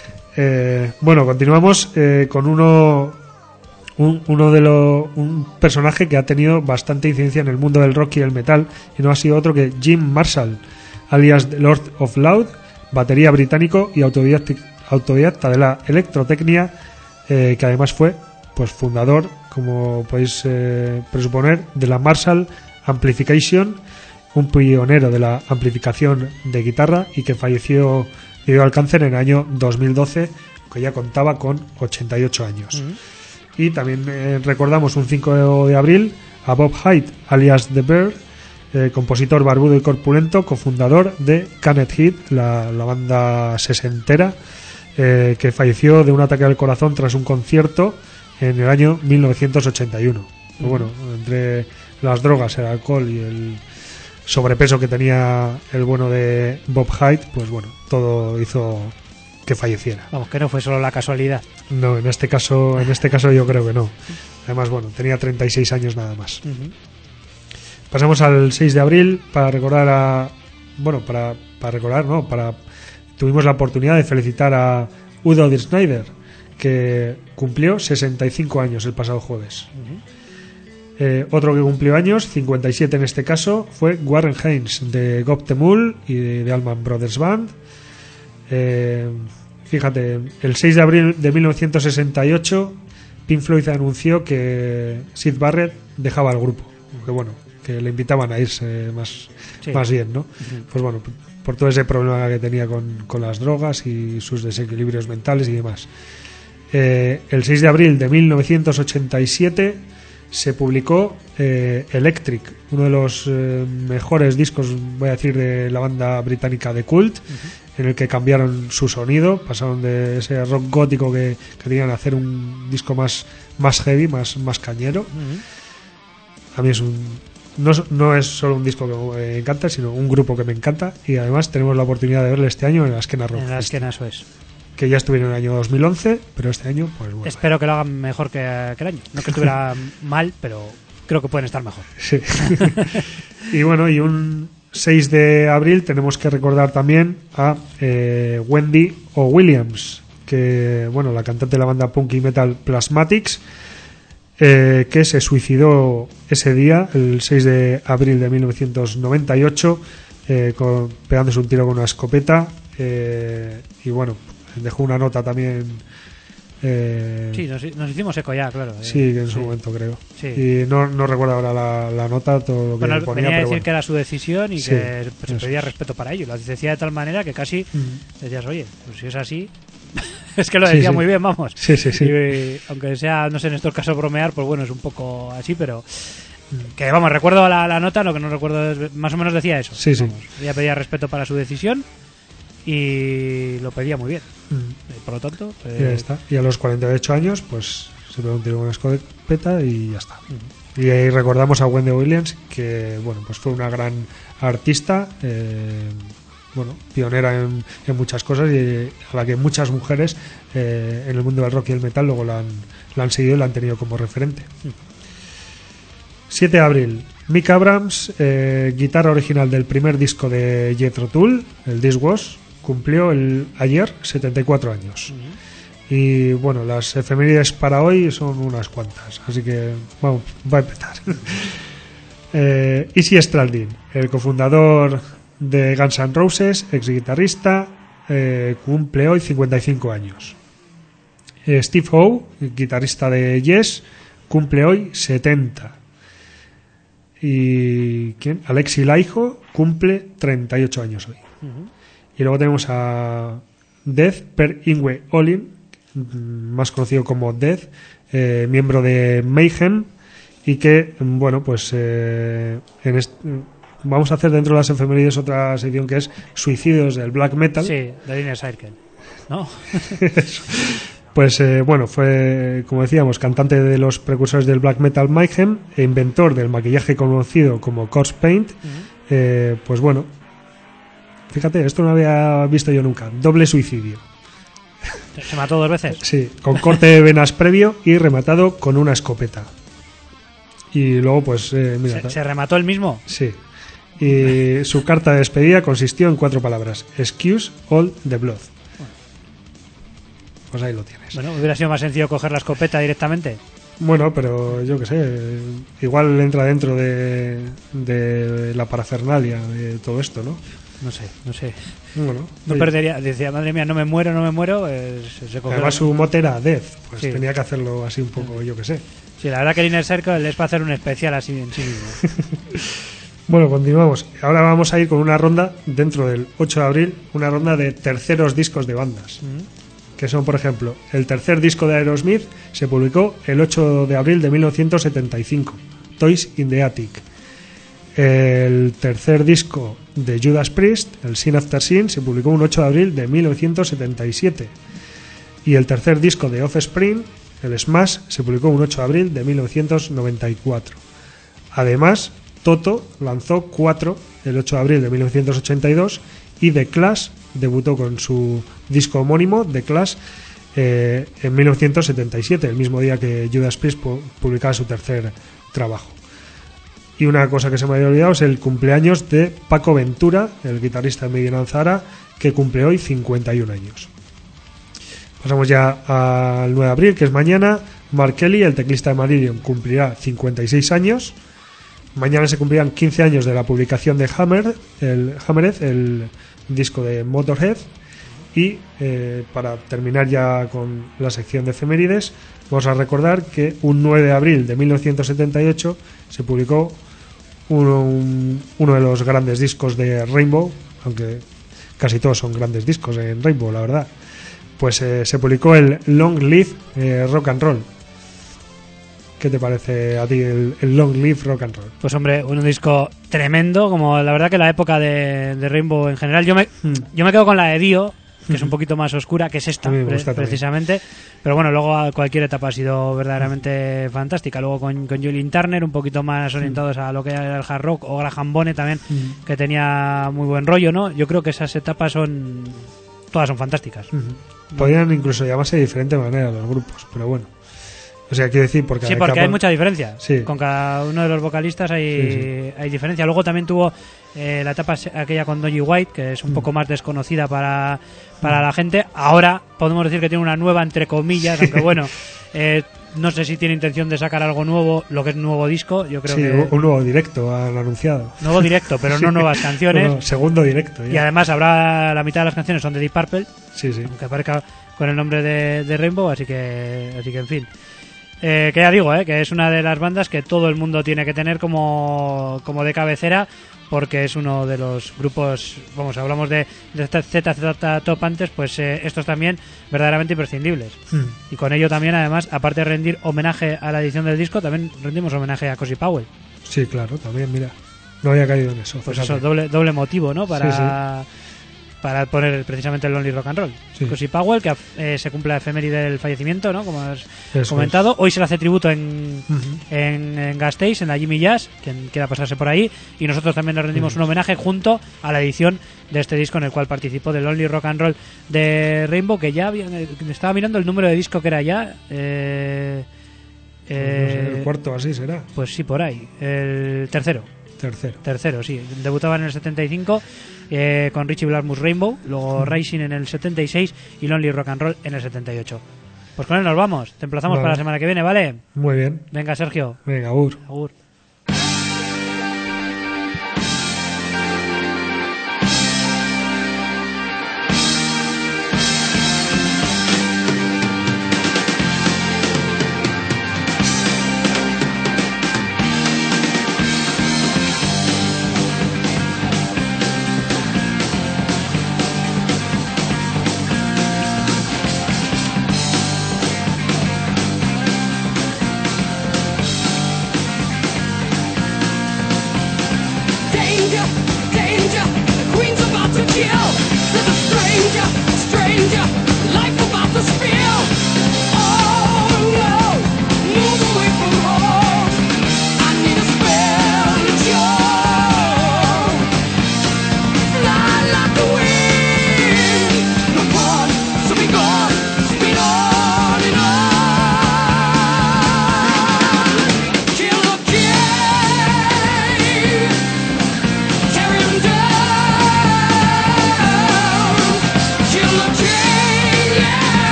eh, bueno, continuamos eh, con uno un, uno de los un personaje que ha tenido bastante incidencia en el mundo del rock y el metal, y no ha sido otro que Jim Marshall, alias Lord of Loud, batería británico y autodidacta, autodidacta de la electrotecnia, eh, que además fue pues fundador, como podéis eh, presuponer, de la Marshall Amplification, un pionero de la amplificación de guitarra y que falleció debido al cáncer en el año dos mil doce, que ya contaba con ochenta y ocho años. Uh-huh. Y también eh, recordamos un cinco de abril a Bob Hyde, alias The Bear, eh, compositor barbudo y corpulento, cofundador de Canned Heat, la, la banda sesentera, eh, que falleció de un ataque al corazón tras un concierto en el año mil novecientos ochenta y uno. Uh-huh. Pero bueno, entre las drogas, el alcohol y el sobrepeso que tenía el bueno de Bob Hyde, pues bueno, todo hizo que falleciera.
Vamos, que no fue solo la casualidad.
No, en este caso, en este caso yo creo que no. Además, bueno, tenía treinta y seis años nada más.
Uh-huh.
Pasamos al seis de abril para recordar a... Bueno, para, para recordar, no, para... Tuvimos la oportunidad de felicitar a Udo Dirkschneider, que cumplió sesenta y cinco años el pasado jueves.
Uh-huh.
Eh, otro que cumplió años, cincuenta y siete en este caso, fue Warren Haynes, de Goptemul y de, de Allman Brothers Band. Eh, fíjate, el seis de abril de mil novecientos sesenta y ocho, Pink Floyd anunció que Syd Barrett dejaba el grupo. Que bueno, que le invitaban a irse más,
sí.
más bien, ¿no?
Uh-huh.
Pues bueno, por todo ese problema que tenía con, con las drogas y sus desequilibrios mentales y demás. Eh, el seis de abril de mil novecientos ochenta y siete se publicó eh, Electric, uno de los eh, mejores discos, voy a decir, de la banda británica The Cult, uh-huh. en el que cambiaron su sonido, pasaron de ese rock gótico que querían hacer un disco más, más heavy, más, más cañero. Uh-huh. A mí es un no, no es solo un disco que me encanta, sino un grupo que me encanta, y además tenemos la oportunidad de verle este año en la Esquena Rock
En la
Fest,
Esquena, eso es.
que ya estuvieron en el año dos mil once, pero este año, pues bueno.
Espero que lo hagan mejor que, que el año. No que estuviera mal, pero creo que pueden estar mejor.
Sí. Y bueno, y un seis de abril tenemos que recordar también a eh, Wendy O. Williams, que, bueno, la cantante de la banda punk y metal Plasmatics, eh, que se suicidó ese día, el seis de abril de mil novecientos noventa y ocho, eh, con, pegándose un tiro con una escopeta, eh, y bueno, dejó una nota también. Eh,
sí, nos, nos hicimos eco ya, claro. Eh,
sí, en su
sí.
momento creo.
Sí.
Y no, no recuerdo ahora la, la nota, todo lo que
bueno,
ponía,
venía a
pero
decir
bueno.
que era su decisión y
Sí,
que se pedía
es.
respeto para ello. Lo decía de tal manera que casi
Mm.
decías, oye, pues si es así... es que lo
Sí,
decía
sí.
muy bien, vamos.
Sí, sí, sí.
Y, y, aunque sea, no sé, en estos casos bromear, pues bueno, es un poco así, pero... Que vamos, recuerdo la, la nota, lo que no recuerdo es, más o menos decía eso.
Sí, sí.
Vamos, ella pedía respeto para su decisión y lo pedía muy bien.
Mm.
Por lo tanto, pues,
Y ya está. Y a los cuarenta y ocho años, pues se pegó un tiro con una escopeta y ya está.
uh-huh.
Y ahí recordamos a Wendy Williams, que bueno, pues fue una gran artista, eh, bueno, pionera en, en muchas cosas, y a la que muchas mujeres eh, en el mundo del rock y el metal luego la han, la han seguido y la han tenido como referente.
uh-huh.
siete de abril, Mick Abrams, eh, guitarra original del primer disco de Jethro Tull, el This Was, cumplió el, ayer setenta y cuatro años.
Uh-huh.
Y bueno, las efemérides para hoy son unas cuantas, así que vamos, va a empezar. eh, Izzy Stradlin, el cofundador de Guns N' Roses, ex guitarrista, eh, cumple hoy cincuenta y cinco años. Eh, Steve Howe, guitarrista de Yes, cumple hoy setenta. Y ¿quién? Alexi Laiho cumple treinta y ocho años hoy.
Uh-huh.
Y luego tenemos a Death Per Yngwie Olin, más conocido como Death, eh, miembro de Mayhem, y que, bueno, pues eh, en est- vamos a hacer dentro de las efemérides otra sección que es suicidios del black metal.
Sí, de Inner Circle, ¿no?
Pues eh, bueno, fue, como decíamos, cantante de los precursores del black metal Mayhem e inventor del maquillaje conocido como corpse paint.
Uh-huh.
Eh, pues bueno, fíjate, esto no había visto yo nunca. Doble suicidio.
¿Se mató dos veces?
Sí, con corte de venas previo y rematado con una escopeta. Y luego, pues, eh, mira.
¿Se, ¿Se remató el mismo?
Sí. Y su carta de despedida consistió en cuatro palabras: Excuse all the blood. Pues ahí lo tienes.
Bueno, hubiera sido más sencillo coger la escopeta directamente.
Bueno, pero yo qué sé, igual entra dentro de, de la parafernalia de todo esto, ¿no?
No sé, no sé.
Bueno,
No
oye,
perdería. Decía, madre mía, no me muero, no me muero. eh, se, se cogió
además
la-
su mote era Death, pues
Sí.
tenía que hacerlo así un poco, yo qué sé.
Sí, la verdad que el Inner Circle es para hacer un especial así en sí mismo.
Bueno, continuamos. Ahora vamos a ir con una ronda dentro del ocho de abril, una ronda de terceros discos de bandas. Que son, por ejemplo, el tercer disco de Aerosmith se publicó el ocho de abril de mil novecientos setenta y cinco, Toys in the Attic. El tercer disco de Judas Priest, el Sin After Sin, se publicó un ocho de abril de mil novecientos setenta y siete. Y el tercer disco de Offspring, el Smash, se publicó un ocho de abril de mil novecientos noventa y cuatro. Además, Toto lanzó cuatro el ocho de abril de mil novecientos ochenta y dos y The Clash debutó con su disco homónimo The Clash eh, en mil novecientos setenta y siete, el mismo día que Judas Priest pu- publicaba su tercer trabajo. Y una cosa que se me había olvidado es el cumpleaños de Paco Ventura, el guitarrista de Miguel Anzara, que cumple hoy cincuenta y un años. Pasamos ya al nueve de abril, que es mañana. Mark Kelly, el teclista de Marillion, cumplirá cincuenta y seis años. Mañana se cumplirán quince años de la publicación de Hammer, el Hammered, el disco de Motorhead. Y eh, para terminar ya con la sección de efemérides, vamos a recordar que un nueve de abril de mil novecientos setenta y ocho se publicó uno, un, uno de los grandes discos de Rainbow, aunque casi todos son grandes discos en Rainbow, la verdad. Pues eh, se publicó el Long Live eh, Rock and Roll. ¿Qué te parece a ti el, el Long Live Rock and Roll?
Pues hombre, un disco tremendo, como la verdad que la época de, de Rainbow en general. Yo me,
Mm.
yo me quedo con la de Dio, que es un poquito más oscura, que es esta,
A mí me
pre-
gusta también.
precisamente. Pero bueno, luego a cualquier etapa ha sido verdaderamente fantástica. Luego con, con Julian Turner, un poquito más orientados a lo que era el hard rock, o Graham Bonnet también,
Mm.
que tenía muy buen rollo, ¿no? Yo creo que esas etapas son... todas son fantásticas.
Podrían incluso llamarse de diferente manera los grupos, pero bueno. O sea, quiero decir, porque
Sí,
cada
porque
etapa-
hay mucha diferencia.
Sí.
Con cada uno de los vocalistas hay,
Sí, sí.
hay diferencia. Luego también tuvo eh, la etapa se- aquella con Donny White, que es un
Mm.
poco más desconocida para, para la gente. Ahora podemos decir que tiene una nueva, entre comillas, aunque bueno, eh, no sé si tiene intención de sacar algo nuevo, lo que es nuevo disco. Yo creo
Sí,
que...
un nuevo directo han anunciado.
Nuevo directo, pero no
Sí.
nuevas canciones.
No, no, segundo directo. ya.
Y además habrá la mitad de las canciones son de Deep Purple,
Sí, sí.
aunque aparezca con el nombre de, de Rainbow, así que así que en fin. Eh, que ya digo, eh, que es una de las bandas que todo el mundo tiene que tener como, como de cabecera, porque es uno de los grupos, vamos, hablamos de, de Z Z Top antes, pues eh, estos también verdaderamente imprescindibles.
Mm.
Y con ello también, además, aparte de rendir homenaje a la edición del disco, también rendimos homenaje a Cozy Powell.
Sí, claro, también, mira. No había caído en eso.
Pues
fíjate.
eso, doble, doble motivo, ¿no? Para, para poner precisamente el Lonely Rock and Roll.
Sí.
Cozy Powell, que eh, se cumple la efeméride del fallecimiento, ¿no? Como has
Eso
comentado. Hoy se le hace tributo en,
Ujú.
en, en Gasteiz, en la Jimmy Jazz, quien quiera pasarse por ahí. Y nosotros también le rendimos
Ujú.
un homenaje junto a la edición de este disco en el cual participó del Lonely Rock and Roll de Rainbow, que ya había, estaba mirando el número de disco que era ya. Eh,
Pues no sé,
eh,
el cuarto así será.
pues sí, por ahí. El tercero.
Tercero.
Tercero, sí. Debutaba en el setenta y cinco eh, con Richie Blackmore's Rainbow, luego Rising en el setenta y seis y Lonely Rock and Roll en el setenta y ocho. Pues con él nos vamos. Te emplazamos
Vale.
para la semana que viene, ¿vale?
Muy bien.
Venga, Sergio.
Venga, Ur.
Agur.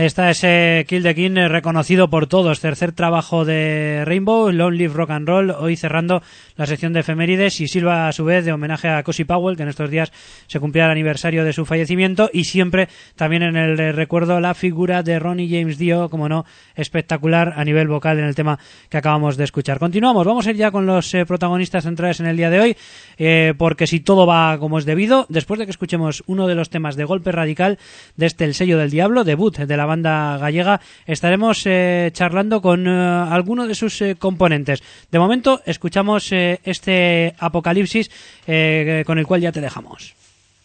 Ahí está ese Kill the King, eh, reconocido por todos, tercer trabajo de Rainbow, Long Live Rock and Roll, hoy cerrando la sección de efemérides, y sirva a su vez de homenaje a Cozy Powell, que en estos días se cumplía el aniversario de su fallecimiento, y siempre también en el eh, recuerdo la figura de Ronnie James Dio, como no, espectacular a nivel vocal en el tema que acabamos de escuchar. Continuamos, vamos a ir ya con los eh, protagonistas centrales en el día de hoy, eh, porque si todo va como es debido, después de que escuchemos uno de los temas de Golpe Radical de este El Sello del Diablo, debut de la banda gallega, estaremos eh, charlando con eh, alguno de sus eh, componentes. De momento escuchamos eh, este Apocalipsis eh, con el cual ya te dejamos.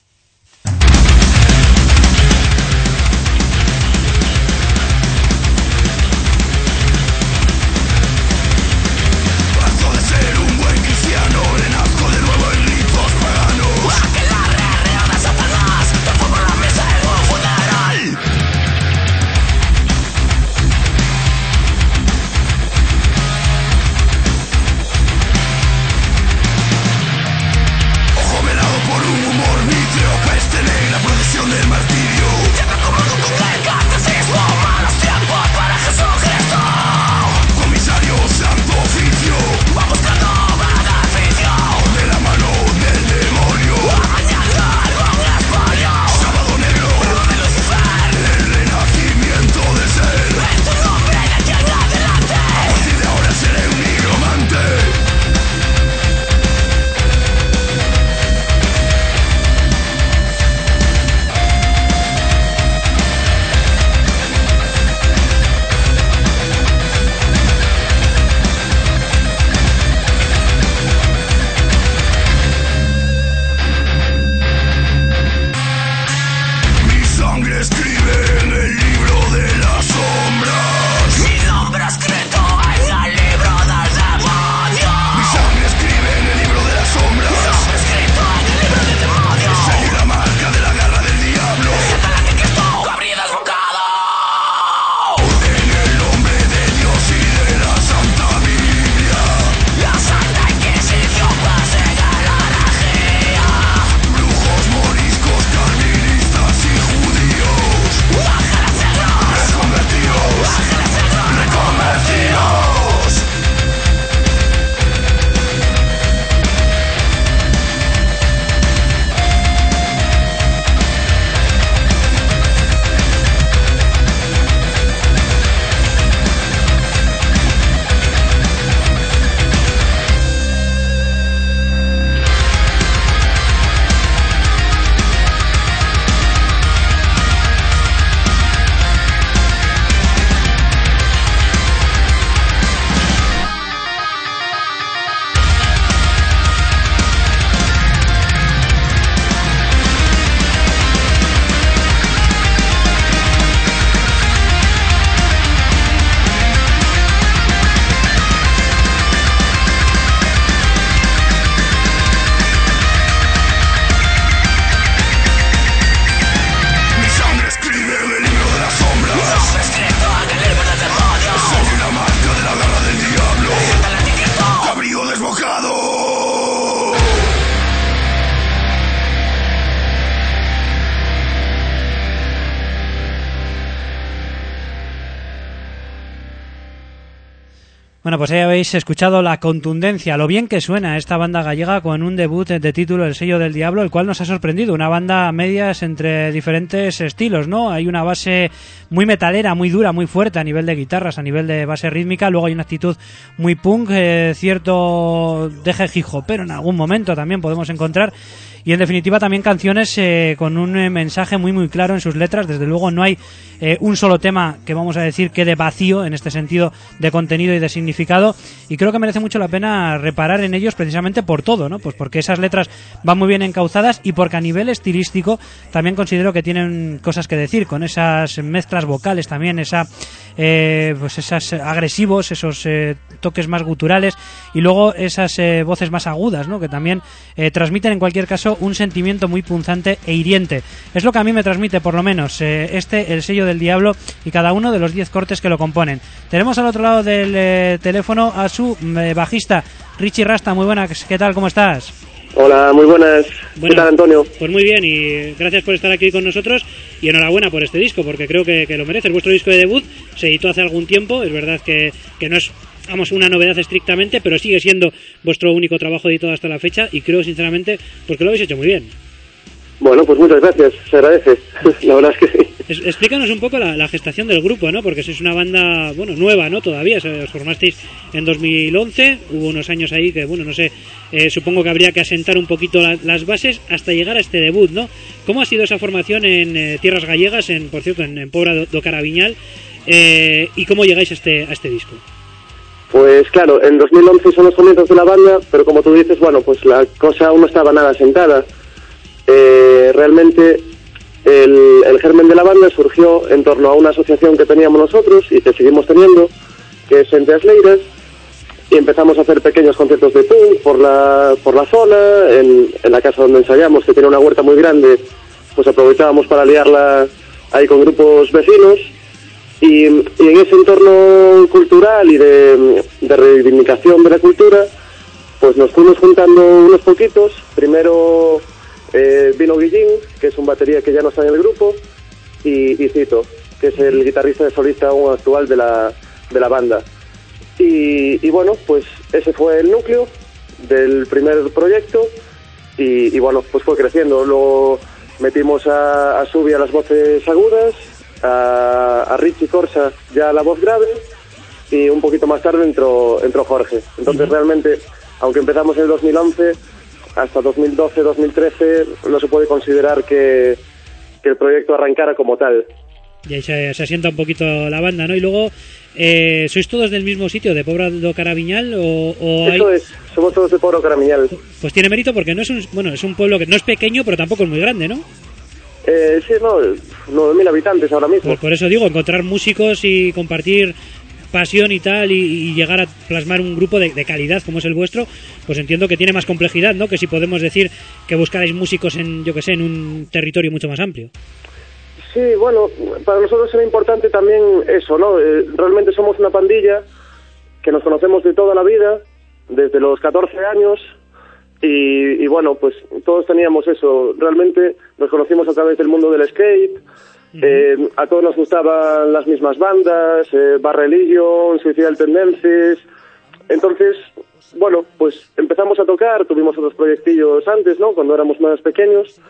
Bueno, pues ya habéis escuchado la contundencia, lo bien que suena esta banda gallega con un debut de título El Sello del Diablo, el cual nos ha sorprendido. Una banda a medias entre diferentes estilos, ¿no? Hay una base muy metalera, muy dura, muy fuerte a nivel de guitarras, a nivel de base rítmica. Luego hay una actitud muy punk, eh, cierto deje hijo, pero en algún momento también podemos encontrar. Y en definitiva también canciones eh, con un eh, mensaje muy muy claro en sus letras. Desde luego no hay eh, un solo tema que vamos a decir quede vacío en este sentido de contenido y de significado, y creo que merece mucho la pena reparar en ellos precisamente por todo, ¿no? Pues porque esas letras van muy bien encauzadas y porque a nivel estilístico también considero que tienen cosas que decir, con esas mezclas vocales también, esa eh, pues esas agresivos, esos eh, toques más guturales y luego esas eh, voces más agudas, ¿no? Que también eh, transmiten en cualquier caso un sentimiento muy punzante e hiriente. Es lo que a mí me transmite, por lo menos, eh, este, El Sello del Diablo, y cada uno de los diez cortes que lo componen. Tenemos al otro lado del eh, teléfono a su eh, bajista, Richie Rasta. Muy buenas, ¿qué tal? ¿Cómo estás?
Hola, muy buenas.
Bueno,
¿Qué tal, Antonio?
Pues muy bien, y gracias por estar aquí con nosotros y enhorabuena por este disco, porque creo que, que lo merece. Vuestro disco de debut se editó hace algún tiempo, es verdad que, que no es, vamos, una novedad estrictamente, pero sigue siendo vuestro único trabajo editado hasta la fecha y creo sinceramente pues que lo habéis hecho muy bien.
Bueno, pues muchas gracias, se agradece. La verdad es que sí.
Es, explícanos un poco la, la gestación del grupo, ¿no? Porque sois una banda, bueno, nueva, ¿no? Todavía, os formasteis en dos mil once, hubo unos años ahí que, bueno, no sé, eh, supongo que habría que asentar un poquito la, las bases hasta llegar a este debut, ¿no? ¿Cómo ha sido esa formación en eh, tierras gallegas, en, por cierto, en, en Pobra do, do Caraviñal, eh, y cómo llegáis a este, a este disco?
Pues claro, en dos mil once son los comienzos de la banda, pero como tú dices, bueno, pues la cosa aún no estaba nada asentada. Eh, realmente el, el germen de la banda surgió en torno a una asociación que teníamos nosotros y que seguimos teniendo, que es Ente As Leiras, y empezamos a hacer pequeños conciertos de punk por la, por la zona, en, en la casa donde ensayamos, que tiene una huerta muy grande, pues aprovechábamos para liarla ahí con grupos vecinos, y, y en ese entorno cultural y de, de reivindicación de la cultura, pues nos fuimos juntando unos poquitos. Primero Eh, vino Guillín, que es un batería que ya no está en el grupo, y, y Cito, que es el guitarrista de solista aún actual de la, de la banda. Y, y bueno, pues ese fue el núcleo del primer proyecto, y, y bueno, pues fue creciendo. Luego metimos a, a Subi a las voces agudas, a, a Richie Corsa ya a la voz grave, y un poquito más tarde entró, entró Jorge. Entonces uh-huh. realmente, aunque empezamos en el dos mil once, hasta dos mil doce, dos mil trece no se puede considerar que, que el proyecto arrancara como tal.
Y ahí se, se asienta un poquito la banda, ¿no? Y luego, eh, ¿sois todos del mismo sitio, de Pobra do Caraviñal? O, o
Eso hay... es, somos todos de Pobra do Caraviñal.
Pues tiene mérito porque no es un, bueno, es un pueblo que no es pequeño, pero tampoco es muy grande, ¿no?
Eh, sí, no, nueve mil habitantes ahora mismo.
Pues por eso digo, encontrar músicos y compartir pasión y tal, y, y llegar a plasmar un grupo de, de calidad como es el vuestro, pues entiendo que tiene más complejidad, ¿no? Que si podemos decir que buscarais músicos en, yo que sé, en un territorio mucho más amplio.
Sí, bueno, para nosotros era importante también eso, ¿no? Eh, realmente somos una pandilla que nos conocemos de toda la vida, desde los catorce años, y, y bueno, pues todos teníamos eso. Realmente nos conocimos a través del mundo del skate. Uh-huh. Eh, a todos nos gustaban las mismas bandas, eh, Bad Religion, Suicidal Tendencies. Entonces, bueno, pues empezamos a tocar, tuvimos otros proyectillos antes, ¿no? Cuando éramos más pequeños,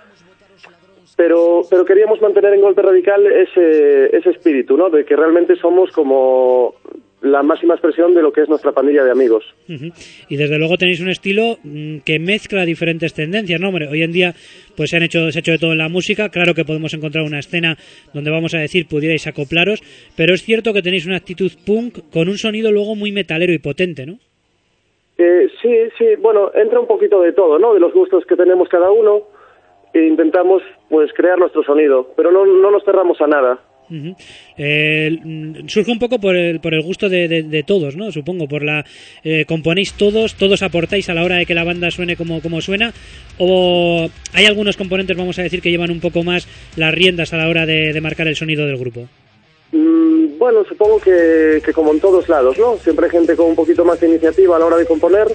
pero pero queríamos mantener en Golpe Radical ese ese espíritu, ¿no? De que realmente somos como la máxima expresión de lo que es nuestra pandilla de amigos.
Uh-huh. Y desde luego tenéis un estilo mmm, que mezcla diferentes tendencias, ¿no? Hombre, hoy en día pues se han hecho se ha hecho de todo en la música. Claro que podemos encontrar una escena donde, vamos a decir, pudierais acoplaros, pero es cierto que tenéis una actitud punk con un sonido luego muy metalero y potente, ¿no?
Eh, sí, sí, bueno, entra un poquito de todo, ¿no? De los gustos que tenemos cada uno, e intentamos pues crear nuestro sonido, pero no, no nos cerramos a nada.
Uh-huh. Eh, surge un poco por el, por el gusto de, de, de todos, ¿no? Supongo, por la eh, componéis todos, todos aportáis a la hora de que la banda suene como, como suena, o hay algunos componentes, vamos a decir, que llevan un poco más las riendas a la hora de, de marcar el sonido del grupo.
Mm, bueno, supongo que, que como en todos lados, ¿no? Siempre hay gente con un poquito más de iniciativa a la hora de componer,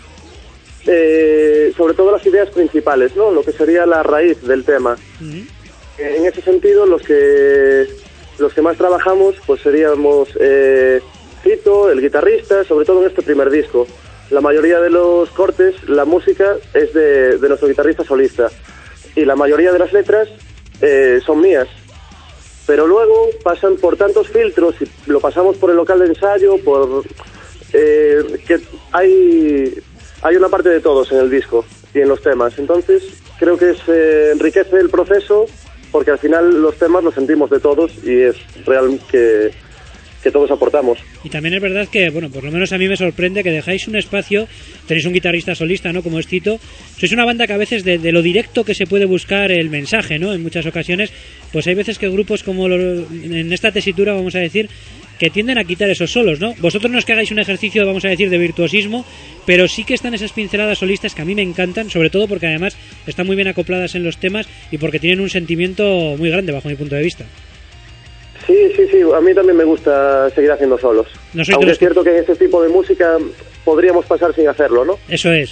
eh, sobre todo las ideas principales, ¿no? Lo que sería la raíz del tema. Uh-huh. En ese sentido, los que los que más trabajamos pues seríamos eh, Cito, el guitarrista, sobre todo en este primer disco. La mayoría de los cortes, la música es de, de nuestro guitarrista solista, y la mayoría de las letras eh, son mías. Pero luego pasan por tantos filtros y lo pasamos por el local de ensayo, por eh, que hay hay una parte de todos en el disco y en los temas. Entonces creo que se enriquece el proceso, porque al final los temas los sentimos de todos y es real que, que todos aportamos.
Y también es verdad que, bueno, por lo menos a mí me sorprende que dejáis un espacio, tenéis un guitarrista solista, ¿no? Como es Cito. Sois una banda que a veces de, de lo directo que se puede buscar el mensaje, ¿no? En muchas ocasiones, pues hay veces que grupos como lo, en esta tesitura, vamos a decir, que tienden a quitar esos solos, ¿no? Vosotros no es que hagáis un ejercicio, vamos a decir, de virtuosismo, pero sí que están esas pinceladas solistas que a mí me encantan, sobre todo porque además están muy bien acopladas en los temas y porque tienen un sentimiento muy grande bajo mi punto de vista.
Sí, sí, sí, a mí también me gusta seguir haciendo solos. No Aunque es cierto que en este tipo de música podríamos pasar sin hacerlo, ¿no?
Eso es.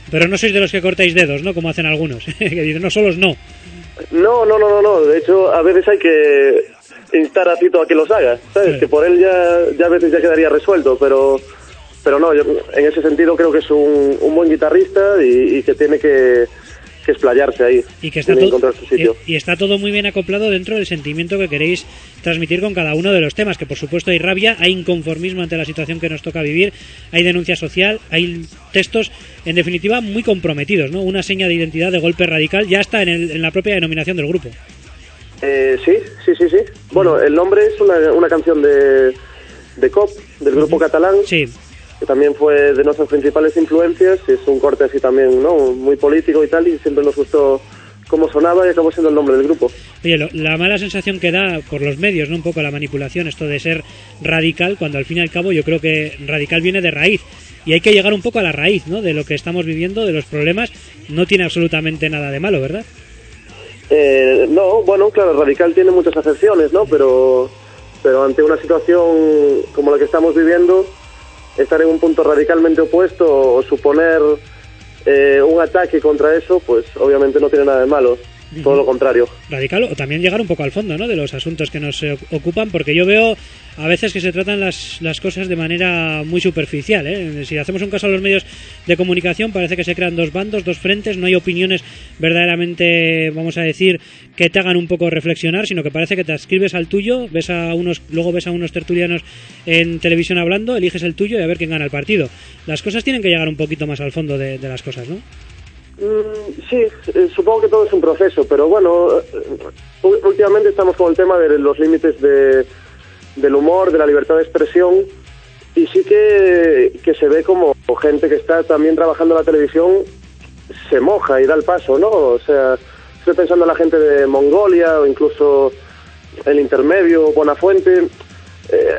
Pero no sois de los que cortáis dedos, ¿no? Como hacen algunos, que dicen, no, solos no.
No, no, no, no, no. De hecho, a veces hay que instar a Tito a que los haga, ¿sabes? Sí. Que por él ya, ya a veces ya quedaría resuelto, pero pero no, yo en ese sentido creo que es un, un buen guitarrista y, y que tiene que, que explayarse ahí
y que está todo, encontrar su sitio. Y, y está todo muy bien acoplado dentro del sentimiento que queréis transmitir con cada uno de los temas, que por supuesto hay rabia, hay inconformismo ante la situación que nos toca vivir, hay denuncia social, hay textos, en definitiva, muy comprometidos, ¿no? Una seña de identidad de Golpe Radical ya está en, el, en la propia denominación del grupo.
Eh, sí, sí, sí, sí. Bueno, el nombre es una, una canción de, de C O P, del grupo uh-huh. catalán.
Sí.
Que también fue de nuestras principales influencias, es un corte así también, ¿no? Muy político y tal, y siempre nos gustó cómo sonaba y acabó siendo el nombre del grupo.
Oye, lo, la mala sensación que da por los medios, ¿no? Un poco la manipulación, esto de ser radical, cuando al fin y al cabo yo creo que radical viene de raíz, y hay que llegar un poco a la raíz, ¿no? De lo que estamos viviendo, de los problemas, no tiene absolutamente nada de malo, ¿verdad?
Eh, no, bueno, claro, radical tiene muchas acepciones, ¿no? Pero, pero ante una situación como la que estamos viviendo, estar en un punto radicalmente opuesto o suponer eh, un ataque contra eso, pues obviamente no tiene nada de malo. Uh-huh. Todo lo contrario.
Radical, o también llegar un poco al fondo, ¿no? De los asuntos que nos eh, ocupan, porque yo veo a veces que se tratan las, las cosas de manera muy superficial, ¿eh? Si hacemos un caso a los medios de comunicación, parece que se crean dos bandos, dos frentes, no hay opiniones verdaderamente, vamos a decir, que te hagan un poco reflexionar, sino que parece que te adscribes al tuyo, ves a unos, luego ves a unos tertulianos en televisión hablando, eliges el tuyo y a ver quién gana el partido. Las cosas tienen que llegar un poquito más al fondo de, de las cosas, ¿no?
Sí, supongo que todo es un proceso, pero bueno, últimamente estamos con el tema de los límites de, del humor, de la libertad de expresión, y sí que, que se ve como gente que está también trabajando en la televisión se moja y da el paso, ¿no? O sea, estoy pensando en la gente de Mongolia o incluso el intermedio, Buenafuente, eh,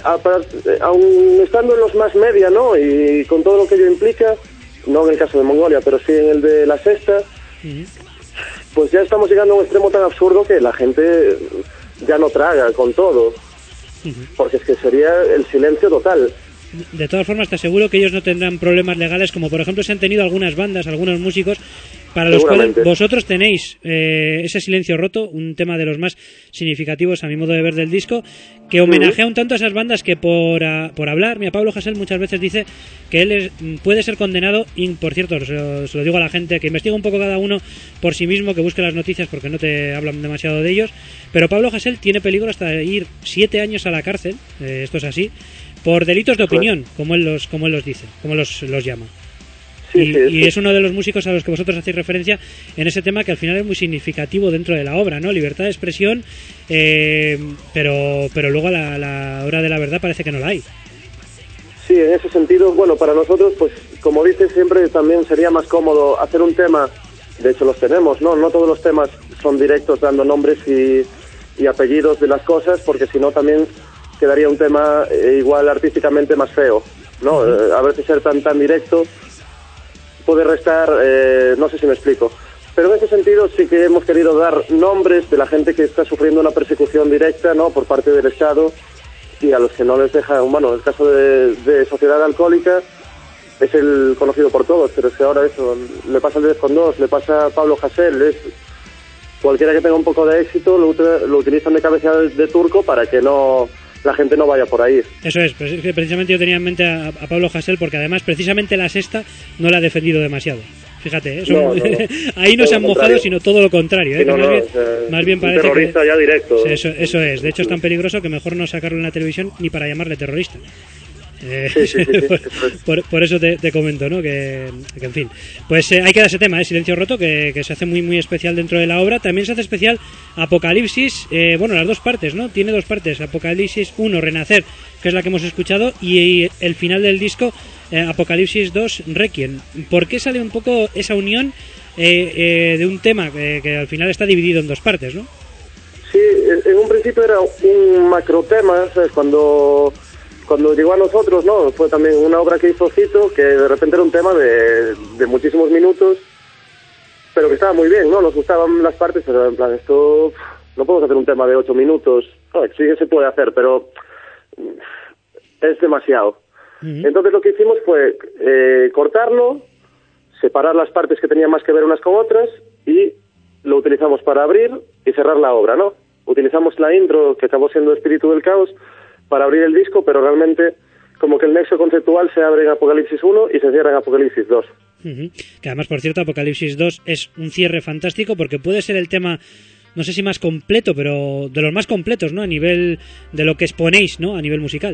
aun estando en los más media, ¿no? Y con todo lo que ello implica, no en el caso de Mongolia, pero sí en el de La Sexta, uh-huh. Pues ya estamos llegando a un extremo tan absurdo que la gente ya no traga con todo, uh-huh. Porque es que sería el silencio total.
De todas formas, te aseguro que ellos no tendrán problemas legales, como por ejemplo se han tenido algunas bandas, algunos músicos, para los cuales vosotros tenéis eh, ese silencio roto, un tema de los más significativos a mi modo de ver del disco, que homenajea un tanto a esas bandas que por, a, por hablar, mira, Pablo Hasél muchas veces dice que él es, puede ser condenado, y por cierto, se lo, se lo digo a la gente, que investigue un poco cada uno por sí mismo, que busque las noticias porque no te hablan demasiado de ellos, pero Pablo Hasél tiene peligro hasta ir siete años a la cárcel, eh, esto es así, por delitos de opinión, como él los, como él los dice, como los, los llama. Sí, y, sí, sí. y es uno de los músicos a los que vosotros hacéis referencia en ese tema que al final es muy significativo dentro de la obra, ¿no? Libertad de expresión, eh, pero pero luego a la, la hora de la verdad parece que no la hay.
Sí, en ese sentido, bueno, para nosotros, pues como dices, siempre también sería más cómodo hacer un tema, de hecho los tenemos, ¿no? No todos los temas son directos dando nombres y, y apellidos de las cosas, porque si no también quedaría un tema eh, igual artísticamente más feo, ¿no? Uh-huh. A veces ser tan tan directo puede restar, eh, no sé si me explico, pero en ese sentido sí que hemos querido dar nombres de la gente que está sufriendo una persecución directa, ¿no? Por parte del Estado, y a los que no les deja, bueno, el caso de, de Sociedad Alcohólica es el conocido por todos, pero es que ahora eso, le pasa al diez con dos, le pasa a Pablo Hasél, es cualquiera que tenga un poco de éxito lo, lo utilizan de cabeza de, de turco para que no la gente no vaya por ahí.
Eso es, pues es que precisamente yo tenía en mente a, a Pablo Hasél, porque además precisamente La Sexta no la ha defendido demasiado. Fíjate, ¿eh? Son, no, no, no. Ahí no todo se han mojado, sino todo lo contrario. ¿eh?
Sí, no,
más,
no,
bien,
o sea,
más bien parece
terrorista
que,
ya directo.
Sí, eso, eso es, de hecho es tan peligroso que mejor no sacarlo en la televisión ni para llamarle terrorista. Eh,
sí, sí, sí, sí,
por, por, por eso te, te comento, ¿no? Que, que en fin, pues eh, hay que dar ese tema, ¿eh? Silencio Roto, que, que se hace muy muy especial dentro de la obra. También se hace especial Apocalipsis, eh, bueno, las dos partes, ¿no? Tiene dos partes, Apocalipsis uno, Renacer, que es la que hemos escuchado, y, y el final del disco, eh, Apocalipsis dos, Requiem. ¿Por qué sale un poco esa unión eh, eh, de un tema que, que al final está dividido en dos partes, ¿no?
Sí, en un principio era un macrotema, ¿sabes? Cuando Cuando llegó a nosotros, ¿no? Fue también una obra que hizo Cito, que de repente era un tema de, de muchísimos minutos, pero que estaba muy bien, ¿no? Nos gustaban las partes, pero en plan, esto no podemos hacer un tema de ocho minutos. No, sí que se puede hacer, pero es demasiado. Uh-huh. Entonces lo que hicimos fue eh, cortarlo, separar las partes que tenían más que ver unas con otras y lo utilizamos para abrir y cerrar la obra, ¿no? Utilizamos la intro, que acabó siendo Espíritu del Caos, para abrir el disco, pero realmente como que el nexo conceptual se abre en Apocalipsis uno y se cierra en Apocalipsis dos.
Uh-huh. Que además, por cierto, Apocalipsis dos es un cierre fantástico porque puede ser el tema, no sé si más completo, pero de los más completos, ¿no? A nivel de lo que exponéis, ¿no? A nivel musical.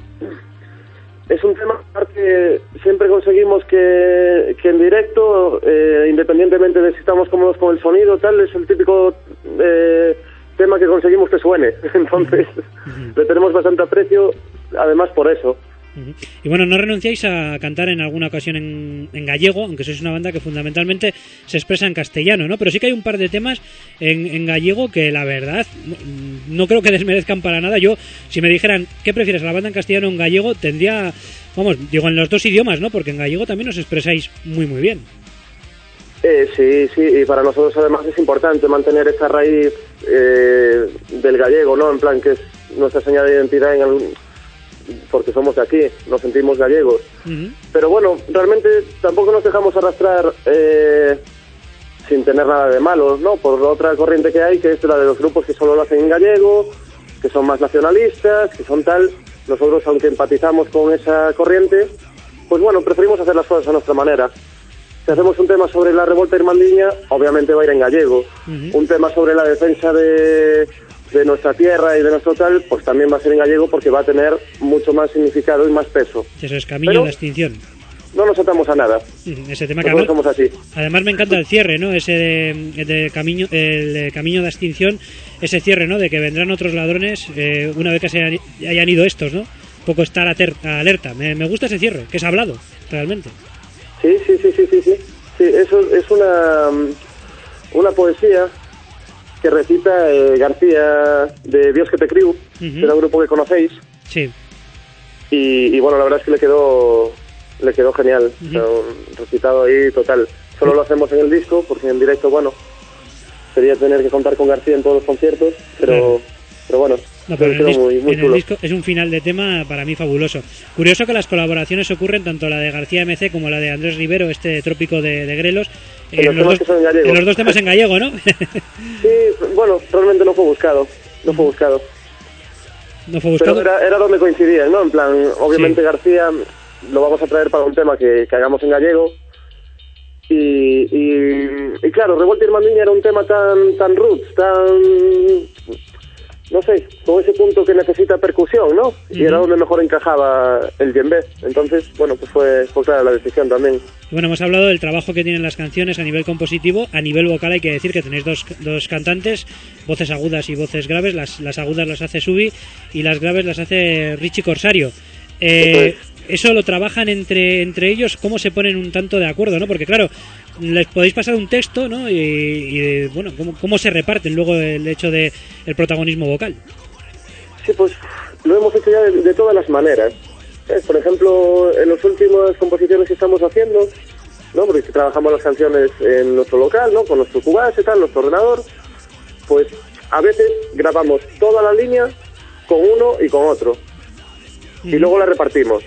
Es un tema que siempre conseguimos que, que en directo, eh, independientemente de si estamos cómodos con el sonido, tal, es el típico eh, tema que conseguimos que suene. Entonces, uh-huh. le tenemos bastante aprecio, además por eso.
Uh-huh. Y bueno, no renunciáis a cantar en alguna ocasión en, en gallego, aunque sois una banda que fundamentalmente se expresa en castellano, ¿no? Pero sí que hay un par de temas en, en gallego que la verdad no, no creo que desmerezcan para nada. Yo, si me dijeran, ¿qué prefieres, la banda en castellano o en gallego? Tendría, vamos, digo en los dos idiomas, ¿no? Porque en gallego también os expresáis muy muy bien.
Eh, sí, sí, y para nosotros además es importante mantener esa raíz eh, del gallego, ¿no? En plan, que es nuestra señal de identidad en algún... porque somos de aquí, nos sentimos gallegos. Uh-huh. Pero bueno, realmente tampoco nos dejamos arrastrar eh, sin tener nada de malo, ¿no? Por otra corriente que hay, que es la de los grupos que solo lo hacen en gallego, que son más nacionalistas, que son tal. Nosotros, aunque empatizamos con esa corriente, pues bueno, preferimos hacer las cosas a nuestra manera. Si hacemos un tema sobre la revolta irmandiña, obviamente va a ir en gallego. Uh-huh. Un tema sobre la defensa de... de nuestra tierra y de nuestro tal, pues también va a ser en gallego porque va a tener mucho más significado y más peso.
Eso es Camiño de Extinción.
No nos atamos a nada.
Ese tema que además, somos así. Además me encanta el cierre, ¿no? Ese de, de Camiño, el de Camiño de Extinción, ese cierre, ¿no? De que vendrán otros ladrones eh, una vez que se hayan, hayan ido estos, ¿no? Un poco estar ater, alerta. Me, me gusta ese cierre, que es hablado, realmente.
Sí, sí, sí, sí, sí, sí. Sí, eso es una una poesía que recita eh, García de Dios que te criu, uh-huh. que era un grupo que conocéis.
Sí.
Y, y bueno, la verdad es que le quedó le quedó genial, uh-huh. o sea, un recitado ahí total. Solo uh-huh. lo hacemos en el disco, porque en directo, bueno, sería tener que contar con García en todos los conciertos, pero, uh-huh. pero bueno,
no, pero
quedó
el,
muy, muy
en
chulo.
el disco es un final de tema para mí fabuloso. Curioso que las colaboraciones ocurren tanto la de García M C como la de Andrés Rivero, este Trópico de, de Grelos, en, en, los dos, en los dos temas en gallego, ¿no?
Sí, bueno, realmente no fue buscado, no fue buscado.
No fue buscado.
Pero era, era donde coincidían, ¿no? En plan, obviamente sí. García lo vamos a traer para un tema que, que hagamos en gallego. Y, y, y claro, Revolta Irmandiña era un tema tan tan roots, tan... no sé, con ese punto que necesita percusión, ¿no? Y uh-huh. era donde mejor encajaba el djembe. Entonces, bueno, pues fue, fue clara la decisión también.
Bueno, hemos hablado del trabajo que tienen las canciones a nivel compositivo. A nivel vocal hay que decir que tenéis dos, dos cantantes, voces agudas y voces graves. Las, las agudas las hace Subi y las graves las hace Richie Corsario. Eh, eso lo trabajan entre, entre ellos, ¿cómo se ponen un tanto de acuerdo, no? Porque claro, les podéis pasar un texto, ¿no? Y, y bueno, ¿cómo, cómo se reparten luego el hecho de el protagonismo vocal?
Sí, pues lo hemos hecho ya de, de todas las maneras. ¿Eh? Por ejemplo, en las últimas composiciones que estamos haciendo, ¿no? Porque trabajamos las canciones en nuestro local, ¿no? Con nuestro Cubase, tal, nuestro ordenador, pues a veces grabamos toda la línea con uno y con otro. Uh-huh. Y luego la repartimos.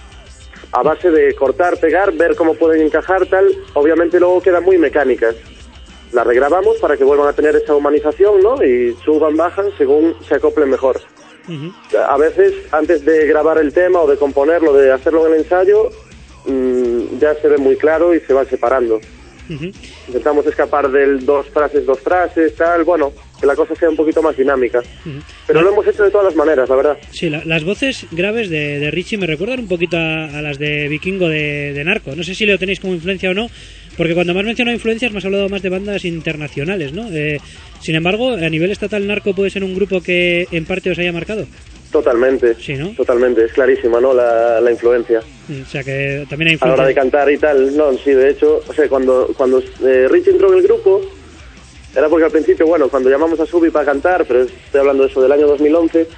A base de cortar, pegar, ver cómo pueden encajar, tal. Obviamente luego quedan muy mecánicas. Las regrabamos para que vuelvan a tener esa humanización, ¿no? Y suban, bajan según se acoplen mejor. Uh-huh. A veces, antes de grabar el tema o de componerlo, de hacerlo en el ensayo, mmm, ya se ve muy claro y se van separando. Uh-huh. Intentamos escapar del dos frases, dos frases, tal, bueno, que la cosa sea un poquito más dinámica. Uh-huh. Pero lo hemos hecho de todas las maneras, la verdad.
Sí, la, las voces graves de, de Richie me recuerdan un poquito a, a las de Vikingo de, de Narco. No sé si lo tenéis como influencia o no, porque cuando me has mencionado influencias me has hablado más de bandas internacionales, ¿no? Eh, sin embargo, a nivel estatal, Narco puede ser un grupo que en parte os haya marcado.
Totalmente,
sí, ¿no?
Totalmente, es clarísima, ¿no? La, la influencia.
O sea que también hay influencia.
A la hora de cantar y tal, no, sí, de hecho, o sea, cuando, cuando eh, Richie entró en el grupo, era porque al principio, bueno, cuando llamamos a Subi para cantar, pero estoy hablando de eso del año dos mil once,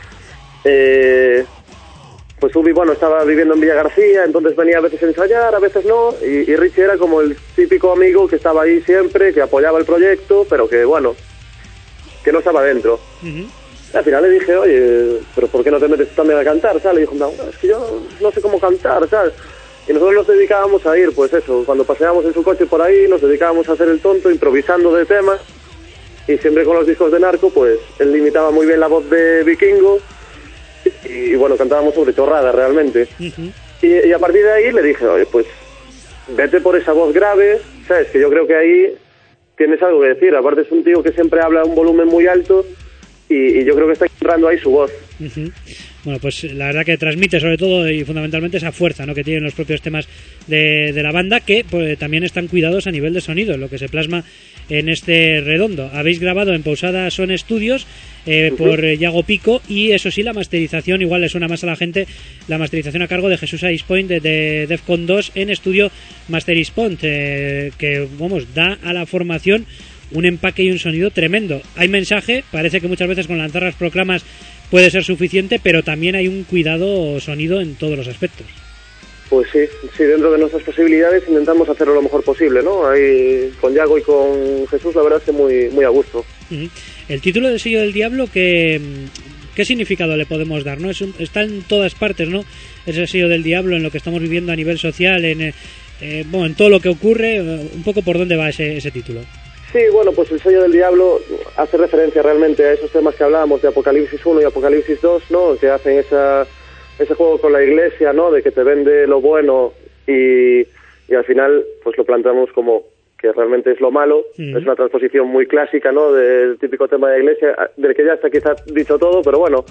eh, pues Subi, bueno, estaba viviendo en Villa García, entonces venía a veces a ensayar, a veces no, y, y Richie era como el típico amigo que estaba ahí siempre, que apoyaba el proyecto, pero que, bueno, que no estaba dentro. Uh-huh. Al final le dije, oye, pero ¿por qué no te metes también a cantar? ¿Tal? Y dijo, no, es que yo no sé cómo cantar, tal. Y nosotros nos dedicábamos a ir, pues eso, cuando paseábamos en su coche por ahí, nos dedicábamos a hacer el tonto, improvisando de temas, y siempre con los discos de Narco, pues él imitaba muy bien la voz de Vikingo, y, y bueno, cantábamos sobre chorradas realmente.
Uh-huh.
Y, y a partir de ahí le dije, oye, pues vete por esa voz grave, ¿sabes? Que yo creo que ahí tienes algo que decir. Aparte es un tío que siempre habla a un volumen muy alto, y, y yo creo que está encontrando ahí su voz.
Uh-huh. Bueno, pues la verdad que transmite sobre todo y fundamentalmente esa fuerza, ¿no?, que tienen los propios temas de, de la banda, que pues, también están cuidados a nivel de sonido, lo que se plasma en este redondo. Habéis grabado en Pausada Son Estudios eh, uh-huh. por eh, Yago Pico, y eso sí, la masterización igual le suena más a la gente, la masterización a cargo de Jesús Aispoint de, de Defcon dos en estudio Masterispont, eh, que vamos, da a la formación un empaque y un sonido tremendo. Hay mensaje, parece que muchas veces con lanzar las proclamas puede ser suficiente, pero también hay un cuidado sonido en todos los aspectos.
Pues sí, sí, dentro de nuestras posibilidades intentamos hacerlo lo mejor posible, ¿no? Ahí con Yago y con Jesús la verdad es que muy, muy a gusto.
Uh-huh. El título del sello del diablo, ¿qué, qué significado le podemos dar, ¿no? Es un, está en todas partes, ¿no? Ese sello del diablo, en lo que estamos viviendo a nivel social, en, eh, bueno, en todo lo que ocurre, un poco por dónde va ese, ese título.
Sí, bueno, pues el sello del diablo hace referencia realmente a esos temas que hablábamos de Apocalipsis uno y Apocalipsis dos, ¿no? Que hacen esa, ese juego con la iglesia, ¿no? De que te vende lo bueno y, y al final pues lo planteamos como que realmente es lo malo. Mm. Es una transposición muy clásica, ¿no? Del típico tema de la iglesia, del que ya está quizás dicho todo, pero bueno,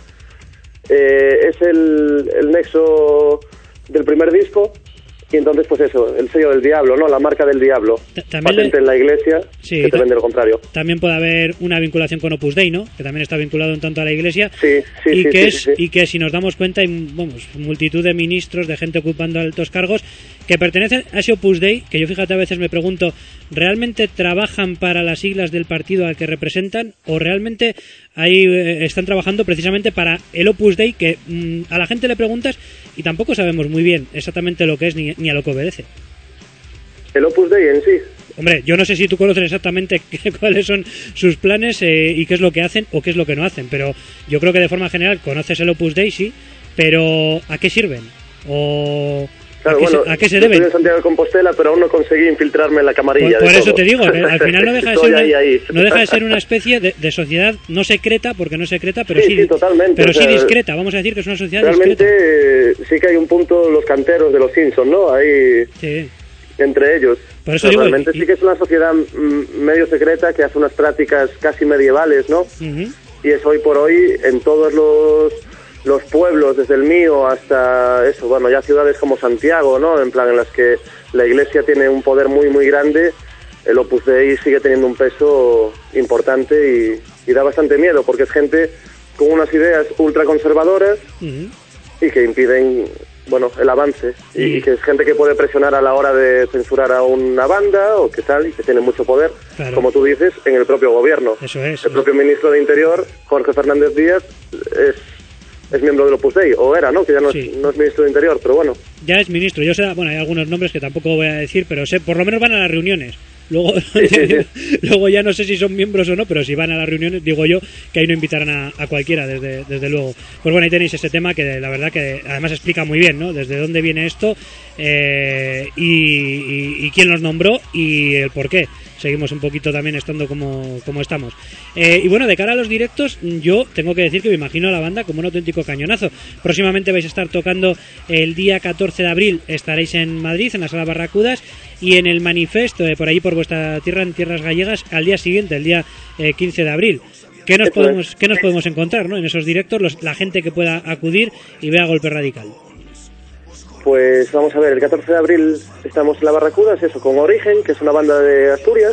eh, es el, el nexo del primer disco. Y entonces, pues eso, el sello del diablo, ¿no? La marca del diablo. Patente le... en la iglesia, sí, que te vende lo contrario.
También puede haber una vinculación con Opus Dei, ¿no? Que también está vinculado un tanto a la iglesia.
Sí, sí,
y
sí.
Que
sí,
es,
sí, sí.
Y que si nos damos cuenta hay, vamos, multitud de ministros, de gente ocupando altos cargos que pertenecen a ese Opus Dei, que yo fíjate a veces me pregunto, ¿realmente trabajan para las siglas del partido al que representan? ¿O realmente ahí eh, están trabajando precisamente para el Opus Dei, que mmm, a la gente le preguntas y tampoco sabemos muy bien exactamente lo que es ni, ni a lo que obedece?
El Opus Dei en sí.
Hombre, yo no sé si tú conoces exactamente qué, cuáles son sus planes eh, y qué es lo que hacen o qué es lo que no hacen, pero yo creo que de forma general conoces el Opus Dei, sí, pero ¿a qué sirven? O...
Claro,
¿A, qué
bueno,
se, ¿A qué se
yo
deben?
estoy en Santiago de Compostela, pero aún no conseguí infiltrarme en la camarilla.
Por, por
de
eso
todo.
te digo, al final no deja de ser una,
ahí, ahí.
no deja de ser una especie de, de sociedad no secreta, porque no es secreta, pero
sí,
sí,
sí totalmente,
pero
o sea,
sí discreta. Vamos a decir que es una sociedad
realmente,
discreta.
Realmente eh, sí que hay un punto, los canteros de los Simpsons, ¿no? Ahí
sí.
Entre ellos.
Por eso
pero
digo,
realmente
y,
sí que es una sociedad mm, medio secreta que hace unas prácticas casi medievales, ¿no?
Uh-huh.
Y es hoy por hoy en todos los los pueblos, desde el mío hasta eso, bueno, ya ciudades como Santiago, ¿no? En plan, en las que la iglesia tiene un poder muy, muy grande, el Opus Dei sigue teniendo un peso importante y, y da bastante miedo, porque es gente con unas ideas ultraconservadoras uh-huh. y que impiden, bueno, el avance, uh-huh. y, y que es gente que puede presionar a la hora de censurar a una banda o que tal, y que tiene mucho poder, claro. Como tú dices, en el propio gobierno.
Eso es.
El propio ministro de Interior, Jorge Fernández Díaz, es... es miembro del Opus Dei, o era, ¿no? Que ya no, sí. es, no es ministro de Interior, pero bueno.
Ya es ministro, yo sé, bueno, hay algunos nombres que tampoco voy a decir, pero sé, por lo menos van a las reuniones. Luego,
sí, sí, sí.
luego ya no sé si son miembros o no, pero si van a las reuniones, digo yo, que ahí no invitarán a, a cualquiera, desde, desde luego. Pues bueno, ahí tenéis ese tema que la verdad que además explica muy bien, ¿no? Desde dónde viene esto eh, y, y, y quién los nombró y el por qué. Seguimos un poquito también estando como, como estamos. Eh, y bueno, de cara a los directos, yo tengo que decir que me imagino a la banda como un auténtico cañonazo. Próximamente vais a estar tocando el día catorce de abril, estaréis en Madrid, en la Sala Barracudas, y en el Manifesto, eh, por ahí por vuestra tierra, en Tierras Gallegas, al día siguiente, el día eh, quince de abril. ¿Qué nos podemos, qué nos podemos encontrar, ¿no? En esos directos, los, la gente que pueda acudir y vea Golpe Radical?
Pues vamos a ver, el catorce de abril estamos en la Barracudas, eso, con Origen, que es una banda de Asturias.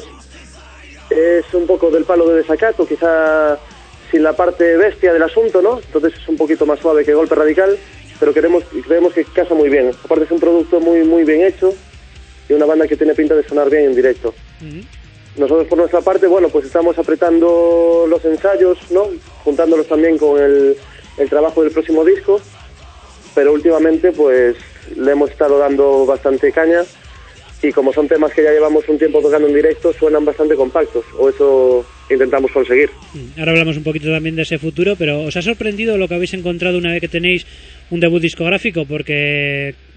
Es un poco del palo de Desacato, quizá sin la parte bestia del asunto, ¿no? Entonces es un poquito más suave que Golpe Radical, pero queremos, creemos que casa muy bien. Aparte es un producto muy muy bien hecho y una banda que tiene pinta de sonar bien en directo. Uh-huh. Nosotros por nuestra parte, bueno, pues estamos apretando los ensayos, ¿no? Juntándolos también con el, el trabajo del próximo disco, pero últimamente pues le hemos estado dando bastante caña y como son temas que ya llevamos un tiempo tocando en directo, suenan bastante compactos, o eso intentamos conseguir.
Ahora hablamos un poquito también de ese futuro, pero ¿os ha sorprendido lo que habéis encontrado una vez que tenéis un debut discográfico? Porque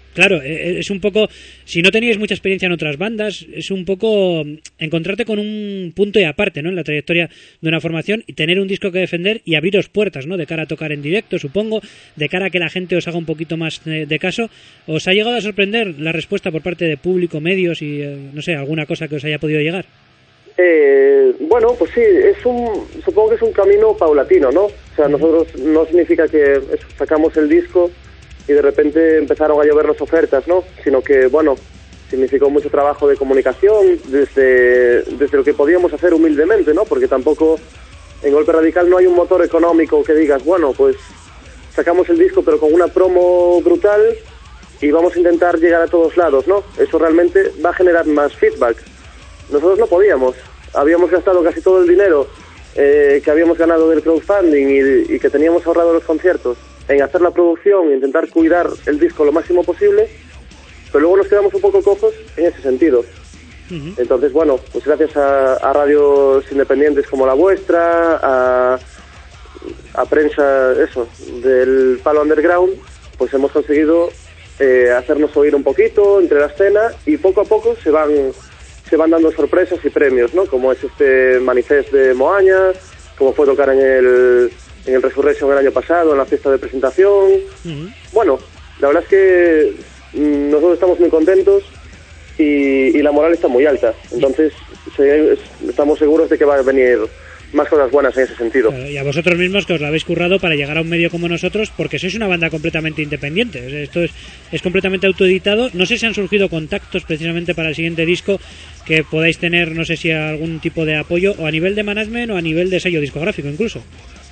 Claro, es un poco, si no teníais mucha experiencia en otras bandas, es un poco encontrarte con un punto y aparte, ¿no? En la trayectoria de una formación y tener un disco que defender y abriros puertas, ¿no? De cara a tocar en directo, supongo, de cara a que la gente os haga un poquito más de, de caso. ¿Os ha llegado a sorprender la respuesta por parte de público, medios y, eh, no sé, alguna cosa que os haya podido llegar?
Eh, bueno, pues sí, es un, supongo que es un camino paulatino, ¿no? O sea, nosotros no significa que eso, sacamos el disco y de repente empezaron a llovernos ofertas, ¿no? Sino que, bueno, significó mucho trabajo de comunicación desde, desde lo que podíamos hacer humildemente, ¿no? Porque tampoco en Golpe Radical no hay un motor económico que digas, bueno, pues sacamos el disco pero con una promo brutal y vamos a intentar llegar a todos lados, ¿no? Eso realmente va a generar más feedback. Nosotros no podíamos, habíamos gastado casi todo el dinero eh, que habíamos ganado del crowdfunding y, y que teníamos ahorrado los conciertos en hacer la producción e intentar cuidar el disco lo máximo posible, pero luego nos quedamos un poco cojos en ese sentido. Uh-huh. Entonces, bueno, pues gracias a, a radios independientes como la vuestra, a, a prensa, eso, del palo underground, pues hemos conseguido eh, hacernos oír un poquito entre la escena y poco a poco se van se van dando sorpresas y premios, ¿no? Como es este manifest de Moaña, como fue tocar en el en el Resurrection el año pasado, en la fiesta de presentación. Uh-huh. Bueno, la verdad es que mmm, nosotros estamos muy contentos y, y la moral está muy alta. Entonces, se, estamos seguros de que va a venir más cosas buenas en ese sentido.
Claro, y a vosotros mismos que os lo habéis currado para llegar a un medio como nosotros, porque sois una banda completamente independiente. Esto es, es completamente autoeditado. No sé si han surgido contactos precisamente para el siguiente disco que podáis tener, no sé si algún tipo de apoyo, o a nivel de management o a nivel de sello discográfico incluso.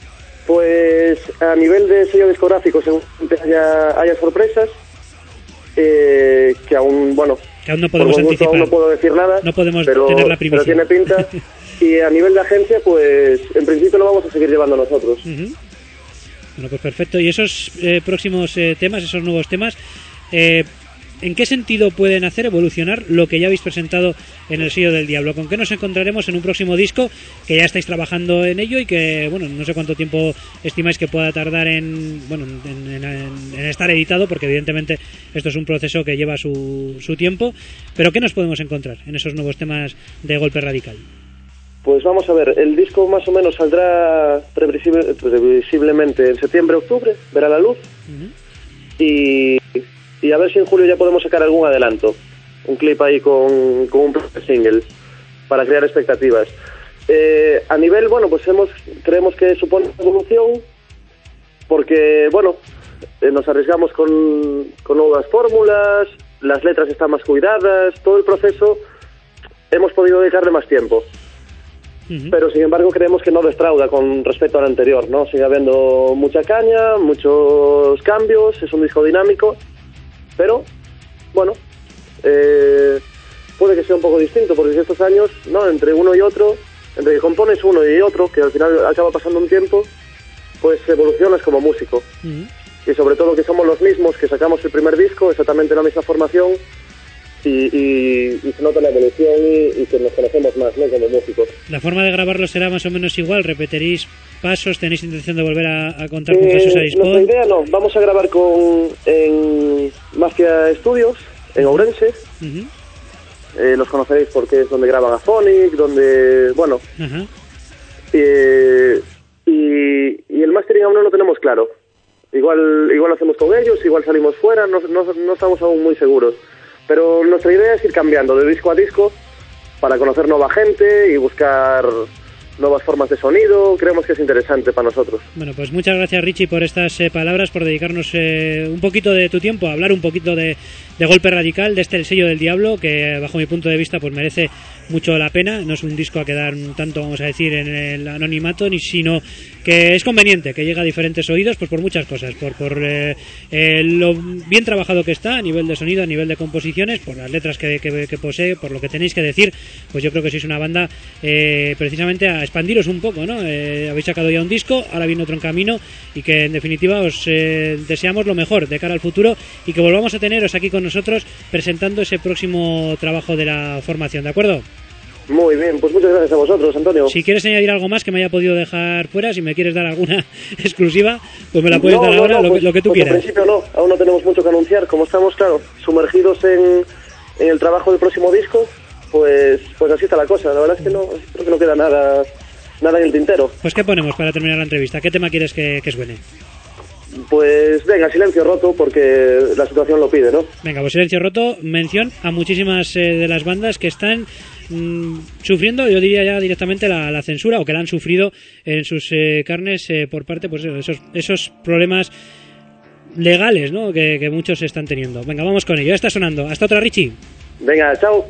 Pues a nivel de sello discográfico seguramente haya, haya sorpresas eh, que aún, bueno,
que aún no podemos
por
anticipar.
Aún no puedo decir nada,
no podemos
pero,
tener la primicia.
Pero tiene pinta. Y a nivel de agencia, pues en principio lo vamos a seguir llevando nosotros.
Uh-huh. Bueno, pues perfecto. Y esos eh, próximos eh, temas, esos nuevos temas, eh, ¿en qué sentido pueden hacer evolucionar lo que ya habéis presentado en el sello del Diablo? ¿Con qué nos encontraremos en un próximo disco que ya estáis trabajando en ello y que, bueno, no sé cuánto tiempo estimáis que pueda tardar en, bueno, en, en, en estar editado, porque evidentemente esto es un proceso que lleva su, su tiempo, pero ¿qué nos podemos encontrar en esos nuevos temas de Golpe Radical?
Pues vamos a ver, el disco más o menos saldrá previsible, previsiblemente en septiembre-octubre, verá la luz. Uh-huh. y, y a ver si en julio ya podemos sacar algún adelanto, un clip ahí con, con un single para crear expectativas. Eh, a nivel, bueno, pues hemos creemos que supone una evolución porque, bueno, eh, nos arriesgamos con, con nuevas fórmulas, las letras están más cuidadas, todo el proceso hemos podido dedicarle más tiempo. Uh-huh. Pero sin embargo creemos que no defrauda con respecto al anterior, ¿no? Sigue habiendo mucha caña, muchos cambios, es un disco dinámico, pero bueno, eh, puede que sea un poco distinto, porque estos años, ¿no? Entre uno y otro, entre que compones uno y otro, que al final acaba pasando un tiempo, pues evolucionas como músico. Uh-huh. Y sobre todo que somos los mismos que sacamos el primer disco, exactamente la misma formación. Y, y, y se nota la evolución y, y que nos conocemos más, ¿no? Como músicos.
¿La forma de grabarlo será más o menos igual? ¿Repetiréis pasos? ¿Tenéis intención de volver a, a contar eh, con Jesús Ariscón?
Nuestra idea no, vamos a grabar con en Mafia Studios, en Ourense. Uh-huh. Eh, los conoceréis porque es donde graban a Phonic, donde, bueno... Uh-huh. eh, y, y el mastering aún no lo tenemos claro. Igual igual lo hacemos con ellos, igual salimos fuera, no, no, no estamos aún muy seguros. Pero nuestra idea es ir cambiando de disco a disco para conocer nueva gente y buscar nuevas formas de sonido. Creemos que es interesante para nosotros.
Bueno, pues muchas gracias, Richie, por estas eh, palabras, por dedicarnos eh, un poquito de tu tiempo a hablar un poquito de, de Golpe Radical, de este El Sello del Diablo, que bajo mi punto de vista pues merece mucho la pena. No es un disco a quedar un tanto, vamos a decir, en el anonimato, ni sino que es conveniente que llegue a diferentes oídos, pues por muchas cosas, por, por eh, eh, lo bien trabajado que está a nivel de sonido, a nivel de composiciones, por las letras que, que, que posee, por lo que tenéis que decir. Pues yo creo que sois una banda eh, precisamente a expandiros un poco, ¿no? Eh, habéis sacado ya un disco, ahora viene otro en camino y que en definitiva os eh, deseamos lo mejor de cara al futuro y que volvamos a teneros aquí con nosotros presentando ese próximo trabajo de la formación, ¿de acuerdo?
Muy bien, pues muchas gracias a vosotros, Antonio.
Si quieres añadir algo más que me haya podido dejar fuera, si me quieres dar alguna exclusiva, pues me la puedes
no,
dar
no,
ahora,
no,
lo,
pues,
lo que tú
pues
quieras.
En principio no, aún no tenemos mucho que anunciar. Como estamos, claro, sumergidos en, en el trabajo del próximo disco, pues pues así está la cosa. La verdad es que no, creo que no queda nada, nada en el tintero.
Pues ¿qué ponemos para terminar la entrevista? ¿Qué tema quieres que, que suene?
Pues venga, Silencio Roto, porque la situación lo pide, ¿no?
Venga, pues Silencio Roto, mención a muchísimas eh, de las bandas que están mmm, sufriendo, yo diría ya directamente la, la censura, o que la han sufrido en sus eh, carnes eh, por parte, pues esos, esos problemas legales, ¿no? Que, que muchos están teniendo. Venga, vamos con ello. Ya está sonando. Hasta otra, Richie.
Venga, chao.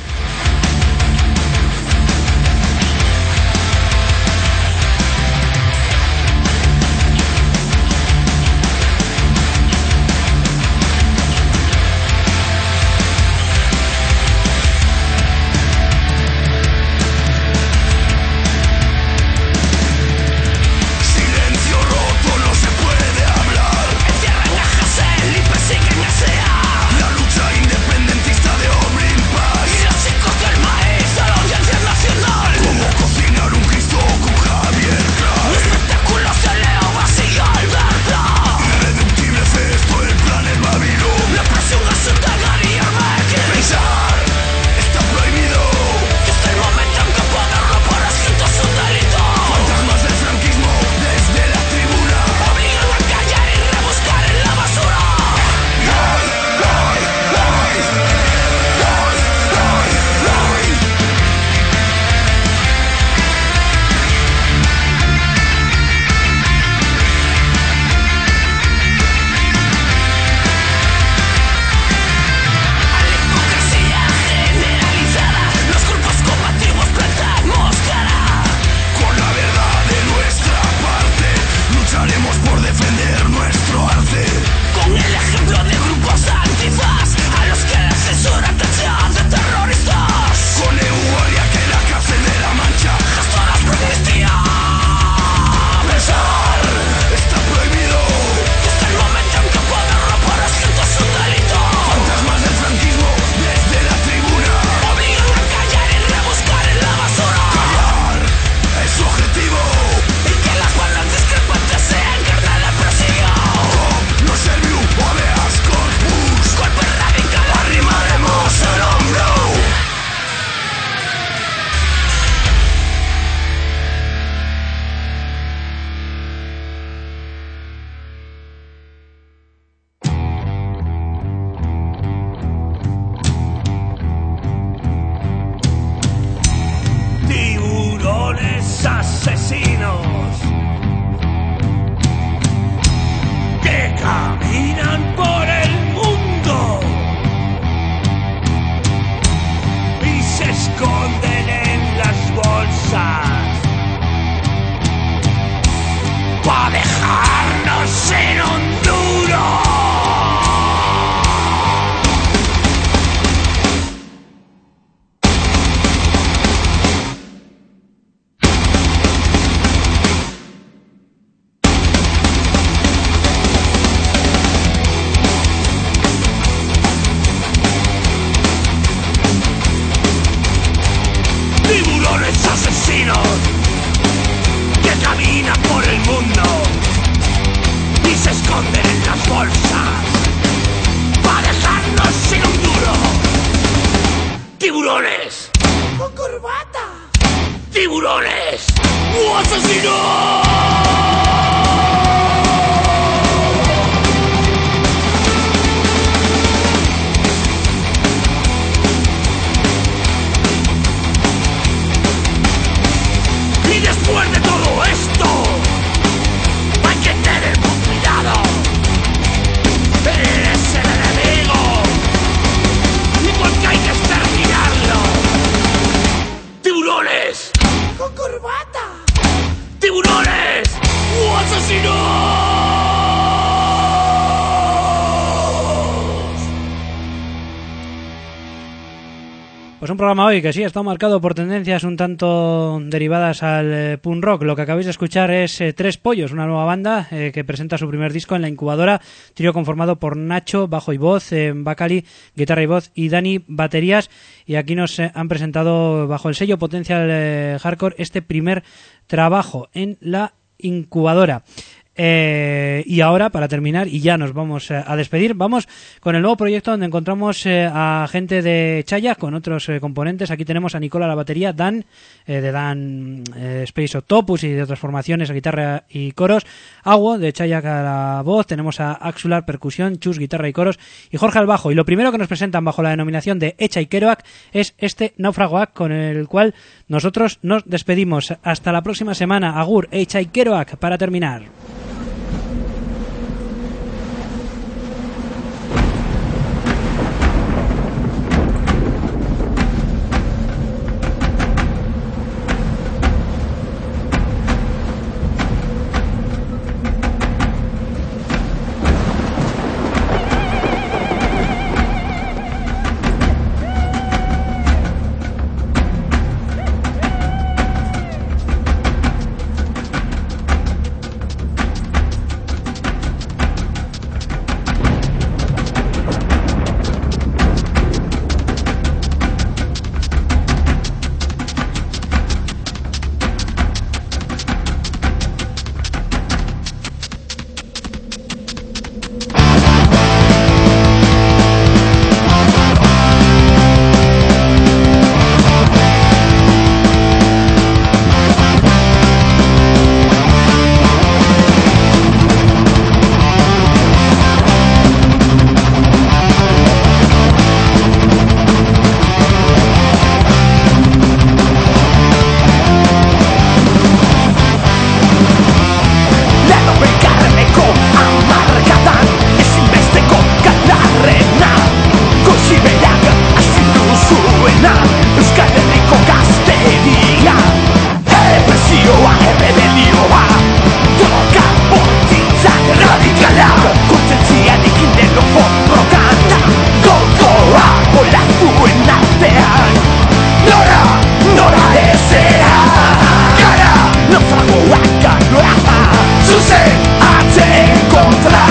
La lucha independentista de Obrin Paz. Y los chicos del maíz a la audiencia nacional. Como cocinar un Cristo con Javier Cray. Los espectáculos de Leo Basile Alberta. Irreductible cesto, el plan es Babilón. La presión es un tagar y armar. Pensar está prohibido. Que hasta el momento en que ponerlo por escrito es un delito. Fantasmas del franquismo desde la tribuna. Obligan a callar y rebuscar en la basura. Los grupos combativos plantamos cara. Con la verdad de nuestra parte, lucharemos por defender nuestro arte. Con el ejemplo de grupos antifaz, a los que la censura tacha de terroristas. Con euforia que la cárcel de la Mancha gestora la amnistía. Pensar está prohibido. Desde el momento en que ponerlo por escrito es un delito. Fantasmas del franquismo desde la tribuna. Obligan a callar y rebuscar en la basura. Callar es su objetivo. Y que las bandas discrepantes sean carne de presión. No serviu o habeas corpus. Golpe radical, arrimaremos el hombro. Tiburones asesinos que caminan por el mundo y se esconden en las bolsas para dejarnos en Honduras. Tiburones asesinos que caminan por el mundo y se esconden en las bolsas para dejarnos sin un duro. Tiburones con corbata. Tiburones o asesinos. Y después de todo esto, hay que tener cuidado. Eres el enemigo, porque hay que exterminarlo. Tiburones con corbata. Tiburones o asesinos.
Pues un programa hoy que sí está marcado por tendencias un tanto derivadas al eh, punk rock. Lo que acabáis de escuchar es eh, Tres Pollos, una nueva banda eh, que presenta su primer disco en La Incubadora, trío conformado por Nacho, bajo y voz, eh, Bacali, guitarra y voz, y Dani, baterías. Y aquí nos eh, han presentado bajo el sello Potential eh, Hardcore este primer trabajo en La Incubadora. Eh, y ahora, para terminar, y ya nos vamos eh, a despedir, vamos con el nuevo proyecto donde encontramos eh, a gente de Chaya con otros eh, componentes. Aquí tenemos a Nicola a la batería, Dan, eh, de Dan eh, Space Octopus y de otras formaciones a guitarra y coros, Agua de Chaya a la voz, tenemos a Axular percusión, Chus guitarra y coros y Jorge al bajo. Y lo primero que nos presentan bajo la denominación de Echa y Kerouac es este Naufragoac, con el cual nosotros nos despedimos. Hasta la próxima semana. Agur, Echa y Kerouac para terminar.
Zuzen ate kontra